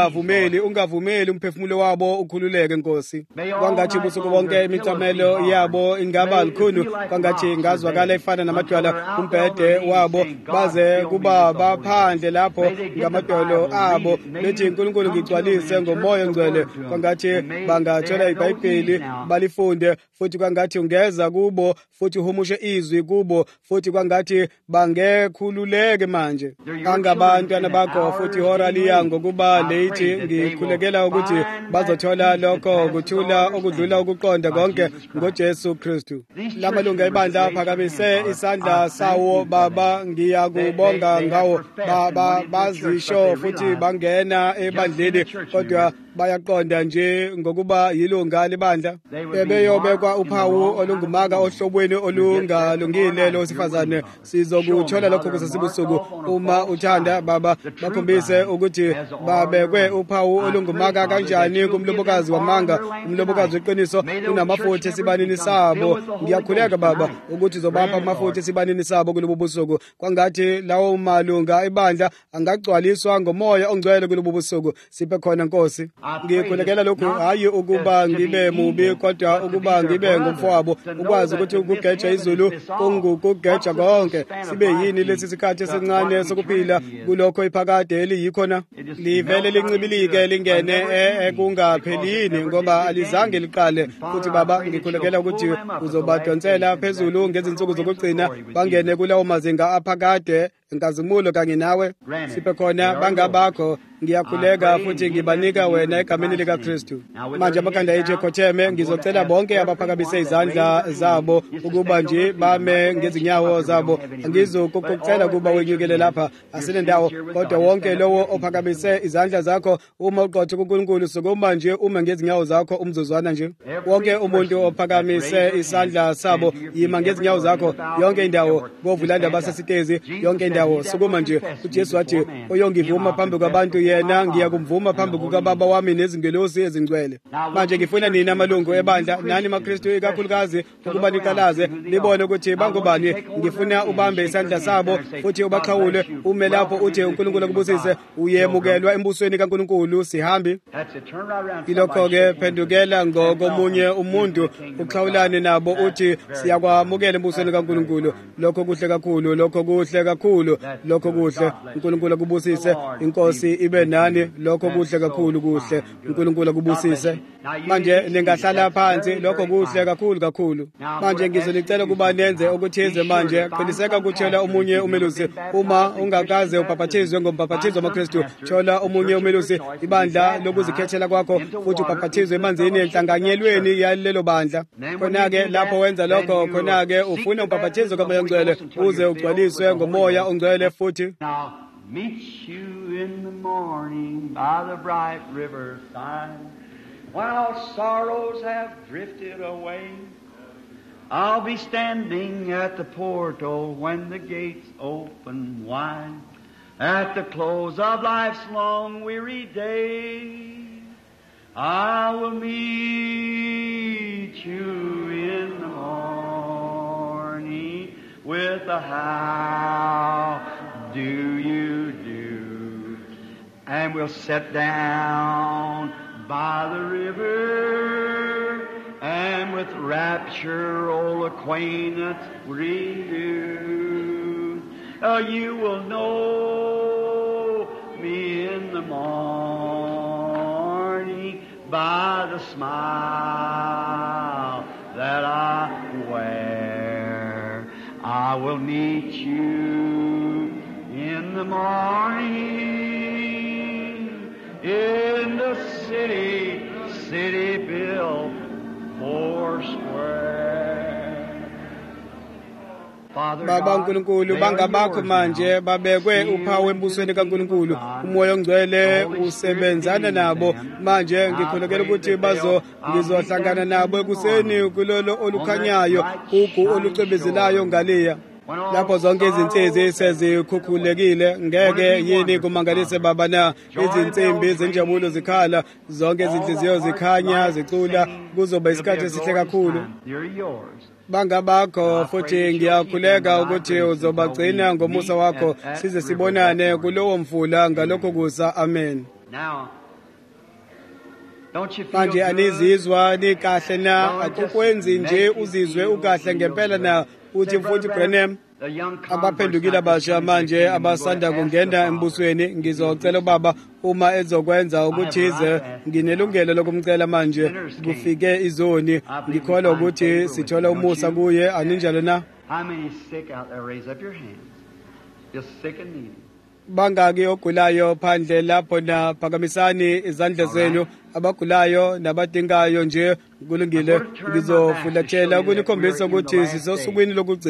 Ungavumeli umphefumulo wabo ukhululeke Nkosi. Kwangathi busuku bonke imicamelo yabo ingaba lukhuni, kwangathi ngazwakala ifana namadwala umbhede wabo, baze kuba baphandle lapho ngamadolo abo bethi uNkulunkulu ngigcwalise ngomoya ongcwele. Kwangathi bangathola iBhayibheli balifunde, futhi kwangathi ungeza kubo futhi uhumushe izwi kubo, futhi kwangathi bangekhululeke manje. Angabantwana bakho futhi ihora liya ngokuba late. Ngikhulekela ukuthi bazothola lokho kuthula okudlula ukuqonda konke ngoJesu Kristu. Lamalunga ebandla phakamise isandla sawo Baba, ngiyakubonga ngawo. Bazisho futhi bangena ebandleni, kodwa bayaqonda nje ngokuba yilunga libandla. Bebeyobekwa uphawu olungumaka ohlobweni olungalungile losifazane. Sizokuthola lokho kusasibusuku uma uthanda Baba. Bakhombise ukuthi babekwe uphawu uphawu olungumaka kanjani kumlobokazi wamanga, umlobokazi weqiniso unamafutha esibanini sabo. Ngiyakhuleka Baba ukuthi uzobapha amafutha esibanini sabo kulobo busuku, kwangathi lawo malunga ebandla angagcwaliswa ngomoya ongcwele kulobo busuku. Siphe khona Nkosi. Ngikhulekela lokhu hayi ukuba ngibe mubi, kodwa ukuba ngibe ngumfowabo, ukwazi ukuthi ukugeja izulu kungukugeja konke. Sibe yini lesi sikhathi esincane sokuphila kulokho iphakade eliyikhona, livele lincibilike lingene ekungaphelini, ngoba alizange liqale. Futhi Baba ngikhulekela ukuthi uzobadonsela phezulu ngezinsuku zokugcina, bangene kulawo mazinga aphakade inkazimulo kanye nawe. Siphe khona bangabakho. Ngiyakhuleka futhi ngibanika wena egameni lika Kristu. Manje amakhanda ethu ekhotheme, ngizocela bonke abaphakamise izandla zabo ukuba nje bame ngezinyawo zabo. Angizokucela kuba wenyukele lapha, asile ndawo, kodwa wonke lowo ophakamise izandla zakho uma uqotho kuNkulunkulu sokuma nje ume ngezinyawo zakho umzuzwana nje. Wonke umuntu ophakamise isandla sabo yima ngezinyawo zakho yonke indawo, bovulanda basesitezi yonke indawo sokuma nje. uJesu wathi oyongivuma phambi kwabantu yena ngiyakumvuma phambi kukaBaba wami nezingelosi ezingcwele. Manje ngifuna nina amalungu ebandla, nani maKristu ikakhulukazi, ukuba niqalaze libone ukuthi bangobani. Ngifuna ubambe isandla sabo futhi ubaxhawule. Ume lapho uthi uNkulunkulu akubusise, uyemukelwa embusweni kaNkulunkulu. Sihambi ilokho-ke phendukela ngokomunye umuntu, uxhawulane nabo uthi siyakwamukela embusweni kaNkulunkulu. Lokho kuhle kakhulu, lokho kuhle kakhulu, lokho kuhle. uNkulunkulu akubusise, inkosi ibe nani. Lokho kuhle kakhulu, kuhle. uNkulunkulu akubusise. Manje ningahlala phansi, lokho kuhle kakhulu kakhulu. Manje ngizonicela ukuba nenze okuthize manje. Qiniseka ukuthola omunye umelusi. Uma ungakaze ubhaphathizwe ngombhaphathizo wamaKristu, thola omunye umelusi, ibandla lokuzikhethela kwakho, futhi ubhaphathizwe emanzini enhlanganyelweni yalelo bandla. Khona-ke lapho wenza lokho, khona-ke ufuna ubhaphathizo kaMoya Ongcwele uze ugcwaliswe ngoMoya Ongcwele futhi. Meet you in the morning by the bright riverside, while sorrows have drifted away. I'll be standing at the portal when the gates open wide, at the close of life's long weary day. I will meet you in the morning with a how do you do, and we'll sit down by the river, and with rapture old acquaintance renew. You will know me in the morning by the smile that I wear. I will meet you in the morning in the city built four square. Baba uNkulunkulu, bangabakho manje babekwe uphawu embusweni kaNkulunkulu. Umoya Ongcwele usebenzana nabo manje. Ngikhulekela ukuthi ngizohlangana nabo ekuseni kulolo olukhanyayo, ugu olucwebezelayo ngaliya. Lapho zonke izinsizi sezikhukhulekile, ngeke yini kumangalise Baba na? Izinsimbi zenjabulo zikhala, zonke izinhliziyo zikhanya zicula. Kuzoba isikhathi esihle kakhulu. Bangabakho futhi ngiyakhuleka ukuthi uzobagcina ngomusa wakho, size sibonane kulowo mfula ngalokho kusa. Amen. Manje anizizwa nikahle na? Akukwenzi nje uzizwe ukahle ngempela na? Uthi futhi Branham, abaphendukile abasha manje abasanda kungena embusweni, ngizocela Baba uma ezokwenza ukuthize, nginelungelo lokumcela manje kufike izoni. Ngikholwa ukuthi sithola umusa kuye. Aninjalo na? How many sick out there? Raise up your hands. Just sick and needy. Bangaki ogulayo phandle lapho na? Phakamisani izandla zenu. Abagulayo nabadingayo nje kulungile. Ngizofulathela ukunikhombisa ukuthi sisosukwini lokugcina.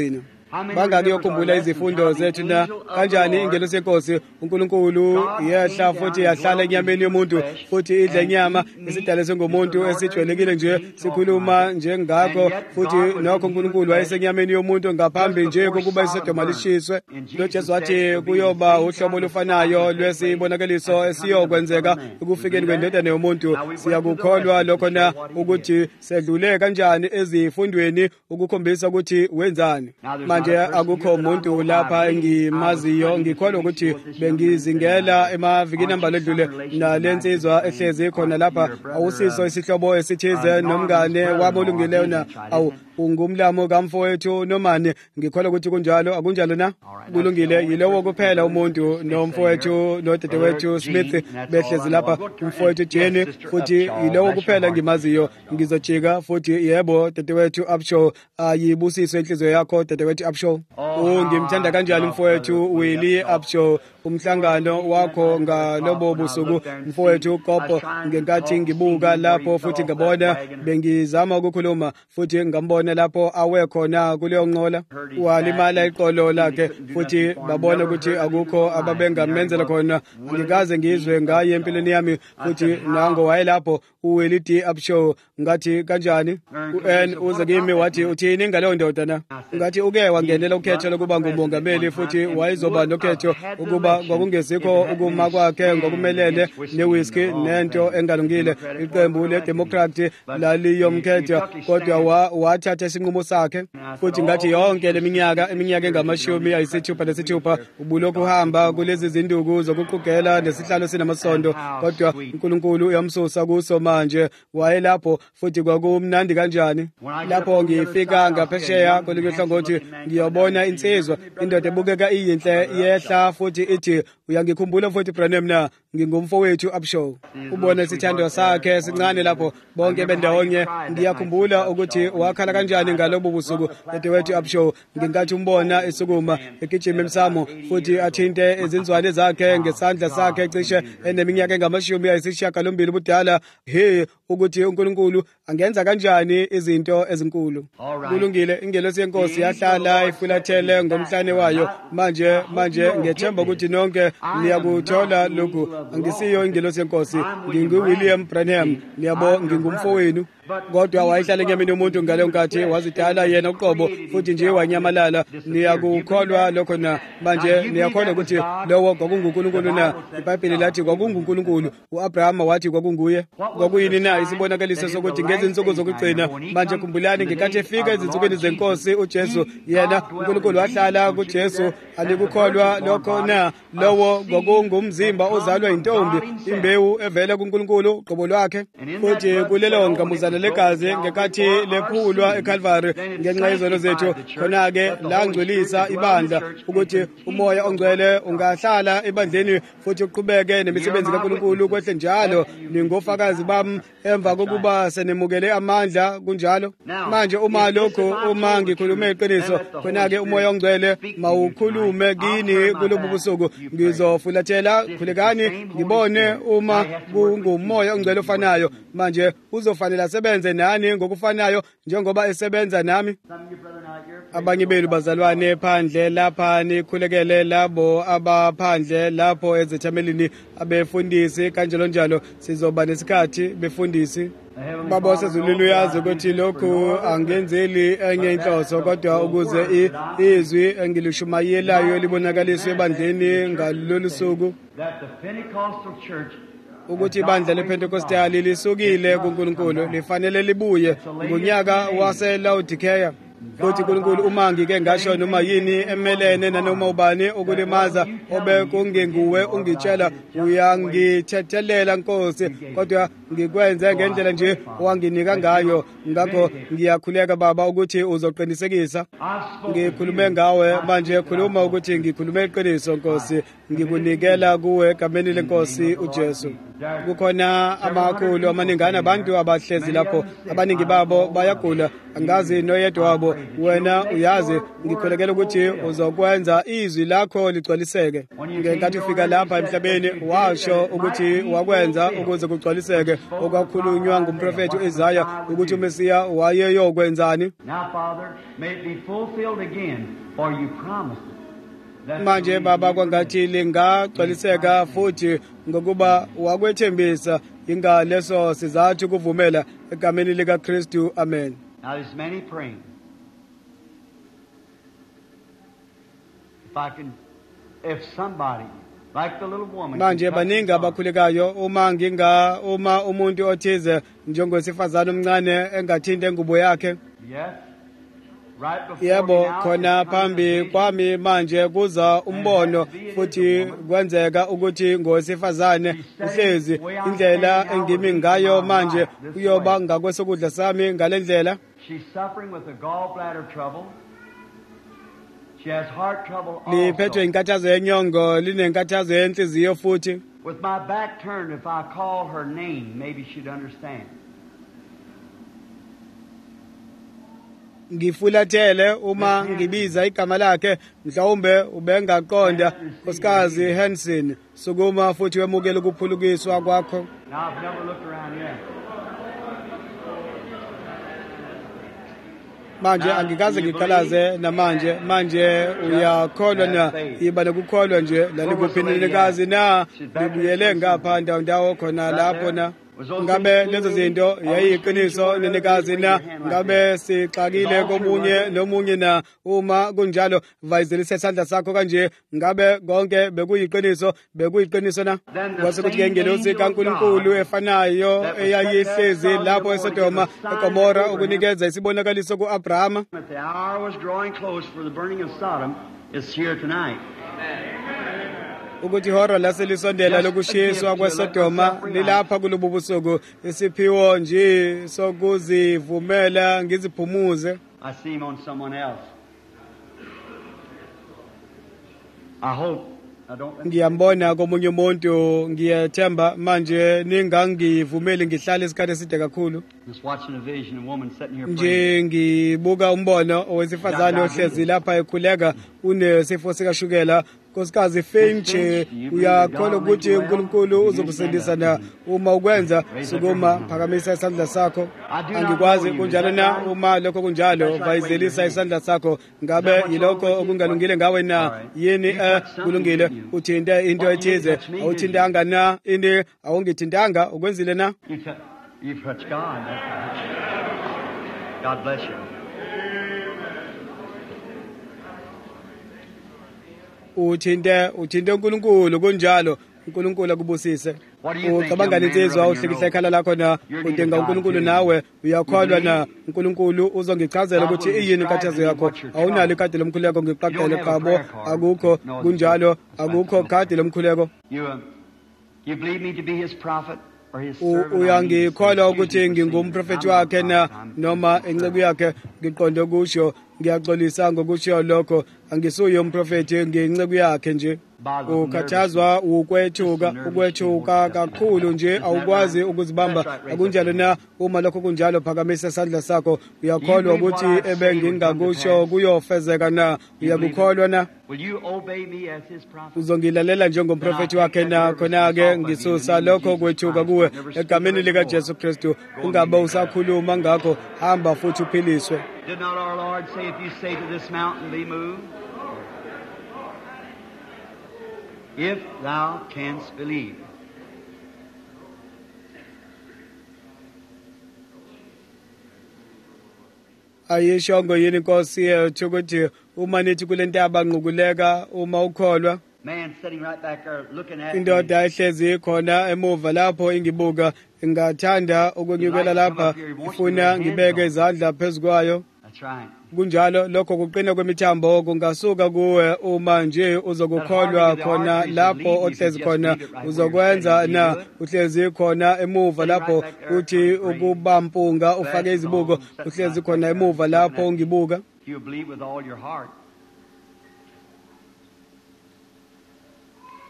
bangakuyokhumbula izifundo zethu na kanjani ingelosi yenkosi uNkulunkulu yehla futhi yahlala enyameni yomuntu futhi idla inyama isidalwe singumuntu esijwayelekile nje sikhuluma njengakho futhi nokho uNkulunkulu wayesenyameni yomuntu ngaphambi nje kokuba iSodoma lishiswe. noJesu wathi kuyoba uhlobo olufanayo lwesibonakaliso esiyokwenzeka ekufikeni kwendodana yomuntu. Siyakukholwa lokho na ukuthi sedlule kanjani ezifundweni ukukhombisa ukuthi wenzani. Manje akukho umuntu lapha engimaziyo ngikholwa ukuthi bengizingela emavikini ambalwa edlule nalensizwa ehlezi khona lapha awusiso isihlobo esithize nomngane wabo olungileyo na ungumlamo kamfowethu nomane. Ngikholwa ukuthi kunjalo. Akunjalo na? Kulungile. Yilowo kuphela umuntu nomfowethu nodadewethu Smith behlezi lapha, umfowethu Jenny futhi yilowo kuphela ngimaziyo. Ngizojika futhi yebo dadewethu Upshaw. Ayibusiswe inhliziyo yakho dadewethu Upshaw. Ngimthanda kanjani umfowethu Willie Upshaw. Umhlangano wakho ngalobo busuku mfowethu Kopo ngenkathi ngibuka lapho futhi ngabona bengizama ukukhuluma futhi ngambona lapho awe khona kuleyo nqola walimala iqolo lakhe futhi babona ukuthi akukho ababengamenzela khona. Ngikaze ngizwe ngaye empilweni yami futhi nango wayelapho uWillie D. Upshaw. Ngathi kanjani uze kimi wathi uthini ngaleyo ndoda na? Ngathi uke wangenela ukhetho lokuba ngumongameli futhi wayezoba nokhetho ukuba kwakungezikho ukuma kwakhe ngokumelene newhisky nento engalungile. Iqembu leDemocrat laliyomkhetha kodwa wathatha isinqumo sakhe futhi ngathi yonke leminyaka engamashumi ayisithupha nesithupha ubulokhu uhamba kulezi zinduku zokuqugela nesihlalo sinamasondo kodwa uNkulunkulu uyamsusa kuso manje. Wayelapho futhi kwakumnandi kanjani lapho ngifika ngaphesheya kolihlangothi ngiyobona insizwa indoda ebukeka iyinhle yehla futhi ithi uyangikhumbula futhi Branham na ngingumfowethu Upshaw. Ubona isithando sakhe sincane lapho bonke bendawonye. Ngiyakhumbula ukuthi wakhala kanjani ngalobo busuku dadewethu Upshaw. Ngingathi umbona esukuma egijima emsamo futhi athinte izinzwane zakhe ngesandla sakhe cishe eneminyaka engamashumi ayisishiyagalombili ubudala. Ukuthi uNkulunkulu angenza kanjani izinto ezinkulu. Kulungile. Ingelosi yenkosi yahlala ifulathele ngomhlane wayo. Manje ngethemba ukuthi nonke niyakuthola lokhu. Angisiyo ingelosi yenkosi. NginguWilliam Branham. Ngiyabo ngingumfowenu. Kodwa wayehlala enyameni yomuntu ngaleyo nkathi wazidala yena uqobo futhi nje wanyamalala. Niyakukholwa lokho na? Manje niyakholwa ukuthi lowo kwakunguNkulunkulu na? iBhayibheli lathi kwakunguNkulunkulu. uAbrahama wathi kwakunguye. Kwakuyini na isibonakaliso sokuthi ngezinsuku zokugcina? Manje khumbulani ngenkathi efika ezinsukwini zenkosi uJesu yena uNkulunkulu wahlala kuJesu. Alikukholwa lokho na? Lowo kwakungumzimba ozalwa intombi, imbewu evela kuNkulunkulu uqobo lwakhe futhi kulelo ngamuzana legazi ngekathi lephulwa eCalvary ngenxa yezono zethu. Khona-ke langcwelisa ibandla ukuthi umoya ongcwele ungahlala ebandleni futhi uqhubeke nemisebenzi kaNkulunkulu kwehle njalo. Ningofakazi bami emva kokuba senemukele amandla kunjalo. Manje uma ngikhulume iqiniso khona-ke umoya ongcwele mawukhulume kini kulobu busuku. Ngizofulathela khulekani ngibone uma kungumoya ongcwele ofanayo. Manje uzofanele sebenze nani ngokufanayo njengoba esebenza nami. Abanye benu bazalwane phandle lapha nikhulekele labo abaphandle lapho ezithamelini abefundisi kanjalo njalo. Sizoba nesikhathi befundisi. Baba wasezulwini uyazi ukuthi lokhu angenzeli enye inhloso kodwa ukuze izwi engilishumayelayo libonakaliswe ebandleni ngalolu suku ukuthi ibandla lePentecostali lisukile kuNkulunkulu lifanele libuye ngonyaka waseLaodicea. Futhi uNkulunkulu uma ngike ngasho noma yini emelene nanoma ubani ukulimaza obekungenguwe ungitshela uyangithethelela Nkosi kodwa ngikwenze ngendlela nje owanginika ngayo. Ngakho ngiyakhuleka Baba ukuthi uzoqinisekisa. Ngikhulume ngawe manje khuluma ukuthi ngikhulume iqiniso Nkosi. ngikunikela kuwe egameni lenkosi uJesu. Kukhona amakhulu amaningana abantu abahlezi lapho, abaningi babo bayagula, angazi noyedwa wabo. Wena uyazi, ngikholekela ukuthi uzokwenza izwi lakho ligcwaliseke. Ngenkathi ufika lapha emhlabeni washo ukuthi wakwenza ukuze kugcwaliseke okwakhulunywa ngumprofeti Isaiah ukuthi uMesiya wayeyokwenzani. Now, Father, may it be fulfilled again, for you promised it. Manje Baba, kwangathi lingagcwaliseka futhi ngokuba wakwethembisa ingaleso sizathu kuvumela egameni likaKristu. Amen. Now, there's many praying. If somebody, like the little woman, Manje baningi abakhulekayo uma umuntu othize njengosifazana omncane engathinta ingubo yakhe. yes, right before Yebo, me now, khona it's coming phambi a vision. kwami manje kuza umbono futhi kwenzeka ukuthi ngowesifazane uhlezi indlela engimi ngayo manje uyoba ngakwesokudla sami ngalendlela. She's suffering with a gallbladder trouble. She has heart trouble Liphethwe also. inkathazo yenyongo, linenkathazo yenhliziyo futhi. With my back turned, if I call her name, maybe she'd understand. Ngifulathele uma ngibiza igama lakhe mhlawumbe ubengaqonda. Nkosikazi Hansen, sukuma futhi wemukele ukuphulukiswa kwakho. Now, I've never looked around yet. Manje angikaze ngiqalaze namanje. Manje uyakholwa na iba nokukholwa nje lalikuphinilekazi na libuyele ngapha ndawo khona lapho na. Ngabe lezo zinto yayiqiniso nenekazi na? Ngabe sixakile komunye nomunye na? Uma kunjalo vayizelisa isandla sakho kanje. Ngabe konke bekuyiqiniso na? Kwase kuthi ngengelosi kaNkulunkulu efanayo eyayihlezi lapho eSodoma eGomora ukunikeza isibonakaliso kuAbrahama. But the hour was drawing close for the burning of Sodom. It's here tonight. Ukuthi ihora laselisondela lokushiswa kweSodoma lilapha kulobu busuku. Isiphiwo nje sokuzivumela ngiziphumuze. I see him on someone else. I hope. I don't. Ngiyambona komunye umuntu, ngiyathemba manje ningangivumeli ngihlale isikhathi eside kakhulu. Just watching a vision, a woman sitting here praying. Nje ngibuka umbono owesifazane ohlezi lapha ekhuleka unesifo sikashukela. Nkosikazi Finch, uyakholwa ukuthi uNkulunkulu uzokusindisa na? Uma ukwenza sukuma phakamisa isandla sakho. Angikwazi kunjalo na? Uma lokho kunjalo vayizelisa isandla sakho. Ngabe yilokho okungalungile ngawe na? Yini kulungile? Uthinte into ethize, awuthintanga na? Ini awungithintanga, ukwenzile na? You've touched God. That's right. God bless you. Uthinte uNkulunkulu kunjalo. uNkulunkulu akubusise. Ucabanga insizwa uhlikihla ikhala lakho na? Udinga uNkulunkulu nawe uyakholwa na? uNkulunkulu uzongichazela ukuthi iyini inkathazo yakho. Awunalo ikhadi lomkhuleko ngiqaqele qabo. Akukho kunjalo, akukho khadi lomkhuleko. You believe me to be his prophet or his servant? Uyangikholwa ukuthi ngingumprofeti wakhe na noma enceku yakhe? Ngiqonde kusho, ngiyaxolisa ngokusho lokho. Angisuye umprofeti, ngiyinceku yakhe nje. Ukhathazwa ukwethuka kakhulu nje, awukwazi ukuzibamba. Akunjalo na? Uma lokho kunjalo phakamisa isandla sakho. Uyakholwa ukuthi ebengingakusho kuyofezeka na? Uyakukholwa na? Will you obey me as his prophet? Uzongilalela njengomprofeti wakhe na? Khona-ke ngisusa lokho kwethuka kuwe egameni likaJesu Kristu. Ungabe usakhuluma ngakho, hamba futhi uphiliswe. Did not our Lord say, if you say to this mountain, be moved? If thou canst believe. Ayishongo yini Nkosi yethu ukuthi uma nithi kule ntaba nqukuleka uma ukholwa? Man sitting right back there looking at me. Indoda ehlezi khona emuva lapho ingibuka, ingathanda ukunyukela lapha, ifuna ngibeke izandla phezukwayo. That's right. Kunjalo lokho kuqina kwemithambo kungasuka kuwe uma nje uzokukholwa khona lapho ohlezi khona. Uzokwenza na? Uhlezi khona emuva lapho uthi ukubampunga ufake izibuko, uhlezi khona emuva lapho ungibuka. You believe with all your heart.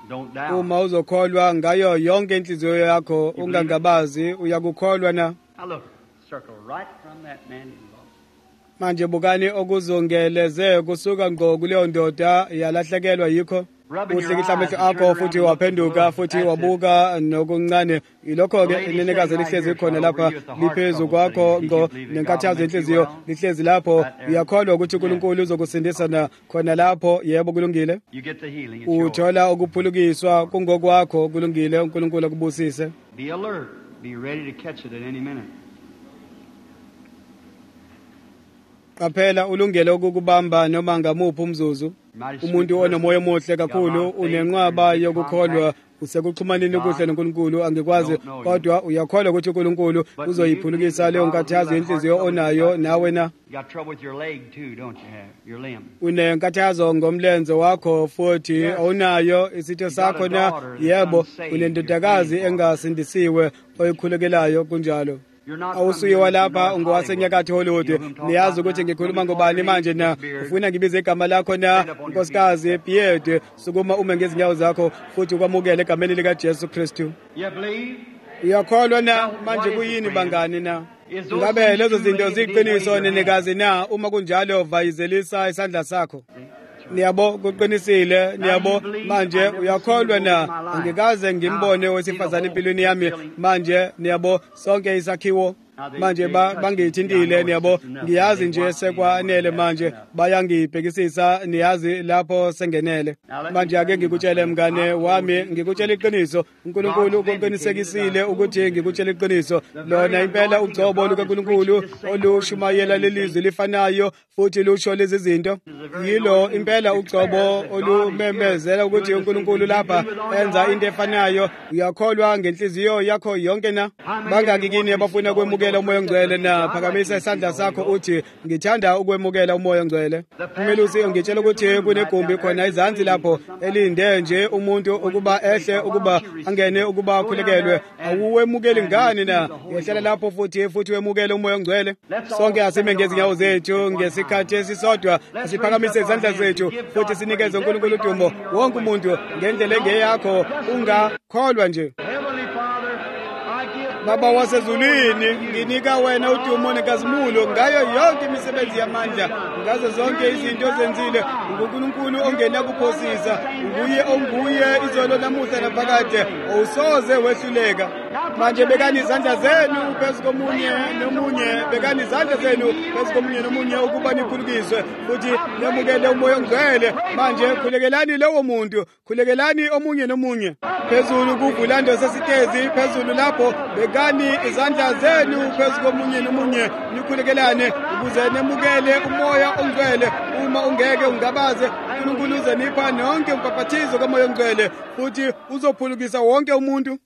Don't doubt. uma uzokholwa ngayo yonke inhliziyo yakho ungangabazi uyakukholwa na. Now look, circle right from that man in love. Manje bukani okuzongeleze kusuka ngqo kuleyo ndoda yalahlekelwa yikho. Uhlikihla amehlo akho futhi waphenduka futhi wabuka nokuncane. Ilokho-ke inenekazi lihlezi khona lapha liphezu kwakho ngo nenkathazo enhliziyo lihlezi lapho. Uyakholwa ukuthi uNkulunkulu uzokusindisa khona lapho. Yebo kulungile. You get the healing. It's yours. Uthola ukuphulukiswa kungokwakho kulungile. uNkulunkulu akubusise. Be alert. Be ready to catch it at any minute. Qaphela ulungele ukukubamba noma ngamuphi umzuzu. Umuntu onomoya omuhle kakhulu unenqwaba yokukholwa usekuxhumaneni kuhle noNkulunkulu. Angikwazi kodwa uyakholwa ukuthi uNkulunkulu uzoyiphulukisa leyo nkathazo inhliziyo onayo nawe na. You got trouble with your leg too, don't you have? Your limb. Unenkathazo ngomlenze wakho futhi awunayo isitho sakho na. Yebo unendodakazi engasindisiwe oyikhulekelayo kunjalo. Awusuye walapha ungowasenyakatho Hollywood. Niyazi ukuthi ngikhuluma ngobani manje na. Ufuna ngibize igama lakho na Nkosikazi Beard. Sukuma ume ngezinyawo zakho futhi ukwamukele egameni lika Jesu Kristu. You believe? Uyakholwa na manje kuyini bangani na? Ngabe lezo zinto ziqiniso nenekazi na? Uma kunjalo vayizelisa isandla sakho. Niyabo kuqinisile niyabo manje uyakholwa na. Angikaze ngimbone owesifazane empilweni yami manje niyabo sonke isakhiwo manje bangithintile niyabo. Ngiyazi nje sekwanele manje bayangibhekisisa niyazi lapho sengenele. Manje ake ngikutshele mngane wami ngikutshela iqiniso. uNkulunkulu uqinisekisile ukuthi ngikutshela iqiniso. Lona impela ugcobo lukaNkulunkulu olushumayela lelizwi lifanayo futhi lusho lezi zinto. Yilo impela ugcobo olumemezela ukuthi uNkulunkulu lapha enza into efanayo. Uyakholwa ngenhliziyo yakho yonke na? Bangaki kini abafuna kwemukela umoya ongcwele na? Phakamisa isandla sakho uthi ngithanda ukwemukela umoya ongcwele. Umelusi ungitshela ukuthi kunegumbi khona izansi lapho elinde nje umuntu ukuba ehle ukuba angene ukuba akhulekelwe. Awuwemukeli ngani na? Yehlela lapho futhi wemukele umoya ongcwele. Sonke asime ngezinyawo zethu ngesikhathi esisodwa siphakamise izandla zethu futhi sinikeze uNkulunkulu udumo. Wonke umuntu ngendlela engeyakho ungakholwa nje. Baba wasezulwini nginika wena udumo nenkazimulo ngayo yonke imisebenzi yamandla ngazo zonke izinto zenzile. uNkulunkulu ongena kuphosisa onguye izolo namuhla naphakade awusoze wehluleka. Manje bekani izandla zenu phezu komunye nomunye. Bekani izandla zenu phezu komunye nomunye ukuba nikhulukiswe futhi nemukele umoya ongcwele. Manje khulekelani lowo muntu. Khulekelani omunye nomunye. Phezulu kuvulando sesitezi phezulu lapho bekani izandla zenu phezu komunye nomunye nikhulekelane ukuze nemukele umoya ongcwele. Uma ungeke ungabaze uNkulunkulu uzonipha nonke umbhaphathizo kamoya ongcwele futhi uzophulukisa wonke umuntu.